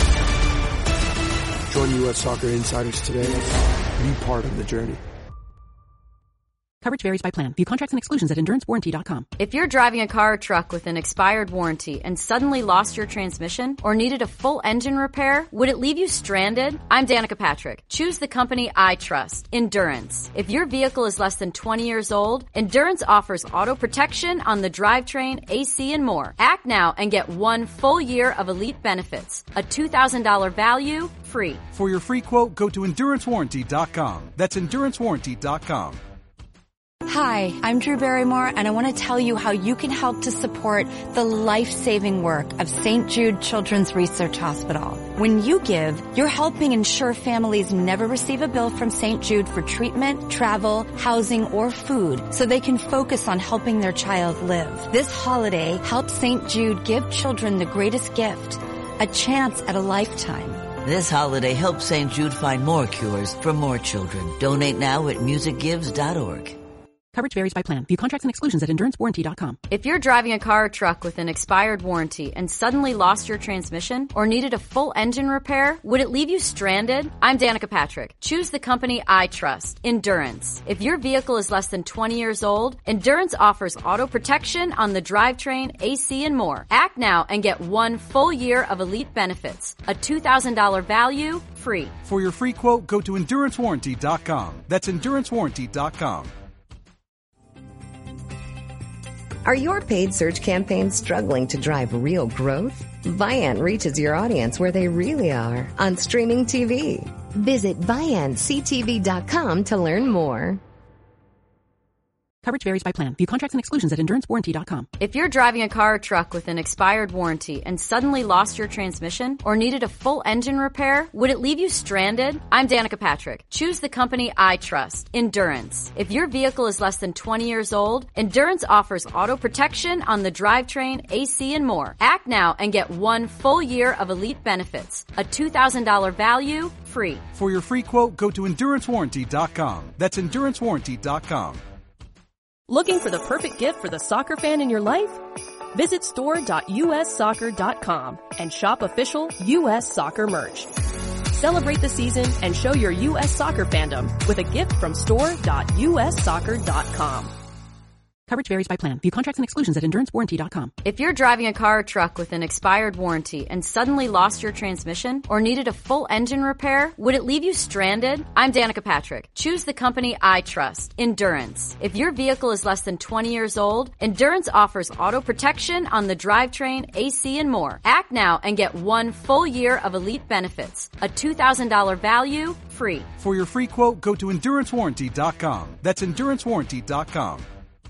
Join U.S. Soccer Insiders today. Be part of the journey. Coverage varies by plan. View contracts and exclusions at EnduranceWarranty.com. If you're driving a car or truck with an expired warranty and suddenly lost your transmission or needed a full engine repair, would it leave you stranded? I'm Danica Patrick. Choose the company I trust, Endurance. If your vehicle is less than 20 years old, Endurance offers auto protection on the drivetrain, AC, and more. Act now and get 1 full year of elite benefits. A $2,000 value, free. For your free quote, go to EnduranceWarranty.com. That's EnduranceWarranty.com. Hi, I'm Drew Barrymore, and I want to tell you how you can help to support the life-saving work of St. Jude Children's Research Hospital. When you give, you're helping ensure families never receive a bill from St. Jude for treatment, travel, housing, or food, so they can focus on helping their child live. This holiday, help St. Jude give children the greatest gift, a chance at a lifetime. This holiday, help St. Jude find more cures for more children. Donate now at musicgives.org. Coverage varies by plan. View contracts and exclusions at EnduranceWarranty.com. If you're driving a car or truck with an expired warranty and suddenly lost your transmission or needed a full engine repair, would it leave you stranded? I'm Danica Patrick. Choose the company I trust, Endurance. If your vehicle is less than 20 years old, Endurance offers auto protection on the drivetrain, AC, and more. Act now and get 1 full year of elite benefits. A $2,000 value, free. For your free quote, go to EnduranceWarranty.com. That's EnduranceWarranty.com. Are your paid search campaigns struggling to drive real growth? Viant reaches your audience where they really are on streaming TV. Visit ViantCTV.com to learn more. Coverage varies by plan. View contracts and exclusions at EnduranceWarranty.com. If you're driving a car or truck with an expired warranty and suddenly lost your transmission or needed a full engine repair, would it leave you stranded? I'm Danica Patrick. Choose the company I trust, Endurance. If your vehicle is less than 20 years old, Endurance offers auto protection on the drivetrain, AC, and more. Act now and get 1 full year of elite benefits. A $2,000 value, free. For your free quote, go to EnduranceWarranty.com. That's EnduranceWarranty.com. Looking for the perfect gift for the soccer fan in your life? Visit store.ussoccer.com and shop official U.S. Soccer merch. Celebrate the season and show your U.S. Soccer fandom with a gift from store.ussoccer.com. Coverage varies by plan. View contracts and exclusions at EnduranceWarranty.com. If you're driving a car or truck with an expired warranty and suddenly lost your transmission or needed a full engine repair, would it leave you stranded? I'm Danica Patrick. Choose the company I trust, Endurance. If your vehicle is less than 20 years old, Endurance offers auto protection on the drivetrain, AC, and more. Act now and get 1 full year of elite benefits. A $2,000 value, free. For your free quote, go to EnduranceWarranty.com. That's EnduranceWarranty.com.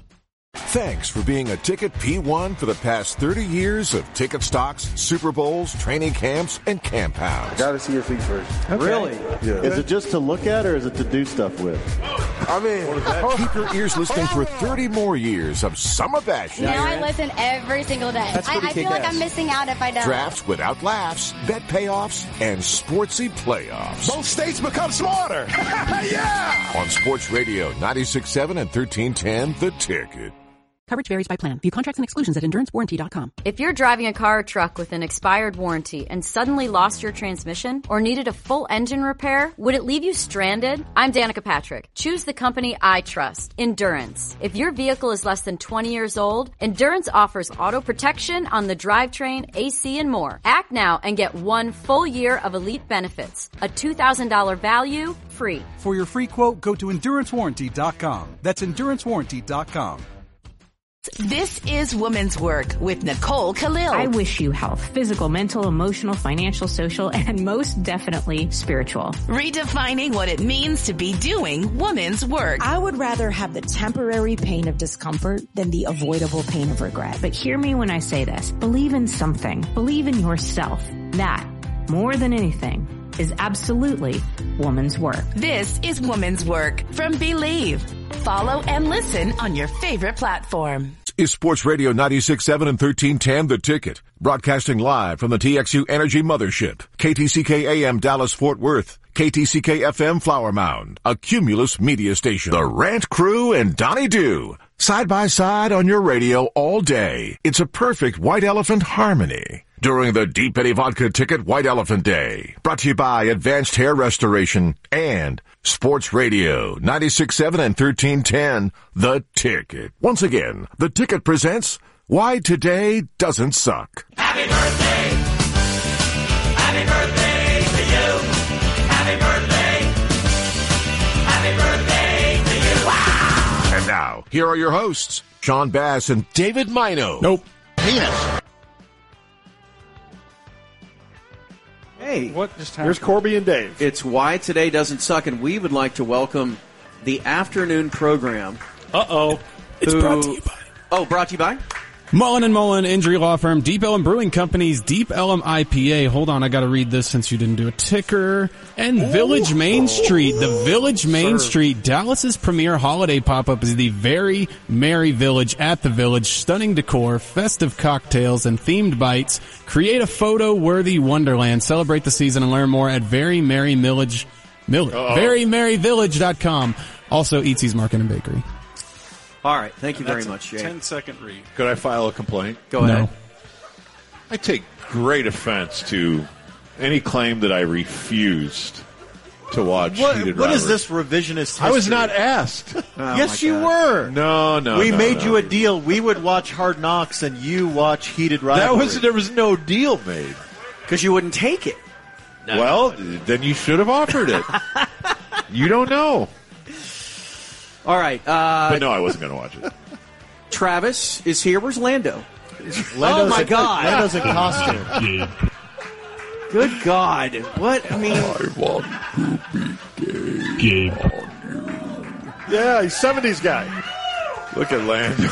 Thanks for being a Ticket P1 for the past 30 years of ticket stocks, Super Bowls, training camps, and camp house. Gotta see your feet first. Okay. Really? Yeah. Is it just to look at or is it to do stuff with? I mean, keep your ears listening for 30 more years of Summer Bash. Now I listen every single day. I feel like I'm missing out if I don't. Drafts without laughs, bet payoffs, and sportsy playoffs. Both states become smarter. Yeah! On Sports Radio 96.7 and 1310, The Ticket. Coverage varies by plan. View contracts and exclusions at EnduranceWarranty.com. If you're driving a car or truck with an expired warranty and suddenly lost your transmission or needed a full engine repair, would it leave you stranded? I'm Danica Patrick. Choose the company I trust, Endurance. If your vehicle is less than 20 years old, Endurance offers auto protection on the drivetrain, AC, and more. Act now and get 1 full year of elite benefits. A $2,000 value, free. For your free quote, go to EnduranceWarranty.com. That's EnduranceWarranty.com. This is Woman's Work with Nicole Khalil. I wish you health, physical, mental, emotional, financial, social, and most definitely spiritual. Redefining what it means to be doing woman's work. I would rather have the temporary pain of discomfort than the avoidable pain of regret. But hear me when I say this. Believe in something. Believe in yourself. That, more than anything, is absolutely woman's work. This is Woman's Work from Believe. Follow and listen on your favorite platform. Is Sports Radio 96.7 and 1310 The Ticket. Broadcasting live from the TXU Energy Mothership. KTCK AM Dallas Fort Worth. KTCK FM Flower Mound. A Cumulus media station. The Rant Crew and Donnie Doo. Side by side on your radio all day. It's a perfect white elephant harmony. during the Deep Eddy Vodka Ticket White Elephant Day. Brought to you by Advanced Hair Restoration and Sports Radio 96.7 and 1310, The Ticket. Once again, The Ticket presents Why Today Doesn't Suck. Happy birthday! Happy birthday to you! Happy birthday! Happy birthday to you! Wow! And now, here are your hosts, Sean Bass and David Mino. Nope. Penis. Hey, what just happened? Here's Corby and Dave. It's Why Today Doesn't Suck, and we would like to welcome the afternoon program. It's brought to you by... brought to you by? Mullen & Mullen Injury Law Firm, Deep Ellum Brewing Company's Deep Ellum IPA. Hold on, I got to read this since you didn't do a ticker. And Village Main Street. The Village Main Street, Dallas's premier holiday pop-up is the Very Merry Village at the Village. Stunning decor, festive cocktails, and themed bites. Create a photo-worthy wonderland. Celebrate the season and learn more at verymerryvillage.com. Also, Eatsy's Market and Bakery. All right, thank you very much, Jay. 10-second read. Could I file a complaint? Go ahead. I take great offense to any claim that I refused to watch Heated Rivalry. What is this revisionist history? I was not asked. Yes, you were. No. We made you a deal. We would watch Hard Knocks, and you watch Heated Rivalry. There was no deal made. Because you wouldn't take it. No. Well, then you should have offered it. You don't know. All right. But no, I wasn't going to watch it. Travis is here. Where's Lando? Oh, my God. Lando's in costume. Good God. What? I mean... I want to be gay. Yeah, he's 70s guy. Look at Lando.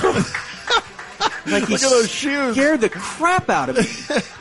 Look at those shoes. Scared the crap out of me.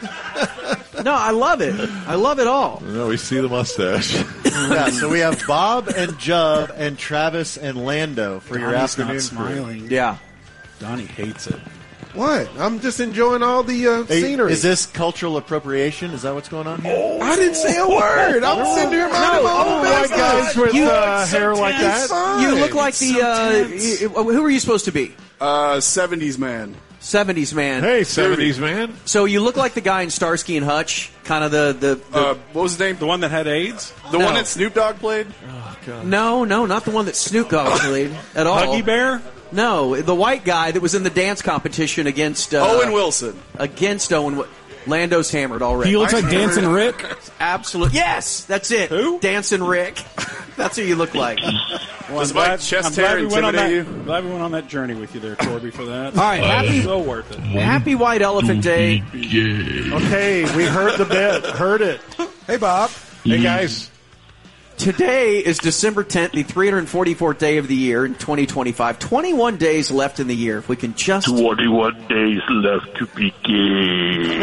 No, I love it. I love it all. No, we see the mustache. Yeah, so we have Bob and Jub and Travis and Lando for your Donnie's afternoon not smiling. crew. Yeah. Donnie hates it. What? I'm just enjoying all the scenery. Is this cultural appropriation? Is that what's going on here? I didn't say a word. I'm sitting here minding my own White guys with hair like that. You look like who are you supposed to be? 70s man. 70s man. Hey, 70s man. So you look like the guy in Starsky and Hutch, kind of the what was his name? The one that had AIDS? The one that Snoop Dogg played? Oh, God. No, not the one that Snoop Dogg played at all. Huggy Bear? No, the white guy that was in the dance competition against Owen Wilson. Against Owen. Lando's hammered already. He looks like Dancing Rick. Absolutely. Yes, that's it. Who? Dancing Rick. That's who you look like. Well, Does my chest hair intimidate you? I'm glad we went on that journey with you there, Corby, for that. All right, so worth it. Happy White Elephant Day. Okay, we heard the bit. Heard it. Hey, Bob. Hey, guys. Today is December 10th, the 344th day of the year in 2025. 21 days left in the year. If we can just... 21 days left to be gay.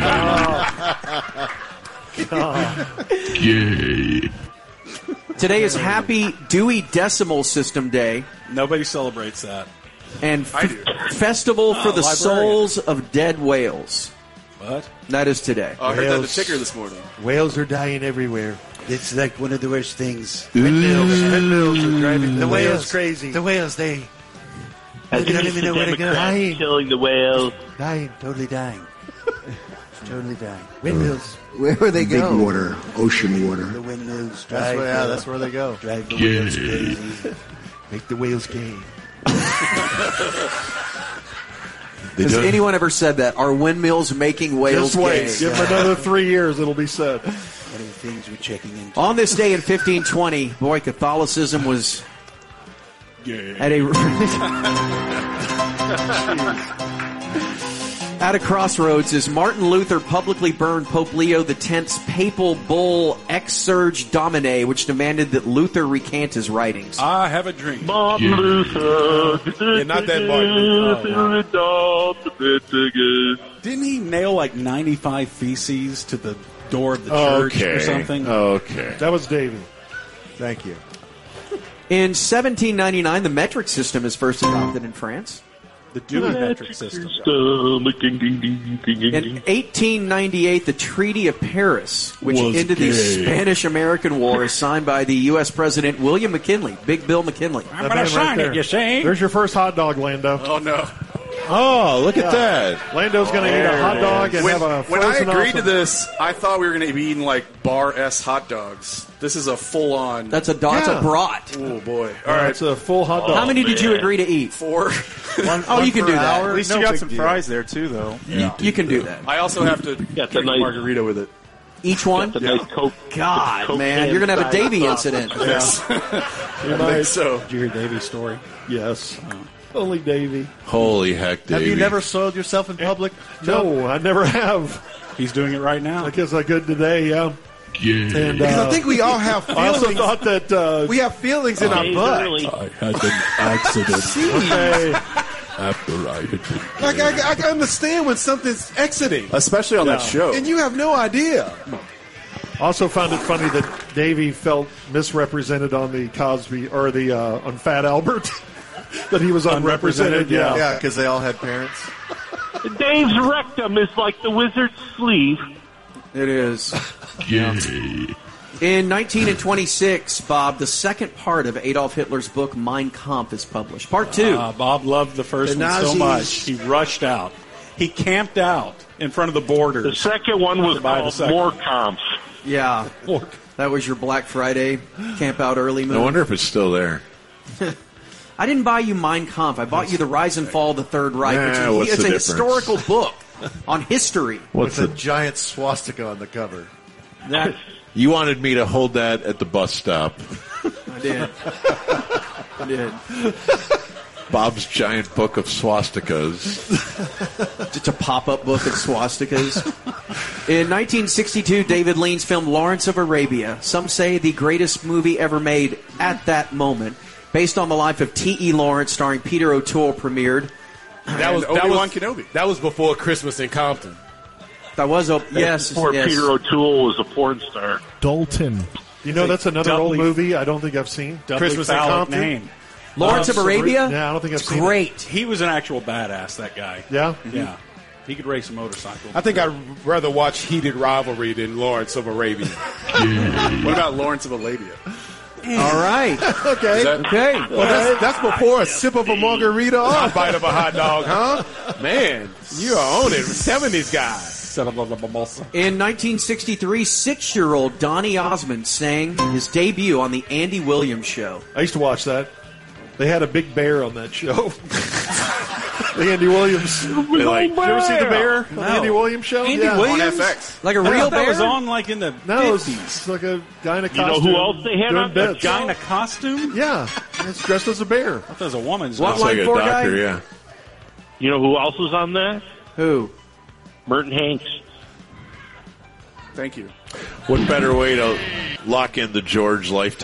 Gay. Today is Happy Dewey Decimal System Day. Nobody celebrates that. And Festival for the Souls of Dead Whales. What? That is today. I heard that in the ticker this morning. Whales are dying everywhere. It's like one of the worst things. Windmills are driving the whales crazy. The whales, they don't even know where to go. Dying. Killing the whales. Dying, totally dying. Totally dying. Windmills. Where do they go? Big water, ocean water. The windmills drive. That's where they go. Drive the whales crazy. Make the whales gay. Has anyone ever said that? Are windmills making whales Just wait. gay? Give them another 3 years, it'll be said. One of the things we're checking into. On this day in 1520, boy, Catholicism was at a crossroads as Martin Luther publicly burned Pope Leo X's papal bull Exsurge Domine, which demanded that Luther recant his writings. I have a dream. Martin Luther. Yeah, not that Martin. Didn't he nail like 95 feces to the door of the church or something? Okay. That was Davey. Thank you. In 1799, the metric system is first adopted in France. The Dewey metric system. In 1898, the Treaty of Paris, which ended the Spanish-American War, is signed by the U.S. President William McKinley, Big Bill McKinley. I'm going to sign it, you see? There's your first hot dog, Lando. Oh, no. Oh, look at that. Lando's going to eat a hot dog and have a When I frozen agreed to awesome. this, I thought we were going to be eating like bar-S hot dogs. This is a full-on. That's a brat. Oh boy! All right, it's a full hot dog. How many did you agree to eat? 4. You can do that. At least you got some fries there too, though. You can do that. I also have to drink a margarita with it. Each one? Got the nice Coke. God, Coke man, you're going to have a inside Davy the incident. Yes. You might. So. Did you hear Davy's story? Yes. Only Davy. Holy heck, Davey. Have you never soiled yourself in public? No, I never have. He's doing it right now. I guess I could today, yeah. And, Because I think we all have I feelings. also thought that we have feelings in our butt. I had an accident okay. after I had been. Like I can understand when something's exiting, especially on that show, and you have no idea. Also found it funny that Davey felt misrepresented on the Cosby or the on Fat Albert. That he was unrepresented. Yeah, because they all had parents. Dave's rectum is like the wizard's sleeve. It is. In 1926, Bob, the second part of Adolf Hitler's book Mein Kampf is published. Part 2. Bob loved the first one so much. He rushed out. He camped out in front of the borders. The second one was called More Kampf. Yeah. That was your Black Friday camp out early move. I wonder if it's still there. I didn't buy you Mein Kampf. I bought you The Rise and Fall of the Third Reich. What's it's the a difference? historical book on history. With a giant swastika on the cover. You wanted me to hold that at the bus stop. I did. I did. Bob's giant book of swastikas. Just a pop-up book of swastikas. In 1962, David Lean's film Lawrence of Arabia, some say the greatest movie ever made at that moment, based on the life of T.E. Lawrence, starring Peter O'Toole, premiered. That was Obi-Wan Kenobi. That was before Christmas in Compton. That was yes. Before Peter O'Toole was a porn star. Dalton. You know, that's another old movie I don't think I've seen. Christmas in Compton. Name. Lawrence of Arabia? Yeah, I don't think I've seen great. it. He was an actual badass, that guy. Yeah? Yeah. He could race a motorcycle. I think I'd rather watch Heated Rivalry than Lawrence of Arabia. What about Lawrence of Arabia? All right. Okay. Okay. Well, that's before a sip of a margarita or a bite of a hot dog, huh? Man, you are on it. 70s guy. In 1963, 6-year-old Donny Osmond sang his debut on the Andy Williams Show. I used to watch that. They had a big bear on that show. The Andy Williams. You ever see the bear on the Andy Williams show? Andy Williams? On FX. Like a real bear? That was on like in the 50s. It's like a guy in a You know costume. who else they had doing on? bits. A guy in a costume? Yeah. It's dressed as a bear. I thought it was a woman's. What Looks like a line for doctor, guy? yeah. You know who else was on that? Who? Merton Hanks. Thank you. What better way to lock in the George lifetime